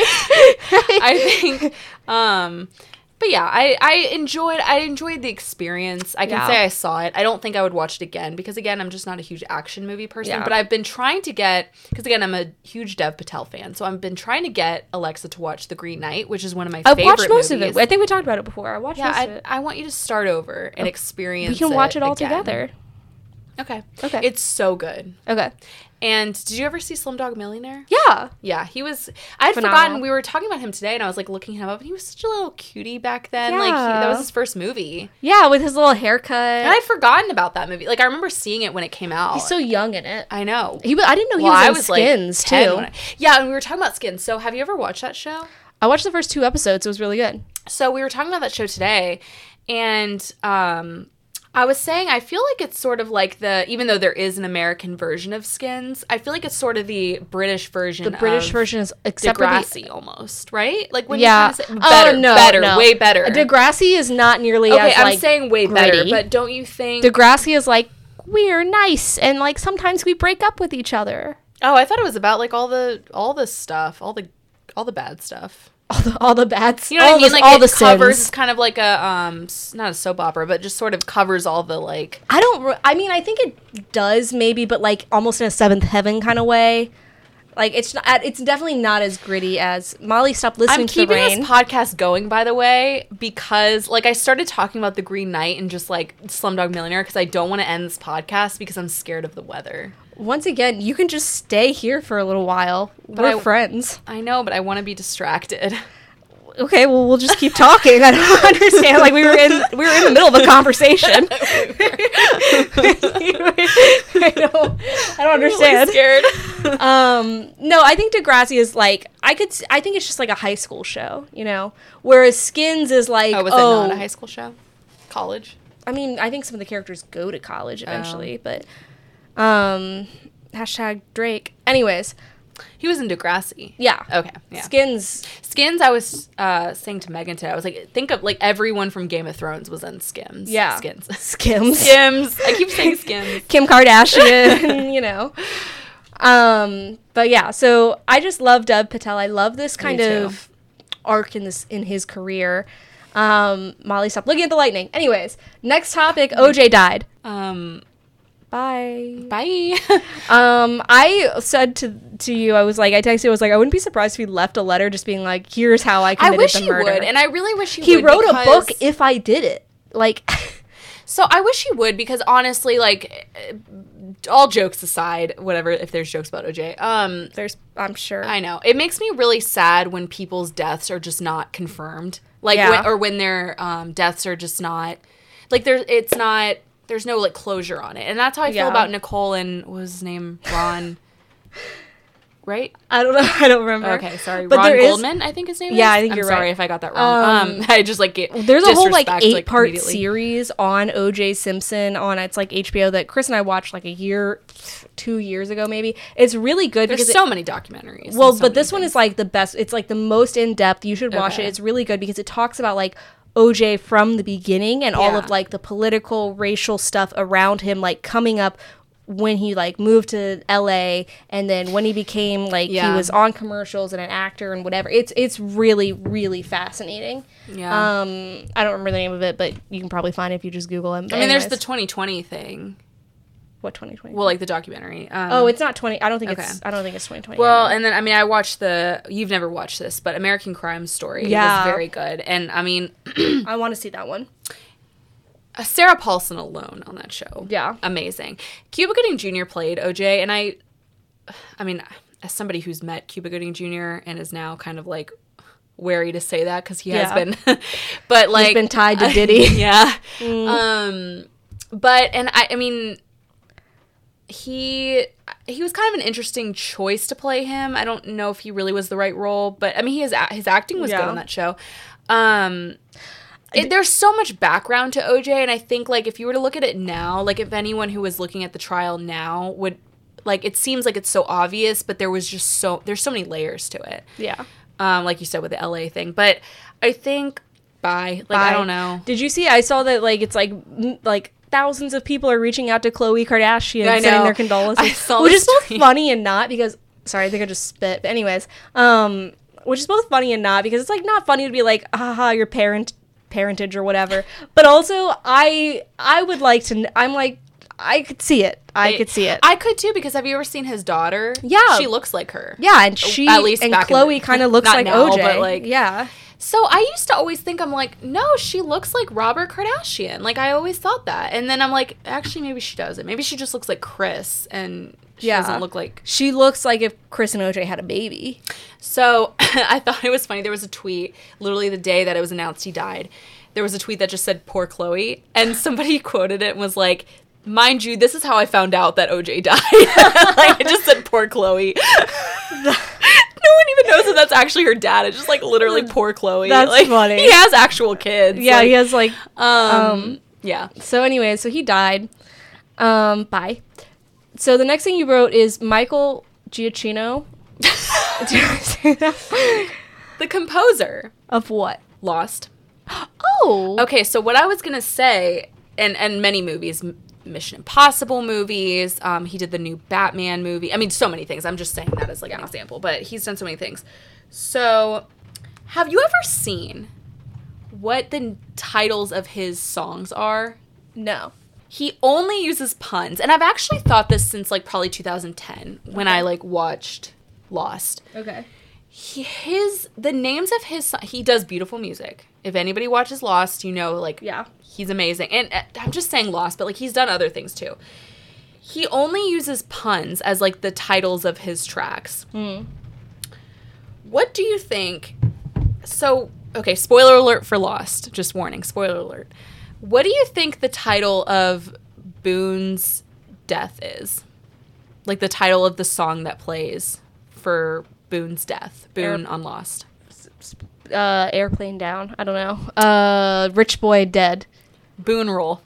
Speaker 1: I think, um, but yeah, I, I enjoyed, I enjoyed the experience. I can
Speaker 2: Yeah.
Speaker 1: say I saw it. I don't think I would watch it again because again, I'm just not a huge action movie person,
Speaker 2: Yeah.
Speaker 1: but I've been trying to get, because again, I'm a huge Dev Patel fan. So I've been trying to get Alexa to watch The Green Knight, which is one of my
Speaker 2: I've
Speaker 1: favorite
Speaker 2: watched most
Speaker 1: movies.
Speaker 2: of it. I think we talked about it before. I watched
Speaker 1: Yeah,
Speaker 2: most of
Speaker 1: I,
Speaker 2: it.
Speaker 1: I want you to start over and experience
Speaker 2: We can watch it all
Speaker 1: again.
Speaker 2: together.
Speaker 1: Okay.
Speaker 2: Okay.
Speaker 1: It's so good.
Speaker 2: Okay.
Speaker 1: And did you ever see Slumdog Millionaire?
Speaker 2: Yeah.
Speaker 1: Yeah, he was. I had
Speaker 2: Phenomenal.
Speaker 1: forgotten we were talking about him today, and I was like looking him up, and he was such a little cutie back then. Like he,
Speaker 2: Yeah.
Speaker 1: that was his first movie,
Speaker 2: Yeah, with his little haircut.
Speaker 1: and I'd forgotten about that movie. Like I remember seeing it when it came out.
Speaker 2: He's so young in it.
Speaker 1: I know.
Speaker 2: He was, I didn't know he
Speaker 1: Well,
Speaker 2: was
Speaker 1: I
Speaker 2: in
Speaker 1: was
Speaker 2: Skins
Speaker 1: like ten
Speaker 2: too.
Speaker 1: when I- yeah, and we were talking about Skins. So have you ever watched that show?
Speaker 2: I watched the first two episodes. It was really good.
Speaker 1: So we were talking about that show today, and um, I was saying I feel like it's sort of like the, even though there is an American version of Skins, I feel like it's sort of the British version.
Speaker 2: The British
Speaker 1: of
Speaker 2: version is except for the
Speaker 1: Degrassi almost, right? Like when
Speaker 2: yeah.
Speaker 1: you kind of say,
Speaker 2: Oh,
Speaker 1: better,
Speaker 2: no,
Speaker 1: better,
Speaker 2: no.
Speaker 1: way better.
Speaker 2: Degrassi is not nearly
Speaker 1: Okay,
Speaker 2: as
Speaker 1: I'm
Speaker 2: like
Speaker 1: saying way better,
Speaker 2: gritty.
Speaker 1: but don't you think?
Speaker 2: Degrassi is like we're nice and like sometimes we break up with each other.
Speaker 1: oh, I thought it was about like all the all the stuff, all the all the bad stuff.
Speaker 2: All the, all the bad,
Speaker 1: You know
Speaker 2: all
Speaker 1: what I mean?
Speaker 2: the,
Speaker 1: Like
Speaker 2: all
Speaker 1: it
Speaker 2: the
Speaker 1: covers.
Speaker 2: sins.
Speaker 1: It's kind of like a um, s- not a soap opera, but just sort of covers all the like.
Speaker 2: I don't. re- I mean, I think it does maybe, but like almost in a Seventh Heaven kind of way. Like it's not. It's definitely not as gritty as Molly. Stop listening
Speaker 1: I'm
Speaker 2: to the
Speaker 1: keeping
Speaker 2: rain.
Speaker 1: this podcast going, by the way, because like I started talking about the Green Knight and just like Slumdog Millionaire because I don't want to end this podcast because I'm scared of the weather.
Speaker 2: Once again, you can just stay here for a little while.
Speaker 1: But
Speaker 2: We're
Speaker 1: I-
Speaker 2: friends.
Speaker 1: I know, but I want to be distracted.
Speaker 2: Okay, well we'll just keep talking. I don't understand. Like we were in we were in the middle of a conversation. I don't I don't understand.
Speaker 1: Really scared.
Speaker 2: Um, no, I think Degrassi is like I could. s- I think it's just like a high school show, you know. Whereas Skins is like
Speaker 1: oh, was
Speaker 2: oh,
Speaker 1: it not a high school show? College?
Speaker 2: I mean, I think some of the characters go to college
Speaker 1: Oh.
Speaker 2: eventually, but um, hashtag Drake. Anyways,
Speaker 1: He was in Degrassi.
Speaker 2: yeah.
Speaker 1: Okay. Yeah.
Speaker 2: Skins.
Speaker 1: Skins, I was uh, saying to Megan today, I was like, think of like everyone from Game of Thrones was in Skims.
Speaker 2: Yeah.
Speaker 1: Skins.
Speaker 2: Skims.
Speaker 1: Skims. I keep saying Skims.
Speaker 2: Kim Kardashian, you know. Um, but yeah, so I just love Dev Patel. I love this kind
Speaker 1: too.
Speaker 2: of arc in this in his career. Um, Molly, stop looking at the lightning. Anyways, next topic. O J died.
Speaker 1: Um,
Speaker 2: Bye.
Speaker 1: bye.
Speaker 2: Um, I said to to you, I was like, I texted you, I was like, I wouldn't be surprised if he left a letter just being like, here's how I
Speaker 1: I
Speaker 2: committed
Speaker 1: wish
Speaker 2: the
Speaker 1: he
Speaker 2: murder.
Speaker 1: would, and I really wish he,
Speaker 2: he
Speaker 1: would.
Speaker 2: wrote a book
Speaker 1: because-
Speaker 2: if I did it. Like,
Speaker 1: So I wish he would because honestly, like, uh, all jokes aside, whatever, if there's jokes about O J, um,
Speaker 2: there's, I'm sure.
Speaker 1: I know it makes me really sad when people's deaths are just not confirmed, like,
Speaker 2: Yeah.
Speaker 1: when, or when their um, deaths are just not, like, there's, it's not, there's no like closure on it, and that's how I feel
Speaker 2: Yeah.
Speaker 1: about Nicole and what was his name, Ron, right?
Speaker 2: I don't know. I don't remember.
Speaker 1: Okay, sorry,
Speaker 2: But
Speaker 1: Ron
Speaker 2: there is-
Speaker 1: Goldman, I think his name is.
Speaker 2: Yeah, I think
Speaker 1: I'm
Speaker 2: you're
Speaker 1: sorry
Speaker 2: right.
Speaker 1: if I got that wrong. Um,
Speaker 2: Um,
Speaker 1: I just like get
Speaker 2: There's a whole like
Speaker 1: disrespect,
Speaker 2: eight part
Speaker 1: immediately.
Speaker 2: series on O J Simpson on it's like H B O that Chris and I watched like a year, two years ago maybe. It's really good
Speaker 1: There's
Speaker 2: because
Speaker 1: so
Speaker 2: it,
Speaker 1: many documentaries.
Speaker 2: well,
Speaker 1: and so
Speaker 2: but
Speaker 1: many
Speaker 2: this one
Speaker 1: things.
Speaker 2: is like the best. It's like the most in depth. You should watch
Speaker 1: Okay.
Speaker 2: it. It's really good because it talks about like O J from the beginning and all
Speaker 1: Yeah.
Speaker 2: of like the political, racial stuff around him, like coming up when he like moved to L A and then when he became like
Speaker 1: Yeah.
Speaker 2: he was on commercials and an actor and whatever. It's it's really really fascinating.
Speaker 1: Yeah.
Speaker 2: Um, I don't remember the name of it, but you can probably find it if you just Google him.
Speaker 1: I mean, there's the
Speaker 2: Anyways.
Speaker 1: twenty twenty thing.
Speaker 2: what twenty twenty?
Speaker 1: Well, like the documentary. Um,
Speaker 2: oh, it's not twenty. I don't think
Speaker 1: okay.
Speaker 2: it's. I don't think it's twenty twenty.
Speaker 1: Well, and then I mean, I watched the. You've never watched this, but American Crime Story.
Speaker 2: Yeah.
Speaker 1: was very good, and I mean,
Speaker 2: I want to see that one.
Speaker 1: uh, Sarah Paulson alone on that show.
Speaker 2: Yeah.
Speaker 1: amazing. Cuba Gooding Junior played O J, and I, I mean, as somebody who's met Cuba Gooding Junior and is now kind of like wary to say that because he has
Speaker 2: Yeah.
Speaker 1: been, but like
Speaker 2: He's been tied to Diddy.
Speaker 1: yeah. Um, but and I, I mean. He he was kind of an interesting choice to play him. I don't know if he really was the right role, but I mean, he is, his acting was
Speaker 2: Yeah.
Speaker 1: good on that show. Um, it, there's so much background to O J, and I think like if you were to look at it now, like if anyone who was looking at the trial now would like, it seems like it's so obvious, but there was just so there's so many layers to it.
Speaker 2: Yeah.
Speaker 1: Um, like you said with the L A thing, but I think bye. Like I
Speaker 2: Bye.
Speaker 1: don't know.
Speaker 2: Did you see? I saw that like it's like m- like thousands of people are reaching out to Khloe Kardashian,
Speaker 1: I
Speaker 2: sending
Speaker 1: know.
Speaker 2: their condolences,
Speaker 1: I saw
Speaker 2: which
Speaker 1: the
Speaker 2: is both
Speaker 1: stream.
Speaker 2: funny and not because. Sorry, I think I just spit. But anyways, um, which is both funny and not because it's like not funny to be like, haha, your parent parentage or whatever. But also, I I would like to. kn- I'm like, I could see it. I could see it.
Speaker 1: I could too because have you ever seen his daughter?
Speaker 2: Yeah.
Speaker 1: she looks like her.
Speaker 2: yeah, and she
Speaker 1: At least
Speaker 2: and
Speaker 1: back in
Speaker 2: Khloe
Speaker 1: the-
Speaker 2: kind of looks
Speaker 1: not
Speaker 2: like
Speaker 1: now,
Speaker 2: O J.
Speaker 1: but, like-
Speaker 2: yeah.
Speaker 1: So I used to always think I'm like, no, she looks like Robert Kardashian. Like I always thought that, and then I'm like, actually, maybe she doesn't. Maybe she just looks like Chris, and she
Speaker 2: Yeah.
Speaker 1: doesn't look like.
Speaker 2: She looks like if Chris and O J had a baby.
Speaker 1: So I thought it was funny. There was a tweet literally the day that it was announced he died. There was a tweet that just said "Poor Chloe," and somebody quoted it and was like, "Mind you, this is how I found out that O J died." Like it just said "Poor Chloe." No one even knows that that's actually her dad. It's just like literally "Poor Chloe."
Speaker 2: That's
Speaker 1: like,
Speaker 2: funny.
Speaker 1: He has actual kids.
Speaker 2: Yeah,
Speaker 1: like,
Speaker 2: he has like.
Speaker 1: Um, yeah.
Speaker 2: So anyway, so he died. Um, bye. So the next thing you wrote is Michael Giacchino. Did I say that?
Speaker 1: The composer
Speaker 2: Of what?
Speaker 1: Lost.
Speaker 2: Oh.
Speaker 1: Okay, so what I was gonna say, and and many movies, M- Mission Impossible movies. Um, he did the new Batman movie. I mean, so many things. I'm just saying that as like an example, but he's done so many things. So, have you ever seen what the titles of his songs are?
Speaker 2: No.
Speaker 1: He only uses puns, and I've actually thought this since like probably two thousand ten when I like watched Lost.
Speaker 2: Okay.
Speaker 1: He, his the names of his so- he does beautiful music. If anybody watches Lost, you know like
Speaker 2: Yeah.
Speaker 1: he's amazing. And uh, I'm just saying Lost, but like he's done other things too. He only uses puns as like the titles of his tracks.
Speaker 2: Hmm.
Speaker 1: What do you think? So, okay, spoiler alert for Lost. Just warning, spoiler alert. What do you think the title of Boone's death is? Like the title of the song that plays for Boone's death. Boone
Speaker 2: Air-
Speaker 1: on Lost.
Speaker 2: Uh, airplane down. I don't know. Uh, rich boy dead.
Speaker 1: Boone roll.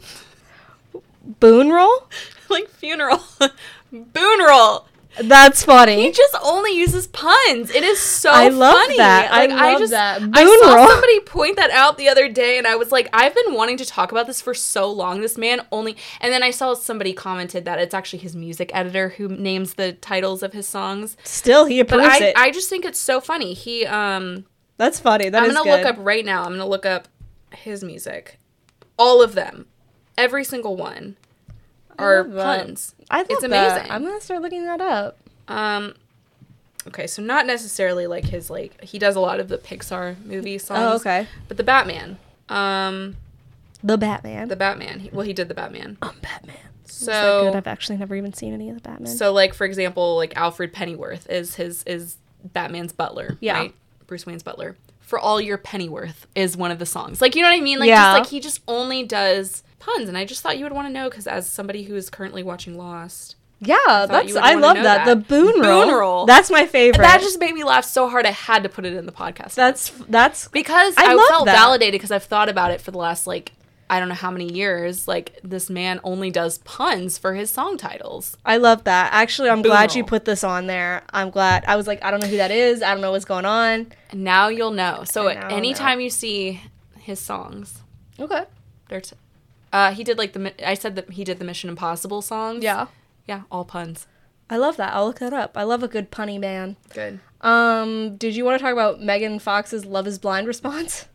Speaker 2: Boone roll.
Speaker 1: Like funeral. Boone roll.
Speaker 2: That's funny.
Speaker 1: He just only uses puns. It is so
Speaker 2: I love
Speaker 1: funny.
Speaker 2: that. I
Speaker 1: Like,
Speaker 2: love
Speaker 1: just,
Speaker 2: that.
Speaker 1: I
Speaker 2: Boone
Speaker 1: saw
Speaker 2: roll.
Speaker 1: somebody point that out the other day, and I was like, I've been wanting to talk about this for so long. This man only... And then I saw somebody commented that it's actually his music editor who names the titles of his songs.
Speaker 2: Still, he
Speaker 1: But
Speaker 2: approves
Speaker 1: I,
Speaker 2: it.
Speaker 1: I just think it's so funny. He... um.
Speaker 2: That's funny. That
Speaker 1: I'm
Speaker 2: is
Speaker 1: going to
Speaker 2: good.
Speaker 1: look up right now. I'm going to look up his music. All of them. Every single one are
Speaker 2: love that.
Speaker 1: puns.
Speaker 2: I love
Speaker 1: It's
Speaker 2: that.
Speaker 1: amazing.
Speaker 2: I'm gonna start looking that up.
Speaker 1: Um, okay, so not necessarily like his like he does a lot of the Pixar movie songs.
Speaker 2: Oh, okay.
Speaker 1: But the Batman, um,
Speaker 2: The Batman.
Speaker 1: the Batman. He, well, he did the Batman.
Speaker 2: I'm Batman. Is that
Speaker 1: So,
Speaker 2: good? I've actually never even seen any of the Batman.
Speaker 1: so like for example, like Alfred Pennyworth is his is Batman's butler.
Speaker 2: Yeah.
Speaker 1: Right? Bruce Wayne's butler. For All Your Pennyworth is one of the songs. Like you know what I mean? Like
Speaker 2: Yeah.
Speaker 1: just like he just only does puns, and I just thought you would want to know because as somebody who is currently watching Lost.
Speaker 2: yeah,
Speaker 1: thought
Speaker 2: that's
Speaker 1: you would
Speaker 2: I
Speaker 1: wanna
Speaker 2: love
Speaker 1: know
Speaker 2: that.
Speaker 1: that.
Speaker 2: The Boone roll.
Speaker 1: Boone roll.
Speaker 2: That's my favorite.
Speaker 1: That just made me laugh so hard I had to put it in the podcast.
Speaker 2: that's that's
Speaker 1: Because
Speaker 2: I
Speaker 1: I,
Speaker 2: love
Speaker 1: felt
Speaker 2: that.
Speaker 1: validated because I've thought about it for the last, like, I don't know how many years. Like, this man only does puns for his song titles.
Speaker 2: I love that. Actually, I'm
Speaker 1: Boone
Speaker 2: glad you
Speaker 1: roll.
Speaker 2: put this on there. I'm glad. I was like, I don't know who that is. I don't know what's going on.
Speaker 1: And now you'll know. So
Speaker 2: And now I'll
Speaker 1: anytime you see his songs,
Speaker 2: Okay.
Speaker 1: they're t- Uh, he did like the. I said that he did the Mission Impossible songs.
Speaker 2: Yeah.
Speaker 1: Yeah, all puns.
Speaker 2: I love that. I'll look that up. I love a good punny man.
Speaker 1: Good.
Speaker 2: Um, did you want to talk about Megan Fox's Love is Blind response?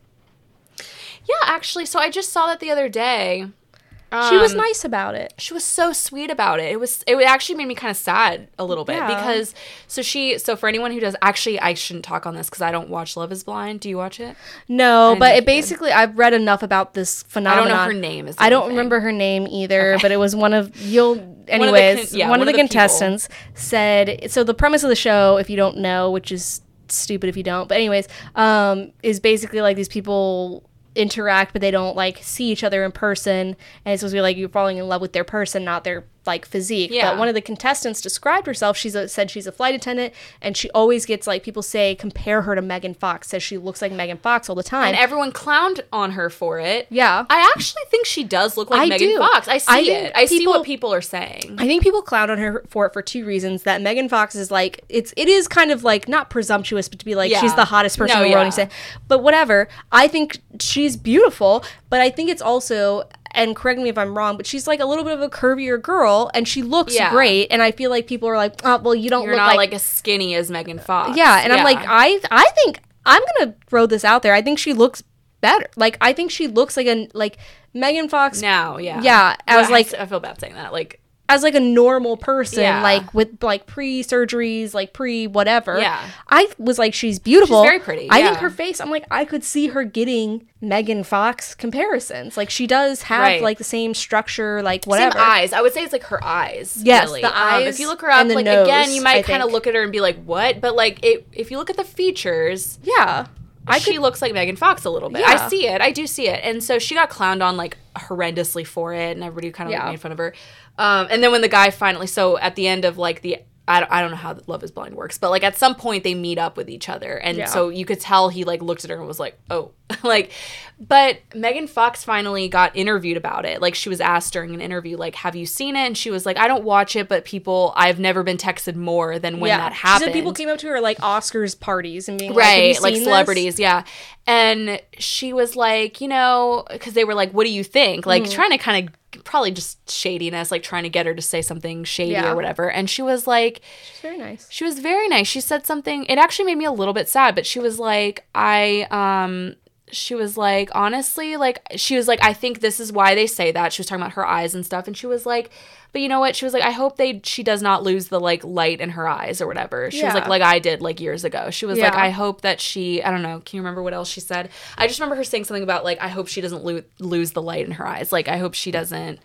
Speaker 1: Yeah, actually, so I just saw that the other day. Um,
Speaker 2: She was nice about it.
Speaker 1: She was so sweet about it. It was it actually made me kind of sad a little bit
Speaker 2: Yeah.
Speaker 1: because so she so for anyone who does actually I shouldn't talk on this because I don't watch Love is Blind. Do you watch it?
Speaker 2: No,
Speaker 1: I
Speaker 2: but
Speaker 1: know
Speaker 2: it
Speaker 1: you did.
Speaker 2: basically, I've read enough about this
Speaker 1: I
Speaker 2: phenomenon.
Speaker 1: don't know her name. Is the
Speaker 2: I don't
Speaker 1: only thing.
Speaker 2: remember her name either, but it was one of, you'll, anyways,
Speaker 1: One of the con- yeah,
Speaker 2: one,
Speaker 1: one
Speaker 2: of the
Speaker 1: of the people.
Speaker 2: contestants said, so the premise of the show, if you don't know, which is stupid if you don't, but anyways, um, is basically like these people interact, but they don't like see each other in person, and it's supposed to be like you're falling in love with their person, not their like physique.
Speaker 1: Yeah.
Speaker 2: But one of the contestants described herself. She's a, said she's a flight attendant, and she always gets like people say compare her to Megan Fox. Says she looks like Megan Fox all the time.
Speaker 1: And everyone clowned on her for it.
Speaker 2: Yeah.
Speaker 1: I actually think she does look like
Speaker 2: I
Speaker 1: Megan
Speaker 2: do.
Speaker 1: Fox. I see
Speaker 2: I think
Speaker 1: it. I see
Speaker 2: people-
Speaker 1: what people are saying.
Speaker 2: I think people clown on her for it for two reasons. That Megan Fox is like, it's it is kind of like not presumptuous, but to be like
Speaker 1: Yeah.
Speaker 2: she's the hottest person
Speaker 1: No,
Speaker 2: in the world.
Speaker 1: yeah.
Speaker 2: And say, but whatever. I think she's beautiful, but I think it's also, and correct me if I'm wrong, but she's like a little bit of a curvier girl, and she looks
Speaker 1: Yeah.
Speaker 2: great. And I feel like people are like, oh, well, you don't
Speaker 1: You're
Speaker 2: look
Speaker 1: not
Speaker 2: like,
Speaker 1: like, as skinny as Megan Fox.
Speaker 2: yeah. And I'm like, I I think I'm gonna throw this out there. I think she looks better. Like I think she looks like a like Megan Fox.
Speaker 1: now, yeah,
Speaker 2: Yeah, I was
Speaker 1: Well,
Speaker 2: like-
Speaker 1: I feel bad saying that. Like,
Speaker 2: As like a normal person,
Speaker 1: Yeah.
Speaker 2: like with like pre surgeries, like pre whatever.
Speaker 1: Yeah.
Speaker 2: I was like, she's beautiful.
Speaker 1: She's very pretty,
Speaker 2: I
Speaker 1: yeah.
Speaker 2: think her face, I'm like, I could see her getting Megan Fox comparisons. Like she does have
Speaker 1: Right.
Speaker 2: like the same structure, like whatever.
Speaker 1: same eyes. I would say it's like her eyes.
Speaker 2: Yes,
Speaker 1: really.
Speaker 2: the
Speaker 1: Um,
Speaker 2: eyes
Speaker 1: if you look her up,
Speaker 2: and the
Speaker 1: like
Speaker 2: nose,
Speaker 1: again, you
Speaker 2: I
Speaker 1: might kind of
Speaker 2: think.
Speaker 1: look at her and be like, "What?" But like, it, if you look at the features,
Speaker 2: Yeah. I
Speaker 1: she
Speaker 2: could,
Speaker 1: looks like Megan Fox a little bit.
Speaker 2: Yeah.
Speaker 1: I see it. I do see it. And so she got clowned on like horrendously for it, and everybody kind of
Speaker 2: Yeah.
Speaker 1: like, made fun of her. Um, and then when the guy finally, so at the end of like the, I don't, I don't know how Love is Blind works, but like at some point they meet up with each other, and
Speaker 2: Yeah.
Speaker 1: so you could tell he like looked at her and was like, oh, like. But Megan Fox finally got interviewed about it. Like she was asked during an interview, like, have you seen it? And she was like, I don't watch it, but people, I've never been texted more than when
Speaker 2: yeah.
Speaker 1: that happened.
Speaker 2: She said people came up to her like Oscars parties and being like, have you
Speaker 1: Right, like
Speaker 2: seen
Speaker 1: celebrities, yeah. And she was like, you know, because they were like, what do you think? Like,
Speaker 2: Mm-hmm.
Speaker 1: trying to kind of, probably just shadiness, like trying to get her to say something shady
Speaker 2: Yeah.
Speaker 1: or whatever. And she was like,
Speaker 2: this? She's very nice.
Speaker 1: she was very nice. She said something, it actually made me a little bit sad, but she was like, I, um, she was like, honestly, like, she was like, I think this is why they say that. She was talking about her eyes and stuff. And she was like, but you know what? She was like, I hope they, she does not lose the like light in her eyes or whatever. She was
Speaker 2: Yeah.
Speaker 1: like, like I did like years ago. She was like,
Speaker 2: Yeah.
Speaker 1: I hope that she, I don't know. Can you remember what else she said? I just remember her saying something about like, I hope she doesn't lo- lose the light in her eyes. Like, I hope she doesn't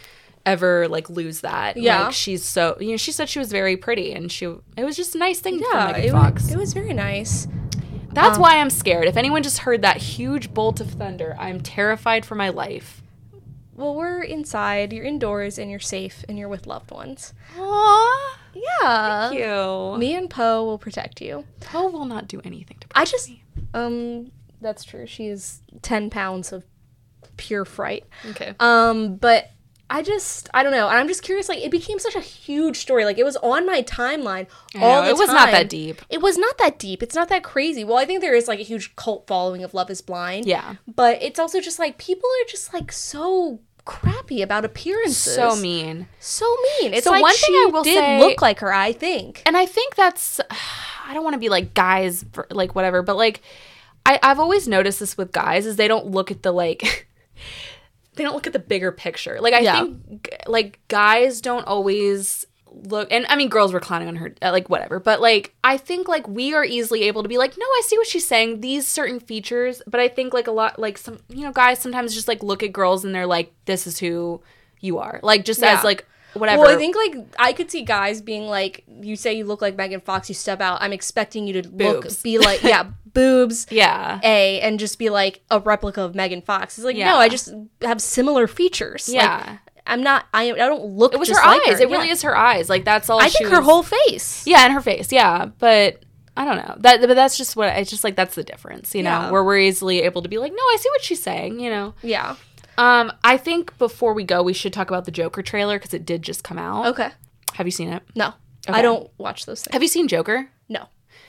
Speaker 1: ever like lose that.
Speaker 2: Yeah.
Speaker 1: Like, she's so, you know, she said she was very pretty, and she, it was just a nice thing from
Speaker 2: Yeah,
Speaker 1: Megan
Speaker 2: it
Speaker 1: Fox.
Speaker 2: was, it was very nice.
Speaker 1: That's
Speaker 2: Um,
Speaker 1: why I'm scared. If anyone just heard that huge bolt of thunder, I'm terrified for my life.
Speaker 2: Well, we're inside, you're indoors, and you're safe, and you're with loved ones.
Speaker 1: Aww.
Speaker 2: Yeah.
Speaker 1: Thank you.
Speaker 2: Me and Poe will protect you.
Speaker 1: Poe will not do anything to
Speaker 2: I
Speaker 1: protect
Speaker 2: just,
Speaker 1: me.
Speaker 2: um, that's true. She is ten pounds of pure fright.
Speaker 1: Okay.
Speaker 2: Um, but I just, I don't know. And I'm just curious, like, it became such a huge story. Like, it was on my timeline
Speaker 1: I
Speaker 2: all
Speaker 1: know,
Speaker 2: the
Speaker 1: it was not
Speaker 2: time.
Speaker 1: that deep.
Speaker 2: It was not that deep. It's not that crazy. Well, I think there is, like, a huge cult following of Love is Blind.
Speaker 1: Yeah.
Speaker 2: But it's also just, like, people are just, like, so crappy about appearances.
Speaker 1: So mean.
Speaker 2: So mean. It's
Speaker 1: So
Speaker 2: like
Speaker 1: one thing
Speaker 2: she
Speaker 1: I will
Speaker 2: did
Speaker 1: say-
Speaker 2: look like her, I think.
Speaker 1: And I think that's, I don't want to be like guys, for, like whatever, but like, I, I've always noticed this with guys is they don't look at the like, they don't look at the bigger picture. Like I
Speaker 2: Yeah.
Speaker 1: think like guys don't always look, and I mean girls were clowning on her, uh, like whatever, but like I think like we are easily able to be like, no, I see what she's saying, these certain features, but I think like a lot, like some, you know, guys sometimes just like look at girls and they're like, this is who you are, like just
Speaker 2: Yeah.
Speaker 1: as like whatever.
Speaker 2: Well, I think like I could see guys being like, you say you look like Megan Fox, you step out. I'm expecting you to look,
Speaker 1: Boobs.
Speaker 2: be like, yeah, boobs,
Speaker 1: yeah.
Speaker 2: A, and just be like a replica of Megan Fox. It's like,
Speaker 1: Yeah.
Speaker 2: no, I just have similar features.
Speaker 1: Yeah.
Speaker 2: Like, I'm not. I I don't look.
Speaker 1: It was
Speaker 2: just
Speaker 1: her
Speaker 2: like
Speaker 1: eyes.
Speaker 2: her.
Speaker 1: It really
Speaker 2: Yeah.
Speaker 1: is her eyes. Like that's all.
Speaker 2: I
Speaker 1: she
Speaker 2: think her
Speaker 1: was-
Speaker 2: whole face.
Speaker 1: Yeah, and her face. Yeah, but I don't know. That, but that's just what it's just like. That's the difference, you know.
Speaker 2: Yeah.
Speaker 1: Where we're easily able to be like, no, I see what she's saying, you know.
Speaker 2: Yeah.
Speaker 1: Um, I think before we go, we should talk about the Joker trailer because it did just come out.
Speaker 2: Okay.
Speaker 1: Have you seen it?
Speaker 2: No,
Speaker 1: Okay.
Speaker 2: I don't watch those things.
Speaker 1: Have you seen Joker?
Speaker 2: No.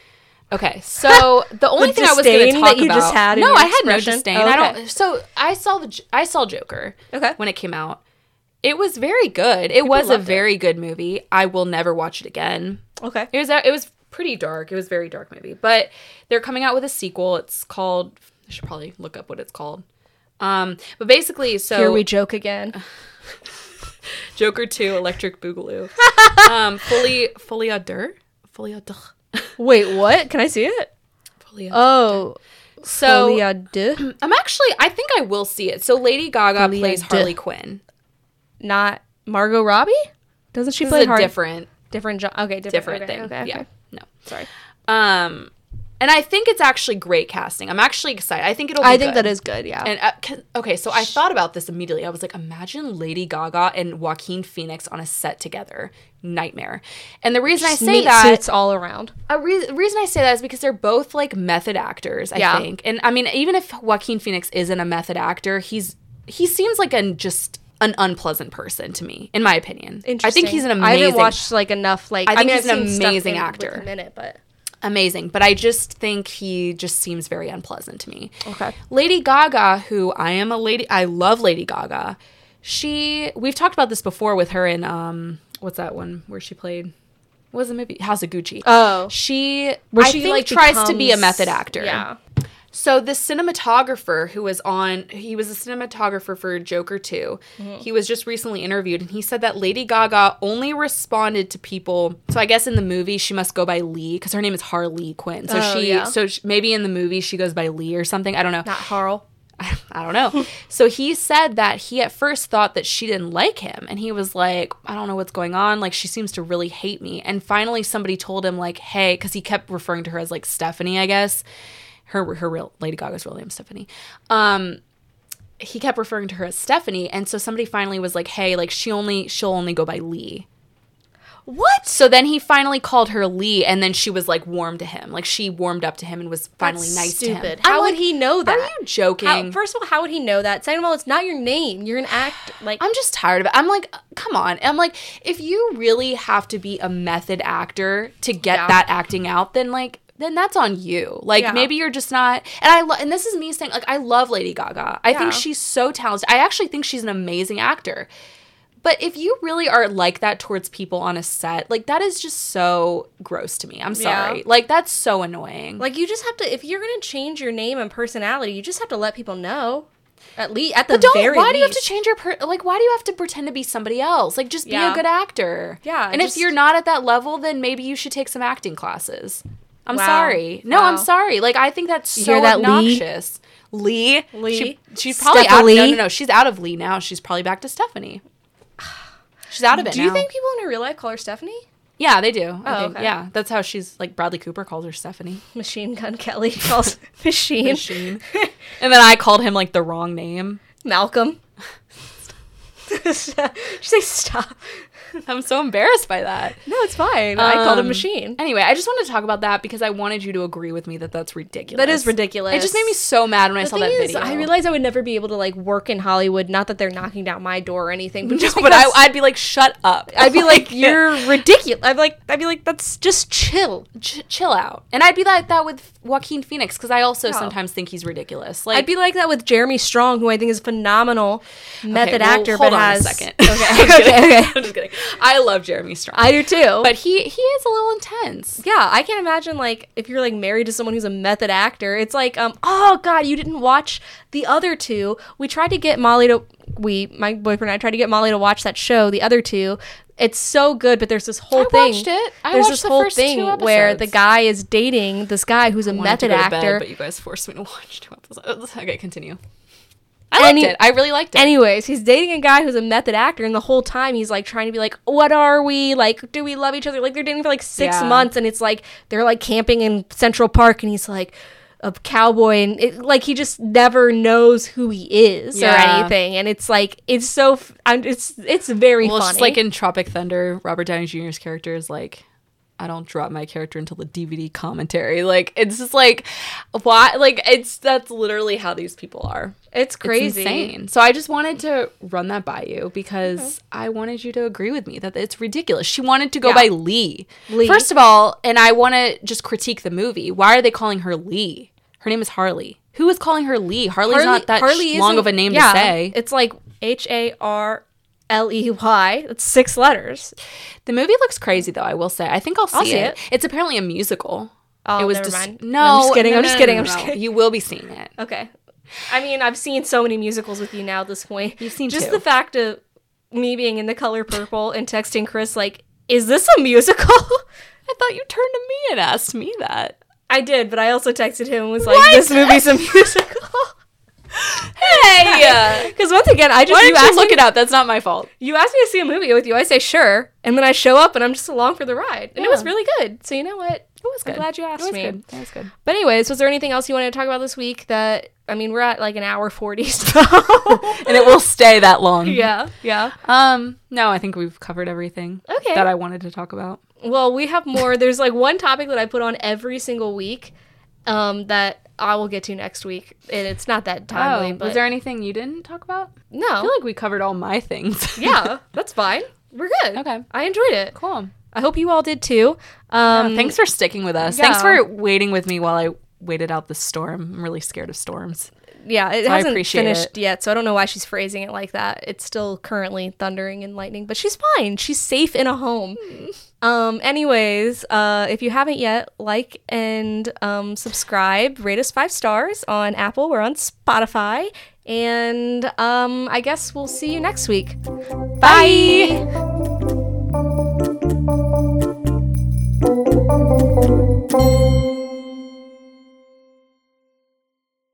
Speaker 1: Okay, so the only
Speaker 2: The
Speaker 1: thing I was going to
Speaker 2: disdain
Speaker 1: talk
Speaker 2: that you
Speaker 1: about.
Speaker 2: just had in
Speaker 1: no,
Speaker 2: your
Speaker 1: I had no
Speaker 2: expression?
Speaker 1: disdain.
Speaker 2: Oh,
Speaker 1: I
Speaker 2: okay.
Speaker 1: don't. So I saw the I saw Joker.
Speaker 2: Okay.
Speaker 1: When it came out, it was very good. It was a
Speaker 2: loved it.
Speaker 1: very good movie. I will never watch it again.
Speaker 2: Okay.
Speaker 1: It was it was pretty dark. It was a very dark movie. But they're coming out with a sequel. It's called. I should probably look up what it's called. Um, but basically, so
Speaker 2: Here we joke again.
Speaker 1: Joker two, Electric Boogaloo, um, fully fully à deux, fully à deux.
Speaker 2: Wait, what? Can I see it?
Speaker 1: Fully à deux.
Speaker 2: Oh.
Speaker 1: So
Speaker 2: Folie à deux?
Speaker 1: I'm actually, I think I will see it. So Lady Gaga
Speaker 2: Folie à
Speaker 1: plays
Speaker 2: deux.
Speaker 1: Harley Quinn.
Speaker 2: Not Margot Robbie? Doesn't she
Speaker 1: This
Speaker 2: play
Speaker 1: is a
Speaker 2: Har-
Speaker 1: different,
Speaker 2: different jo- okay, different,
Speaker 1: different
Speaker 2: okay,
Speaker 1: thing.
Speaker 2: Okay, okay.
Speaker 1: Yeah, no.
Speaker 2: Sorry.
Speaker 1: Um, and I think it's actually great casting. I'm actually excited. I think it'll be
Speaker 2: I think
Speaker 1: good.
Speaker 2: that is good, yeah.
Speaker 1: And uh, 'cause- okay, so I thought about this immediately. I was like, imagine Lady Gaga and Joaquin Phoenix on a set together. Nightmare. And the reason
Speaker 2: Just
Speaker 1: I say
Speaker 2: meat
Speaker 1: that,
Speaker 2: suits all around.
Speaker 1: a re- reason I say that is because they're both like method actors, I
Speaker 2: Yeah.
Speaker 1: think. And I mean, even if Joaquin Phoenix isn't a method actor, he's he seems like an just an unpleasant person to me, in my opinion. I think he's an amazing.
Speaker 2: I haven't watched like enough like
Speaker 1: I think
Speaker 2: mean,
Speaker 1: he's
Speaker 2: I've
Speaker 1: an
Speaker 2: seen stuff
Speaker 1: amazing
Speaker 2: in-
Speaker 1: actor.
Speaker 2: with him in it, but
Speaker 1: amazing, but I just think he just seems very unpleasant to me.
Speaker 2: Okay.
Speaker 1: Lady Gaga, who I am a lady, I love Lady Gaga. She, we've talked about this before with her in um, what's that one where she played? What was the movie? House of Gucci.
Speaker 2: Oh.
Speaker 1: She,
Speaker 2: Where
Speaker 1: I
Speaker 2: she,
Speaker 1: think,
Speaker 2: like,
Speaker 1: tries to be a
Speaker 2: becomes-
Speaker 1: method actor.
Speaker 2: Yeah.
Speaker 1: So the cinematographer who was on, he was a cinematographer for Joker two.
Speaker 2: Mm-hmm.
Speaker 1: He was just recently interviewed, and he said that Lady Gaga only responded to people. So I guess in the movie she must go by Lee because her name is Harley Quinn. So
Speaker 2: Oh,
Speaker 1: she,
Speaker 2: yeah.
Speaker 1: so she, maybe in the movie she goes by Lee or something. I don't know.
Speaker 2: Not Harl.
Speaker 1: I don't know. So he said that he at first thought that she didn't like him. And he was like, I don't know what's going on. Like, she seems to really hate me. And finally somebody told him like, hey, because he kept referring to her as like Stephanie, I guess. Her her real Lady Gaga's real name is Stephanie. Um, he kept referring to her as Stephanie. And so somebody finally was like, hey, like she only, she'll only go by Lee.
Speaker 2: What?
Speaker 1: So then he finally called her Lee, and then she was like warm to him. Like she warmed up to him and was finally
Speaker 2: That's
Speaker 1: nice
Speaker 2: stupid.
Speaker 1: to him.
Speaker 2: How
Speaker 1: I'm
Speaker 2: would
Speaker 1: like,
Speaker 2: he know that?
Speaker 1: Are you joking?
Speaker 2: How, first of all, how would he know that? Second of all, it's not your name. You're an act like
Speaker 1: I'm just tired of it. I'm like, come on. I'm like, if you really have to be a method actor to get
Speaker 2: Yeah.
Speaker 1: that acting out, then like, then that's on you. Like
Speaker 2: Yeah.
Speaker 1: maybe you're just not. And I lo- and this is me saying like I love Lady Gaga. I
Speaker 2: Yeah.
Speaker 1: think she's so talented. I actually think she's an amazing actor. But if you really are like that towards people on a set, like that is just so gross to me. I'm sorry.
Speaker 2: Yeah.
Speaker 1: Like that's so annoying.
Speaker 2: like you just have to if you're gonna change your name and personality, you just have to let people know. At least at the
Speaker 1: but don't.
Speaker 2: very
Speaker 1: Why
Speaker 2: least.
Speaker 1: do you have to change your per- like? Why do you have to pretend to be somebody else? Like, just be
Speaker 2: Yeah.
Speaker 1: a good actor.
Speaker 2: Yeah,
Speaker 1: And
Speaker 2: just-
Speaker 1: if you're not at that level, then maybe you should take some acting classes. I'm
Speaker 2: Wow.
Speaker 1: sorry. No,
Speaker 2: Wow.
Speaker 1: I'm sorry. Like, I think that's
Speaker 2: You
Speaker 1: so
Speaker 2: hear that, Lee?
Speaker 1: obnoxious. Lee.
Speaker 2: Lee?
Speaker 1: She, she's probably out.
Speaker 2: Stephanie?
Speaker 1: No, no, no. She's out of Lee now. She's probably back to Stephanie. She's out of it
Speaker 2: Do you
Speaker 1: now.
Speaker 2: think people in her real life call her Stephanie?
Speaker 1: Yeah, they do. I
Speaker 2: Oh,
Speaker 1: think.
Speaker 2: okay.
Speaker 1: Yeah, that's how she's like. Bradley Cooper calls her Stephanie.
Speaker 2: Machine Gun Kelly calls Machine.
Speaker 1: Machine. And then I called him like the wrong name.
Speaker 2: Malcolm. She say stop.
Speaker 1: I'm so embarrassed by that.
Speaker 2: No, it's fine. I called him
Speaker 1: Um,
Speaker 2: Machine.
Speaker 1: Anyway, I just wanted to talk about that because I wanted you to agree with me that that's ridiculous.
Speaker 2: That is ridiculous.
Speaker 1: It just made me so mad when I
Speaker 2: The
Speaker 1: saw
Speaker 2: thing
Speaker 1: that
Speaker 2: is,
Speaker 1: video.
Speaker 2: I realized I would never be able to like work in Hollywood. Not that they're knocking down my door or anything, but
Speaker 1: No,
Speaker 2: just
Speaker 1: but
Speaker 2: because
Speaker 1: I, I'd be like, shut up.
Speaker 2: I'd be like, you're ridiculous. I'd be like, I'd be like, that's just chill.
Speaker 1: Ch- chill out. And I'd be like that with Joaquin Phoenix because I also
Speaker 2: Oh.
Speaker 1: sometimes think he's ridiculous. Like,
Speaker 2: I'd be like that with Jeremy Strong, who I think is a phenomenal method
Speaker 1: well,
Speaker 2: actor,
Speaker 1: hold
Speaker 2: but
Speaker 1: on
Speaker 2: has
Speaker 1: a second.
Speaker 2: Okay,
Speaker 1: I'm just
Speaker 2: okay,
Speaker 1: kidding.
Speaker 2: okay.
Speaker 1: I'm just kidding. I love Jeremy Strong.
Speaker 2: I do too.
Speaker 1: but he he is a little intense.
Speaker 2: yeah, I can't imagine like if you're like married to someone who's a method actor. It's like, um, oh god, you didn't watch the other two. We tried to get Molly to we, my boyfriend and I tried to get Molly to watch that show, the other two. It's so good, but there's this whole
Speaker 1: I
Speaker 2: thing.
Speaker 1: watched it. I
Speaker 2: there's
Speaker 1: watched
Speaker 2: this
Speaker 1: the
Speaker 2: whole
Speaker 1: first
Speaker 2: thing
Speaker 1: two
Speaker 2: where
Speaker 1: episodes.
Speaker 2: the guy is dating this guy who's a
Speaker 1: Wanted
Speaker 2: method
Speaker 1: to go to bed,
Speaker 2: actor.
Speaker 1: but you guys forced me to watch two episodes. Okay, continue. I liked
Speaker 2: Any-
Speaker 1: it. I really liked it.
Speaker 2: Anyways, he's dating a guy who's a method actor, and the whole time he's like trying to be like, "What are we like? Do we love each other?" Like they're dating for like six
Speaker 1: Yeah.
Speaker 2: months, and it's like they're like camping in Central Park, and he's like a cowboy, and it, like he just never knows who he is or
Speaker 1: Yeah.
Speaker 2: anything, and it's like it's so f- I'm, it's it's very
Speaker 1: well,
Speaker 2: funny.
Speaker 1: it's just like in Tropic Thunder, Robert Downey Junior's character is like I don't drop my character until the D V D commentary. Like, it's just like, why? Like, it's, that's literally how these people are.
Speaker 2: It's crazy.
Speaker 1: It's insane. So I just wanted to run that by you because mm-hmm. I wanted you to agree with me that it's ridiculous. She wanted to go yeah. by Lee. Lee. First of all, and I want to just critique the movie. Why are they calling her Lee? Her name is Harley. Who is calling her Lee? Harley's Harley, not that Harley sh- long of a name yeah, to say.
Speaker 2: It's like H A R L E Y. That's six letters.
Speaker 1: The movie looks crazy, though, I will say. I think I'll see,
Speaker 2: I'll see
Speaker 1: it.
Speaker 2: it.
Speaker 1: It's apparently a musical.
Speaker 2: Oh,
Speaker 1: it was
Speaker 2: never
Speaker 1: dis-
Speaker 2: mind.
Speaker 1: No,
Speaker 2: no, I'm just kidding.
Speaker 1: No,
Speaker 2: I'm
Speaker 1: no,
Speaker 2: just
Speaker 1: no,
Speaker 2: kidding.
Speaker 1: no,
Speaker 2: I'm
Speaker 1: no,
Speaker 2: just kidding.
Speaker 1: You will be seeing it.
Speaker 2: Okay. I mean, I've seen so many musicals with you now at this point.
Speaker 1: You've seen
Speaker 2: Just
Speaker 1: two.
Speaker 2: the fact of me being in The Color Purple and texting Chris, like, is this a musical?
Speaker 1: I thought you turned to me and asked me that.
Speaker 2: I did, but I also texted him and was like, what? This movie's a musical.
Speaker 1: Hey!
Speaker 2: Because once again, I just...
Speaker 1: Why
Speaker 2: you
Speaker 1: didn't you look
Speaker 2: me,
Speaker 1: it up? That's not my fault.
Speaker 2: You asked me to see a movie with you. I say, sure. And then I show up and I'm just along for the ride. And yeah. it was really good. So you know what? It
Speaker 1: was good.
Speaker 2: I'm glad you asked
Speaker 1: it was
Speaker 2: me.
Speaker 1: Good. That was good.
Speaker 2: But anyways, was there anything else you wanted to talk about this week that... I mean, we're at like an hour forty, so...
Speaker 1: and it will stay that long.
Speaker 2: Yeah, yeah.
Speaker 1: Um, no, I think we've covered everything
Speaker 2: okay.
Speaker 1: that I wanted to talk about.
Speaker 2: Well, we have more. There's like one topic that I put on every single week um, that I will get to next week. And it's not that timely.
Speaker 1: Oh,
Speaker 2: but
Speaker 1: was there anything you didn't talk about?
Speaker 2: No.
Speaker 1: I feel like we covered all my things.
Speaker 2: Yeah, that's fine. We're good.
Speaker 1: Okay.
Speaker 2: I enjoyed it.
Speaker 1: Cool.
Speaker 2: I hope you all did too. Um,
Speaker 1: yeah, thanks for sticking with us.
Speaker 2: Yeah.
Speaker 1: Thanks for waiting with me while I waited out the storm. I'm really scared of storms.
Speaker 2: Yeah, it
Speaker 1: so
Speaker 2: hasn't
Speaker 1: I appreciate
Speaker 2: finished
Speaker 1: it.
Speaker 2: yet, so I don't know why she's phrasing it like that. It's still currently thundering and lightning, but she's fine. She's safe in a home. Um, anyways, uh, if you haven't yet, like and um, subscribe, rate us five stars on Apple. We're on Spotify, and um, I guess we'll see you next week. Bye. Bye.